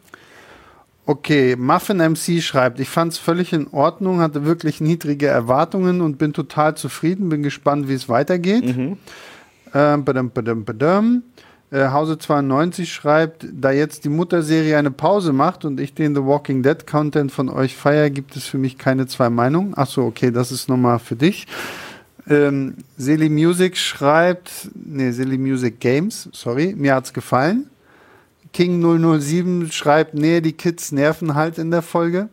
Okay, Muffin M C schreibt, ich fand es völlig in Ordnung, hatte wirklich niedrige Erwartungen und bin total zufrieden, bin gespannt, wie es weitergeht. Mhm. Ähm, badum, badum, badum. Äh, Hause zweiundneunzig schreibt, da jetzt die Mutterserie eine Pause macht und ich den The Walking Dead Content von euch feiere, gibt es für mich keine zwei Meinungen. Achso, okay, das ist nochmal für dich. Ähm, Seli Music schreibt, nee, Seli Music Games, sorry, mir hat's gefallen. King null null sieben schreibt, nee, die Kids nerven halt in der Folge.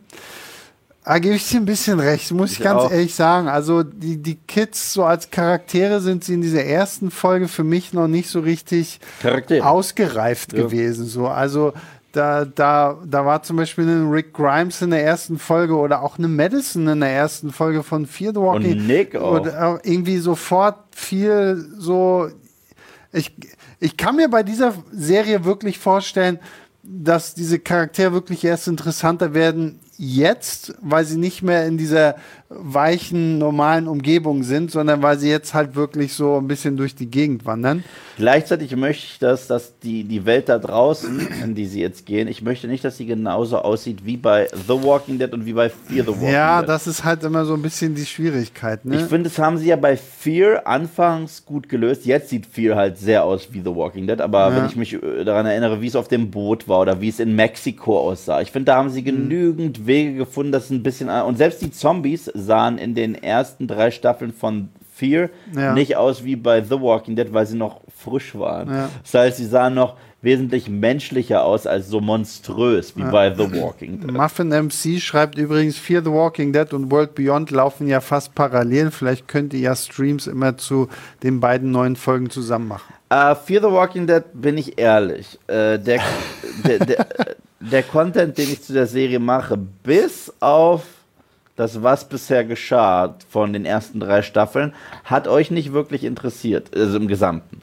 Da gebe ich dir ein bisschen recht, muss ich, ich ganz auch. ehrlich sagen. Also die, die Kids so als Charaktere sind sie in dieser ersten Folge für mich noch nicht so richtig Charaktere. ausgereift ja. gewesen. So. Also Da, da, da war zum Beispiel ein Rick Grimes in der ersten Folge oder auch eine Madison in der ersten Folge von Fear the Walking. Und Nick auch. Oder irgendwie sofort viel so. Ich, ich kann mir bei dieser Serie wirklich vorstellen, dass diese Charaktere wirklich erst interessanter werden jetzt, weil sie nicht mehr in dieser weichen, normalen Umgebungen sind, sondern weil sie jetzt halt wirklich so ein bisschen durch die Gegend wandern. Gleichzeitig möchte ich, dass, dass die, die Welt da draußen, in die sie jetzt gehen, ich möchte nicht, dass sie genauso aussieht wie bei The Walking Dead und wie bei Fear the Walking Ja, Dead. das ist halt immer so ein bisschen die Schwierigkeit. Ne? Ich finde, das haben sie ja bei Fear anfangs gut gelöst. Jetzt sieht Fear halt sehr aus wie The Walking Dead, aber Ja. wenn ich mich äh, daran erinnere, wie es auf dem Boot war oder wie es in Mexiko aussah, ich finde, da haben sie genügend mhm. Wege gefunden, dass es ein bisschen... Und selbst die Zombies sahen in den ersten drei Staffeln von Fear ja. nicht aus wie bei The Walking Dead, weil sie noch frisch waren. Ja. Das heißt, sie sahen noch wesentlich menschlicher aus als so monströs wie ja. bei The Walking Dead. Muffin M C schreibt übrigens, Fear the Walking Dead und World Beyond laufen ja fast parallel. Vielleicht könnt ihr ja Streams immer zu den beiden neuen Folgen zusammen machen. Uh, Fear the Walking Dead, bin ich ehrlich, äh, der, der, der, der Content, den ich zu der Serie mache, bis auf das, was bisher geschah von den ersten drei Staffeln, hat euch nicht wirklich interessiert, also im Gesamten.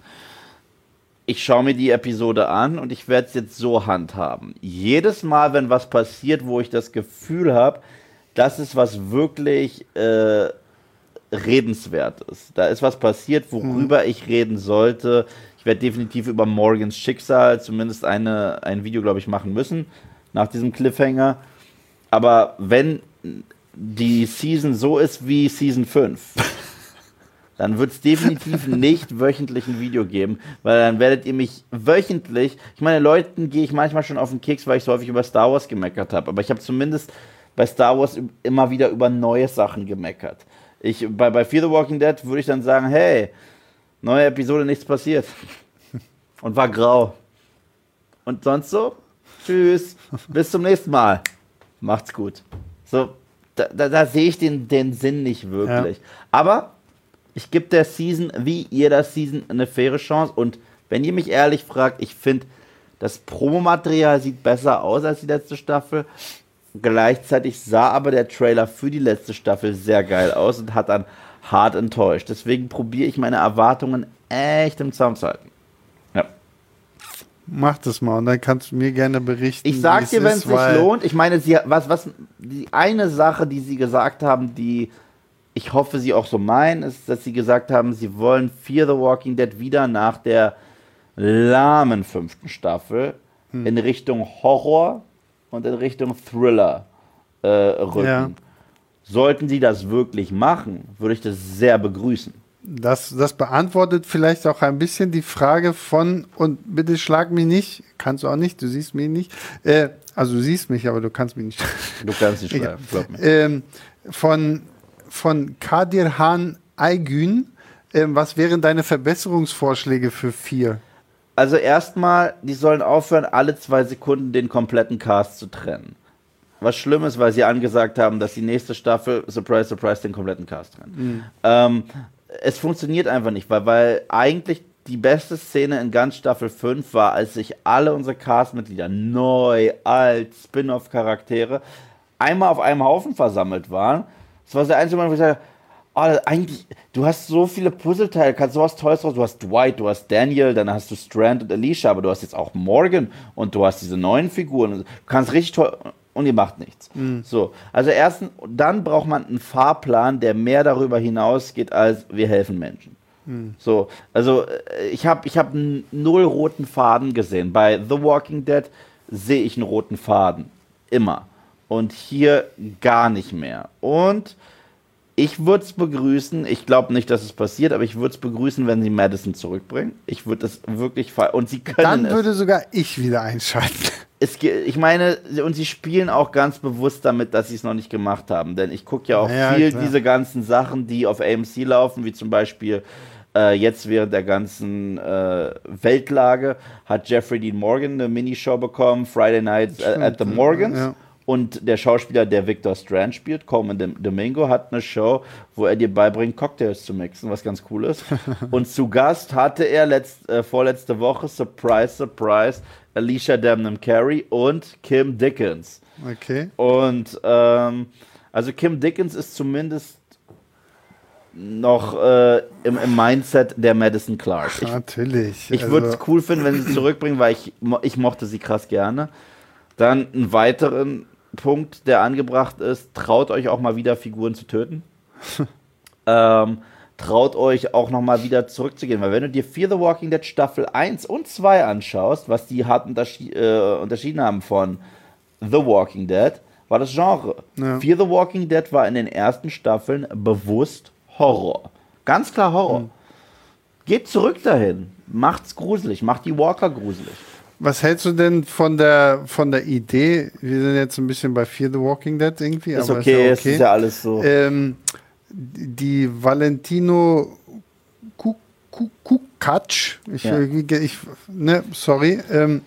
Ich schaue mir die Episode an und ich werde es jetzt so handhaben. Jedes Mal, wenn was passiert, wo ich das Gefühl habe, das ist was wirklich äh, redenswert ist. Da ist was passiert, worüber mhm. ich reden sollte. Ich werde definitiv über Morgans Schicksal zumindest eine, ein Video, glaube ich, machen müssen, nach diesem Cliffhanger. Aber wenn die Season so ist wie Season fünf, dann wird es definitiv nicht wöchentlich ein Video geben, weil dann werdet ihr mich wöchentlich, ich meine, Leuten gehe ich manchmal schon auf den Keks, weil ich so häufig über Star Wars gemeckert habe, aber ich habe zumindest bei Star Wars immer wieder über neue Sachen gemeckert. Ich, bei, bei Fear the Walking Dead würde ich dann sagen, hey, neue Episode, nichts passiert. Und war grau. Und sonst so? Tschüss, bis zum nächsten Mal. Macht's gut. So, da, da, da sehe ich den, den Sinn nicht wirklich. Ja. Aber ich gebe der Season, wie jeder Season, eine faire Chance. Und wenn ihr mich ehrlich fragt, ich finde, das Promomaterial sieht besser aus als die letzte Staffel. Gleichzeitig sah aber der Trailer für die letzte Staffel sehr geil aus und hat dann hart enttäuscht. Deswegen probiere ich meine Erwartungen echt im Zaum zu halten. Ja. Mach das mal und dann kannst du mir gerne berichten. Ich sag dir, wenn es sich lohnt. Ich meine, sie, was, was, die eine Sache, die sie gesagt haben, die ich hoffe, sie auch so meinen, ist, dass sie gesagt haben, sie wollen Fear the Walking Dead wieder nach der lahmen fünften Staffel hm. in Richtung Horror und in Richtung Thriller äh, rücken. Ja. Sollten sie das wirklich machen, würde ich das sehr begrüßen. Das, das beantwortet vielleicht auch ein bisschen die Frage von, und bitte schlag mich nicht, kannst du auch nicht, du siehst mich nicht, äh, also du siehst mich, aber du kannst mich nicht. Du kannst nicht schreiben, glaub mir. Ähm, von, von Kadirhan Aygün, ähm, was wären deine Verbesserungsvorschläge für vier? Also erstmal, die sollen aufhören, alle zwei Sekunden den kompletten Cast zu trennen. Was schlimm ist, weil sie angesagt haben, dass die nächste Staffel, surprise, surprise, den kompletten Cast trennen. Mhm. Ähm, es funktioniert einfach nicht, weil, weil eigentlich die beste Szene in ganz Staffel fünf war, als sich alle unsere Castmitglieder, neu, alt, Spin-off-Charaktere, einmal auf einem Haufen versammelt waren. Das war der einzige Moment, wo ich sage, oh, eigentlich, du hast so viele Puzzleteile, kannst sowas Tolles draus. Du hast Dwight, du hast Daniel, dann hast du Strand und Alicia, aber du hast jetzt auch Morgan und du hast diese neuen Figuren. Du kannst richtig toll, und ihr macht nichts. Mhm. So, also erstens, dann braucht man einen Fahrplan, der mehr darüber hinausgeht, als wir helfen Menschen. Mhm. So, also ich habe ich hab einen null roten Faden gesehen. Bei The Walking Dead sehe ich einen roten Faden. Immer. Und hier gar nicht mehr. Und ich würde es begrüßen, ich glaube nicht, dass es passiert, aber ich würde es begrüßen, wenn sie Madison zurückbringen. Ich würde es wirklich feiern. Und sie können Dann es. würde sogar ich wieder einschalten. Es, ich meine, und sie spielen auch ganz bewusst damit, dass sie es noch nicht gemacht haben. Denn ich gucke ja auch ja, viel klar. diese ganzen Sachen, die auf A M C laufen, wie zum Beispiel äh, jetzt während der ganzen äh, Weltlage hat Jeffrey Dean Morgan eine Minishow bekommen, Friday Nights äh, at the Morgans. Ja. Und der Schauspieler, der Victor Strand spielt, Coleman Domingo, hat eine Show, wo er dir beibringt, Cocktails zu mixen, was ganz cool ist. Und zu Gast hatte er letzt, äh, vorletzte Woche, surprise, surprise, Alicia Damnum Carey und Kim Dickens. Okay. Und ähm, also Kim Dickens ist zumindest noch äh, im, im Mindset der Madison Clark. Ich, Natürlich. Ich also. würde es cool finden, wenn sie es zurückbringen, weil ich, ich mochte sie krass gerne. Dann einen weiteren Punkt, der angebracht ist, traut euch auch mal wieder Figuren zu töten. ähm, traut euch auch noch mal wieder zurückzugehen, weil wenn du dir Fear the Walking Dead Staffel eins und zwei anschaust, was die hart unterschied, äh, unterschieden haben von The Walking Dead, war das Genre. Ja. Fear the Walking Dead war in den ersten Staffeln bewusst Horror. Ganz klar Horror. Mhm. Geht zurück dahin. Macht's gruselig. Macht die Walker gruselig. Was hältst du denn von der, von der Idee, wir sind jetzt ein bisschen bei Fear the Walking Dead irgendwie, ist aber okay, ist ja okay. Ist ja alles so. Ähm, die Valentino Kukac, ich, ja. ich, ne, sorry, ähm,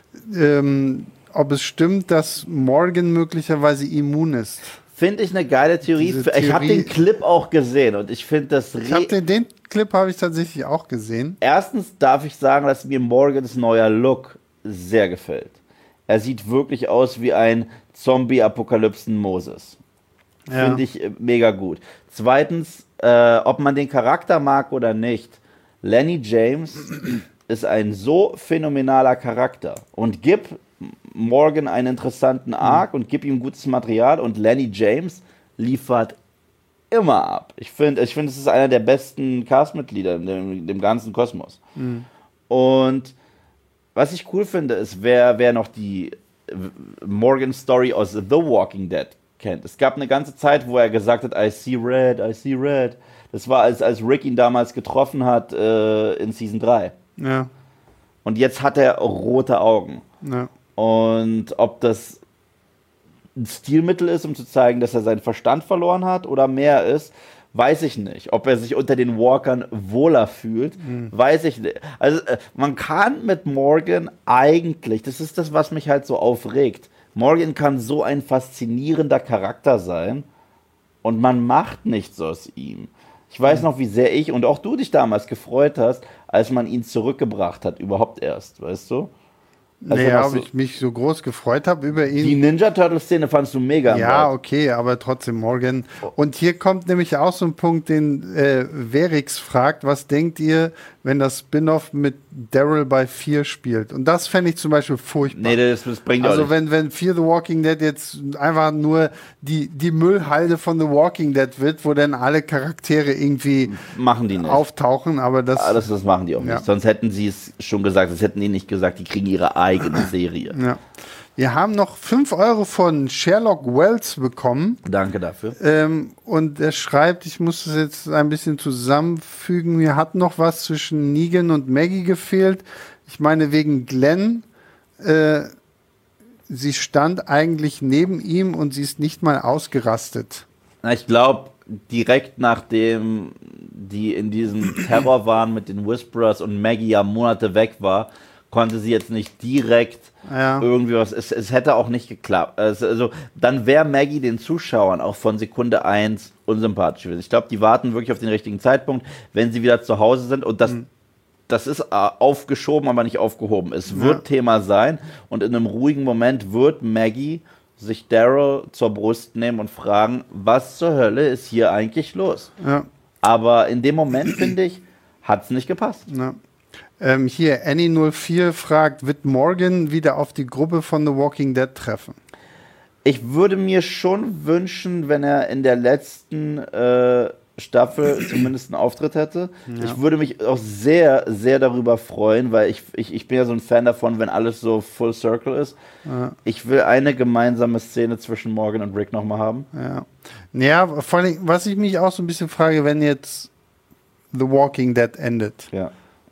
ähm, ob es stimmt, dass Morgan möglicherweise immun ist. Finde ich eine geile Theorie. Theorie ich habe den Clip auch gesehen und ich finde das... Ich hab den, den Clip habe ich tatsächlich auch gesehen. Erstens darf ich sagen, dass mir Morgans neuer Look sehr gefällt. Er sieht wirklich aus wie ein Zombie-Apokalypsen-Moses. Ja. Finde ich mega gut. Zweitens, äh, ob man den Charakter mag oder nicht, Lenny James ist ein so phänomenaler Charakter und gib Morgan einen interessanten Arc mhm. und gib ihm gutes Material und Lenny James liefert immer ab. Ich finde, ich find, es ist einer der besten Castmitglieder in dem, in dem ganzen Kosmos. Mhm. Und was ich cool finde, ist, wer, wer noch die Morgan-Story aus The Walking Dead kennt. Es gab eine ganze Zeit, wo er gesagt hat, I see red, I see red. Das war, als, als Rick ihn damals getroffen hat äh, in Season drei. Ja. Und jetzt hat er rote Augen. Ja. Und ob das ein Stilmittel ist, um zu zeigen, dass er seinen Verstand verloren hat oder mehr ist, weiß ich nicht. Ob er sich unter den Walkern wohler fühlt, mhm. weiß ich nicht. Also äh, man kann mit Morgan eigentlich, das ist das, was mich halt so aufregt, Morgan kann so ein faszinierender Charakter sein und man macht nichts aus ihm. Ich weiß mhm. noch, wie sehr ich und auch du dich damals gefreut hast, als man ihn zurückgebracht hat, überhaupt erst, weißt du? Also naja, ob so ich mich so groß gefreut habe über ihn. Die Ninja-Turtle-Szene fandst du mega. Ja, okay, aber trotzdem Morgan. Und hier kommt nämlich auch so ein Punkt, den äh, Verix fragt, was denkt ihr, wenn das Spin-off mit Daryl bei vier spielt? Und das fände ich zum Beispiel furchtbar. Nee, das, das bringt Also auch wenn, wenn Fear the Walking Dead jetzt einfach nur die, die Müllhalde von The Walking Dead wird, wo dann alle Charaktere irgendwie machen die nicht. auftauchen, aber das... Ja, das, das machen die auch ja. nicht. Sonst hätten sie es schon gesagt, das hätten die nicht gesagt, die kriegen ihre eigene Serie. Ja. Wir haben noch fünf Euro von Sherlock Wells bekommen. Danke dafür. Ähm, und er schreibt, ich muss das jetzt ein bisschen zusammenfügen, mir hat noch was zwischen Negan und Maggie gefehlt. Ich meine wegen Glenn. Äh, sie stand eigentlich neben ihm und sie ist nicht mal ausgerastet. Na, ich glaube, direkt nachdem die in diesem Terror waren mit den Whisperers und Maggie ja Monate weg war, konnte sie jetzt nicht direkt ja. irgendwie was, es, es hätte auch nicht geklappt. Also, also dann wäre Maggie den Zuschauern auch von Sekunde eins unsympathisch gewesen. Ich glaube, die warten wirklich auf den richtigen Zeitpunkt, wenn sie wieder zu Hause sind und das, mhm. das ist aufgeschoben, aber nicht aufgehoben. Es wird ja. Thema sein und in einem ruhigen Moment wird Maggie sich Daryl zur Brust nehmen und fragen, was zur Hölle ist hier eigentlich los? Ja. Aber in dem Moment, finde ich, hat es nicht gepasst. Ja. Ähm, hier, Annie null vier fragt, wird Morgan wieder auf die Gruppe von The Walking Dead treffen? Ich würde mir schon wünschen, wenn er in der letzten äh, Staffel zumindest einen Auftritt hätte. Ja. Ich würde mich auch sehr, sehr darüber freuen, weil ich, ich, ich bin ja so ein Fan davon, wenn alles so full circle ist. Ja. Ich will eine gemeinsame Szene zwischen Morgan und Rick nochmal haben. Ja. Ja, vor allem, was ich mich auch so ein bisschen frage, wenn jetzt The Walking Dead endet. Ja.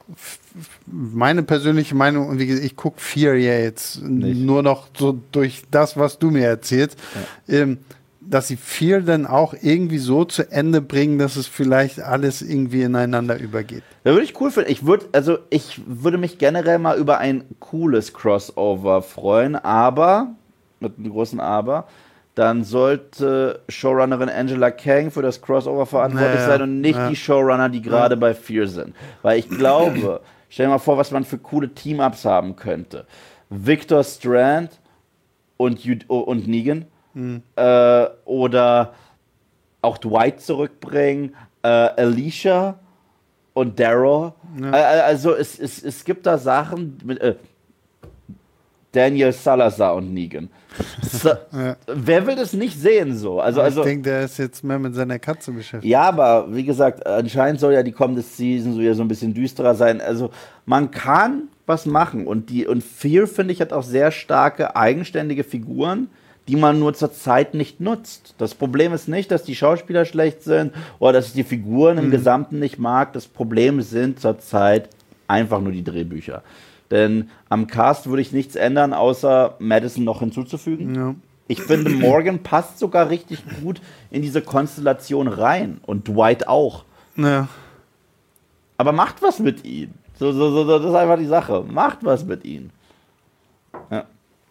Meine persönliche Meinung, und wie gesagt, ich gucke Fear ja jetzt nicht. Nur noch so durch das, was du mir erzählst, ja. ähm, dass sie Fear dann auch irgendwie so zu Ende bringen, dass es vielleicht alles irgendwie ineinander übergeht. Da würde ich cool finden. Ich würde, also ich würde mich generell mal über ein cooles Crossover freuen, aber, mit einem großen Aber, dann sollte Showrunnerin Angela Kang für das Crossover verantwortlich naja, sein und nicht ja. die Showrunner, die gerade ja. bei Fear sind. Weil ich glaube, stell dir mal vor, was man für coole Team-Ups haben könnte. Victor Strand und, Ju- und Negan mhm. äh, oder auch Dwight zurückbringen, äh, Alicia und Daryl. Ja. Äh, also es, es, es gibt da Sachen mit... Äh, Daniel Salazar und Negan. So, Ja. Wer will das nicht sehen so? Also, also ich denke, der ist jetzt mehr mit seiner Katze beschäftigt. ja, aber wie gesagt, anscheinend soll ja die kommende Season so ja so ein bisschen düsterer sein. Also man kann was machen und die und Fear, finde ich, hat auch sehr starke eigenständige Figuren, die man nur zur Zeit nicht nutzt. Das Problem ist nicht, dass die Schauspieler schlecht sind oder dass ich die Figuren im Mhm. Gesamten nicht mag. Das Problem sind zur Zeit einfach nur die Drehbücher. Denn am Cast würde ich nichts ändern, außer Madison noch hinzuzufügen. Ja. Ich finde, Morgan passt sogar richtig gut in diese Konstellation rein. Und Dwight auch. Ja. Aber macht was mit ihm. So, so, so, das ist einfach die Sache. Macht was mit ihm. Ja.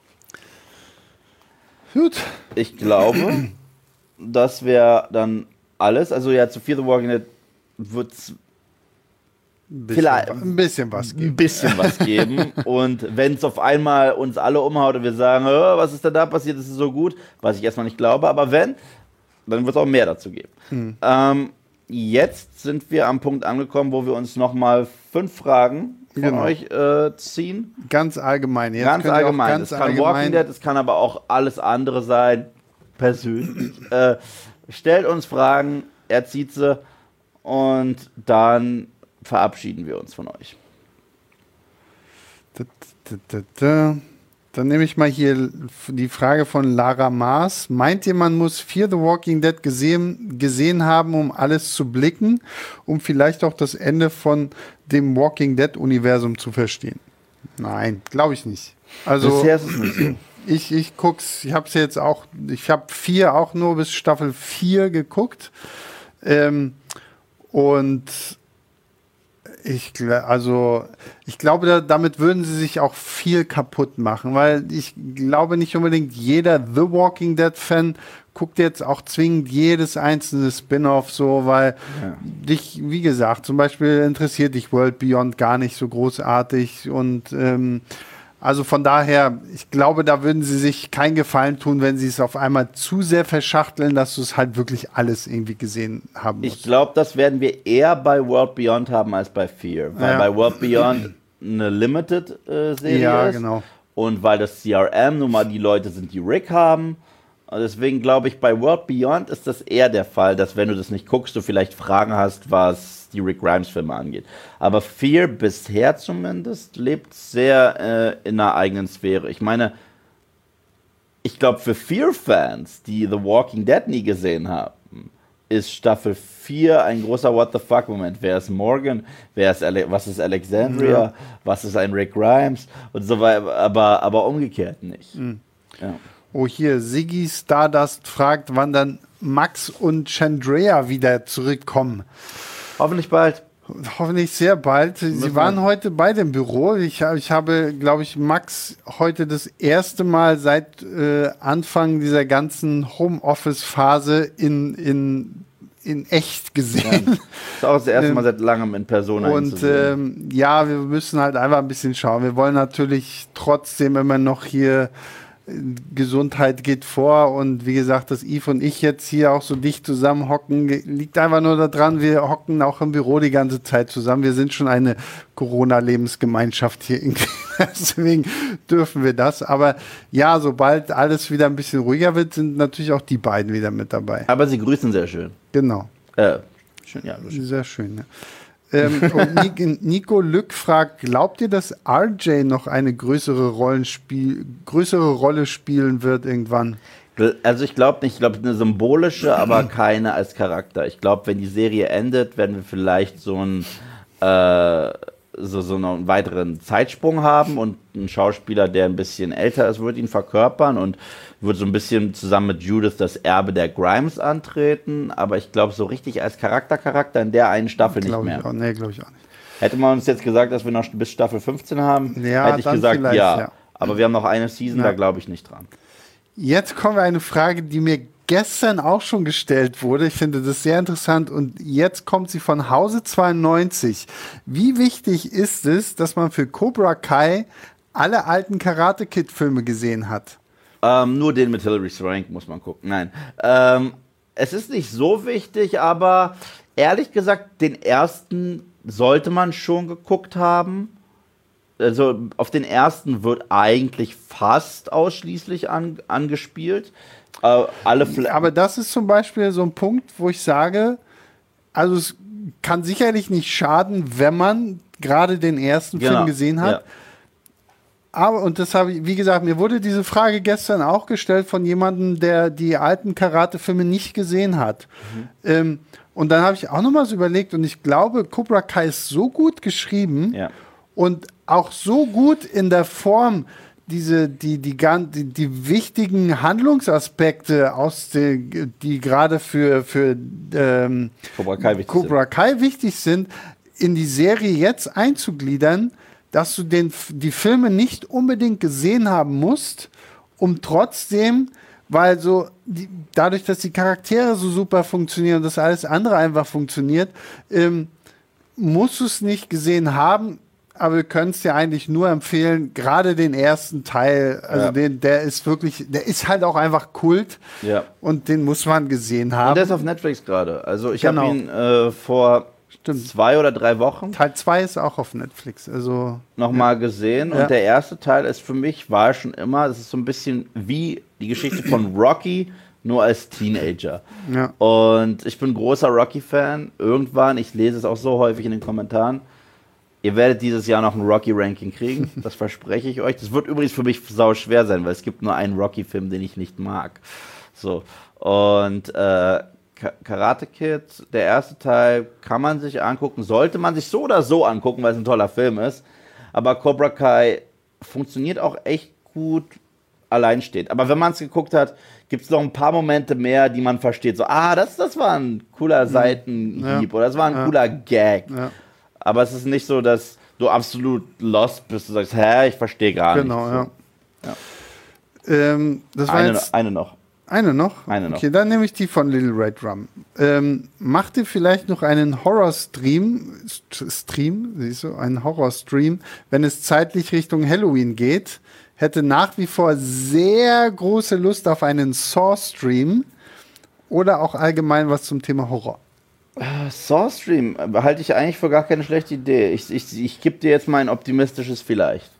Gut. Ich glaube, das wäre dann alles. Also ja, zu Fear the Walking Dead wird es Ein bisschen, Vielleicht- wa- ein bisschen was ein geben. bisschen was geben. Und wenn es auf einmal uns alle umhaut und wir sagen, oh, was ist denn da passiert, das ist so gut, was ich erstmal nicht glaube, aber wenn, dann wird es auch mehr dazu geben. Hm. Ähm, jetzt sind wir am Punkt angekommen, wo wir uns nochmal fünf Fragen von Genau. euch äh, ziehen. Ganz allgemein. Jetzt Ganz könnt ihr auch allgemein. Ganz es kann Walking allgemein Dead, es kann aber auch alles andere sein. Persönlich. äh, stellt uns Fragen, er zieht sie und dann verabschieden wir uns von euch. Da, da, da, da. Dann nehme ich mal hier die Frage von Lara Maas. Meint ihr, man muss Fear the Walking Dead gesehen, gesehen haben, um alles zu blicken, um vielleicht auch das Ende von dem Walking Dead-Universum zu verstehen? Nein, glaube ich nicht. Also Bisher ist es nicht so. ich, ich guck's, ich habe es jetzt auch, ich habe vier auch nur bis Staffel vier geguckt. Ähm, und ich, gl- also, ich glaube, da, damit würden sie sich auch viel kaputt machen, weil ich glaube nicht unbedingt jeder The Walking Dead Fan guckt jetzt auch zwingend jedes einzelne Spin-off so, weil Ja. dich, wie gesagt, zum Beispiel interessiert dich World Beyond gar nicht so großartig und ähm, also von daher, ich glaube, da würden sie sich keinen Gefallen tun, wenn sie es auf einmal zu sehr verschachteln, dass du es halt wirklich alles irgendwie gesehen haben musst. Ich glaube, das werden wir eher bei World Beyond haben als bei Fear. Weil Ja. bei World Beyond eine Limited-Serie Ja, ist. genau. Und weil das C R M nun mal die Leute sind, die Rick haben. Und deswegen glaube ich, bei World Beyond ist das eher der Fall, dass wenn du das nicht guckst, du vielleicht Fragen hast, was die Rick Grimes-Filme angeht. Aber Fear bisher zumindest lebt sehr äh, in einer eigenen Sphäre. Ich meine, ich glaube, für Fear-Fans, die The Walking Dead nie gesehen haben, ist Staffel vier ein großer What the fuck-Moment. Wer ist Morgan? Wer ist Ale was ist Alexandria? Ja. Was ist ein Rick Grimes? Und so weiter, aber, aber umgekehrt nicht. Mhm. Ja. Oh, hier, Siggy Stardust fragt, wann dann Max und Chandrea wieder zurückkommen. Hoffentlich bald. Hoffentlich sehr bald. Sie Müssen waren wir- heute beide im Büro. Ich, hab- ich habe, glaube ich, Max heute das erste Mal seit äh, Anfang dieser ganzen Homeoffice-Phase in, in, in echt gesehen. Ist auch das erste Mal seit langem in Persona ihn zu Und sehen. ähm, ja, wir müssen halt einfach ein bisschen schauen. Wir wollen natürlich trotzdem immer noch hier, äh, Gesundheit geht vor. Und wie gesagt, dass Yves und ich jetzt hier auch so dicht zusammen hocken, ge- liegt einfach nur daran, wir hocken auch im Büro die ganze Zeit zusammen. Wir sind schon eine Corona-Lebensgemeinschaft hier irgendwie. Deswegen dürfen wir das. Aber ja, sobald alles wieder ein bisschen ruhiger wird, sind natürlich auch die beiden wieder mit dabei. Aber sie grüßen sehr schön. Genau. Äh, schön, ja, schön. Sehr schön. Ne? ähm, und Nic- Nico Lück fragt, glaubt ihr, dass R J noch eine größere, Rollenspiel, größere Rolle spielen wird irgendwann? Also ich glaube nicht, ich glaube eine symbolische, aber keine als Charakter. Ich glaube, wenn die Serie endet, werden wir vielleicht so einen, äh, so, so einen weiteren Zeitsprung haben und ein Schauspieler, der ein bisschen älter ist, wird ihn verkörpern und wird so ein bisschen zusammen mit Judith das Erbe der Grimes antreten. Aber ich glaube, so richtig als Charakter-Charakter in der einen Staffel nicht Glaube mehr. ich auch, nee, glaube ich auch nicht. Hätte man uns jetzt gesagt, dass wir noch bis Staffel fünfzehn haben, Ja, hätte ich dann gesagt, vielleicht, ja. ja. Aber wir haben noch eine Season, Ja. da glaube ich nicht dran. Jetzt kommen wir eine Frage, die mir gestern auch schon gestellt wurde. Ich finde das sehr interessant und jetzt kommt sie von Hause zweiundneunzig. Wie wichtig ist es, dass man für Cobra Kai alle alten Karate Kid Filme gesehen hat? Ähm, nur den mit Hilary Swank muss man gucken. Nein. Ähm, es ist nicht so wichtig, aber ehrlich gesagt, den ersten sollte man schon geguckt haben. also auf den ersten wird eigentlich fast ausschließlich an, angespielt. Äh, alle Fla- Aber das ist zum Beispiel so ein Punkt, wo ich sage, also es kann sicherlich nicht schaden, wenn man gerade den ersten Genau, Film gesehen hat. ja. Aber, und das habe ich, wie gesagt, mir wurde diese Frage gestern auch gestellt von jemandem, der die alten Karate-Filme nicht gesehen hat. Mhm. Ähm, und dann habe ich auch noch mal so überlegt und ich glaube, Cobra Kai ist so gut geschrieben Ja. und auch so gut in der Form, diese, die, die, die, die wichtigen Handlungsaspekte aus der, die gerade für, für ähm, Cobra Kai wichtig Cobra Kai wichtig sind, in die Serie jetzt einzugliedern, dass du den, die Filme nicht unbedingt gesehen haben musst, um trotzdem, weil so die, dadurch, dass die Charaktere so super funktionieren und das alles andere einfach funktioniert, ähm, musst du es nicht gesehen haben, aber wir können es dir eigentlich nur empfehlen, gerade den ersten Teil, also Ja. den, der ist wirklich, der ist halt auch einfach Kult Ja. und den muss man gesehen haben. Und der ist auf Netflix gerade. Also ich Genau. habe ihn äh, vor Stimmt. zwei oder drei Wochen Teil zwei ist auch auf Netflix, also nochmal gesehen. Ja. Und der erste Teil ist für mich, war schon immer, das ist so ein bisschen wie die Geschichte von Rocky, nur als Teenager. ja. Und ich bin großer Rocky-Fan. Irgendwann, ich lese es auch so häufig in den Kommentaren, ihr werdet dieses Jahr noch ein Rocky-Ranking kriegen. Das verspreche ich euch. Das wird übrigens für mich sau schwer sein, weil es gibt nur einen Rocky-Film, den ich nicht mag. So. Und äh, Karate Kid, der erste Teil, kann man sich angucken. Sollte man sich so oder so angucken, weil es ein toller Film ist. Aber Cobra Kai funktioniert auch echt gut allein steht. Aber wenn man es geguckt hat, gibt es noch ein paar Momente mehr, die man versteht. So, ah, das, das war ein cooler Seitenhieb Ja. oder das war ein Ja. cooler Gag. Ja. Aber es ist nicht so, dass du absolut lost bist. Du sagst, hä, ich verstehe gar Genau, nichts. ja. Ähm, das war Eine, jetzt eine noch. eine noch. Eine noch. Okay, dann nehme ich die von Little Red Drum. Ähm, mach dir vielleicht noch einen Horror-Stream, St- Stream, siehst du, einen Horror-Stream, wenn es zeitlich Richtung Halloween geht. Hätte nach wie vor sehr große Lust auf einen Saw-Stream oder auch allgemein was zum Thema Horror. Saw-Stream halte ich eigentlich für gar keine schlechte Idee. Ich, ich, ich gebe dir jetzt mal ein optimistisches Vielleicht.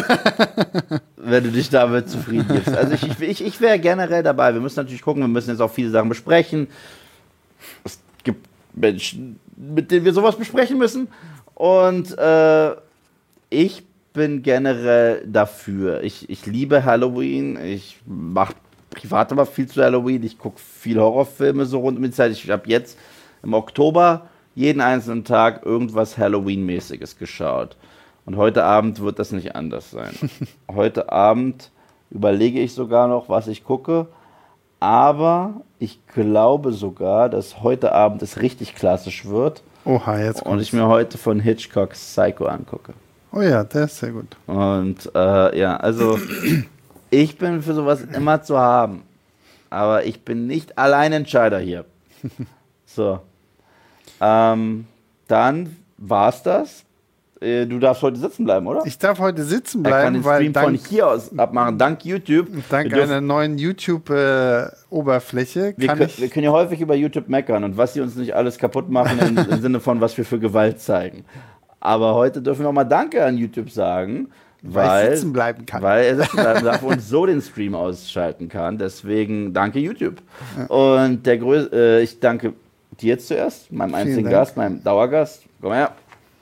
Wenn du dich damit zufrieden gibst. Also ich, ich, ich, ich wäre generell dabei. Wir müssen natürlich gucken, wir müssen jetzt auch viele Sachen besprechen. Es gibt Menschen, mit denen wir sowas besprechen müssen. Und äh, ich bin generell dafür. Ich, ich liebe Halloween. Ich mache privat aber viel zu Halloween. Ich gucke viel Horrorfilme so rund um die Zeit. Ich habe jetzt im Oktober jeden einzelnen Tag irgendwas Halloween-mäßiges geschaut. Und heute Abend wird das nicht anders sein. Heute Abend überlege ich sogar noch, was ich gucke. Aber ich glaube sogar, dass heute Abend es richtig klassisch wird. Oha, jetzt Und kommt's. ich mir heute von Hitchcock Psycho angucke. Oh ja, der ist sehr gut. Und äh, ja, also ich bin für sowas immer zu haben. Aber ich bin nicht Alleinentscheider hier. So. Ähm, dann war's das. Äh, Du darfst heute sitzen bleiben, oder? Ich darf heute sitzen Er kann bleiben, den weil Stream von dank, hier aus abmachen, dank YouTube. dank wir, dürfen, einer neuen YouTube-Oberfläche wir, kann können, ich... wir können ja häufig über YouTube meckern und was sie uns nicht alles kaputt machen im, im Sinne von, was wir für Gewalt zeigen. Aber heute dürfen wir auch mal Danke an YouTube sagen, Weil weil, ich sitzen bleiben kann. Weil er sitzen bleiben darf und so den Stream ausschalten kann. Deswegen danke YouTube. Und der Grö äh, ich danke dir zuerst, meinem einzigen Dank. Gast, meinem Dauergast. Komm her.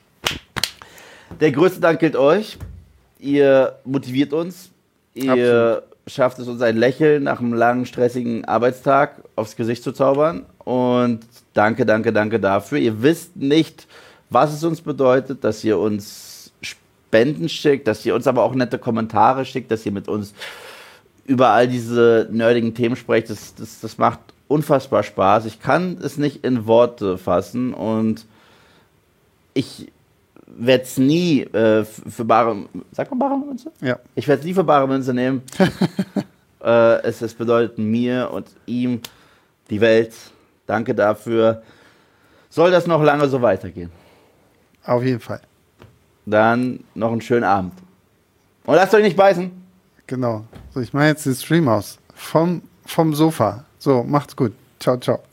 Der größte Dank gilt euch. Ihr motiviert uns. Ihr Absolut. schafft es uns ein Lächeln nach einem langen, stressigen Arbeitstag aufs Gesicht zu zaubern. Und danke, danke, danke dafür. Ihr wisst nicht, was es uns bedeutet, dass ihr uns Spenden schickt, dass ihr uns aber auch nette Kommentare schickt, dass ihr mit uns über all diese nerdigen Themen sprecht. Das, das, das macht unfassbar Spaß. Ich kann es nicht in Worte fassen und ich werde es nie äh, für bare, sagt man bare Münze? Ja. Ich werde es nie für bare Münze nehmen. äh, es, es bedeutet mir und ihm die Welt. Danke dafür. Soll das noch lange so weitergehen? Auf jeden Fall. Dann noch einen schönen Abend. Und lasst euch nicht beißen. Genau. So, ich mache jetzt den Stream aus. Vom, vom Sofa. So, macht's gut. Ciao, ciao.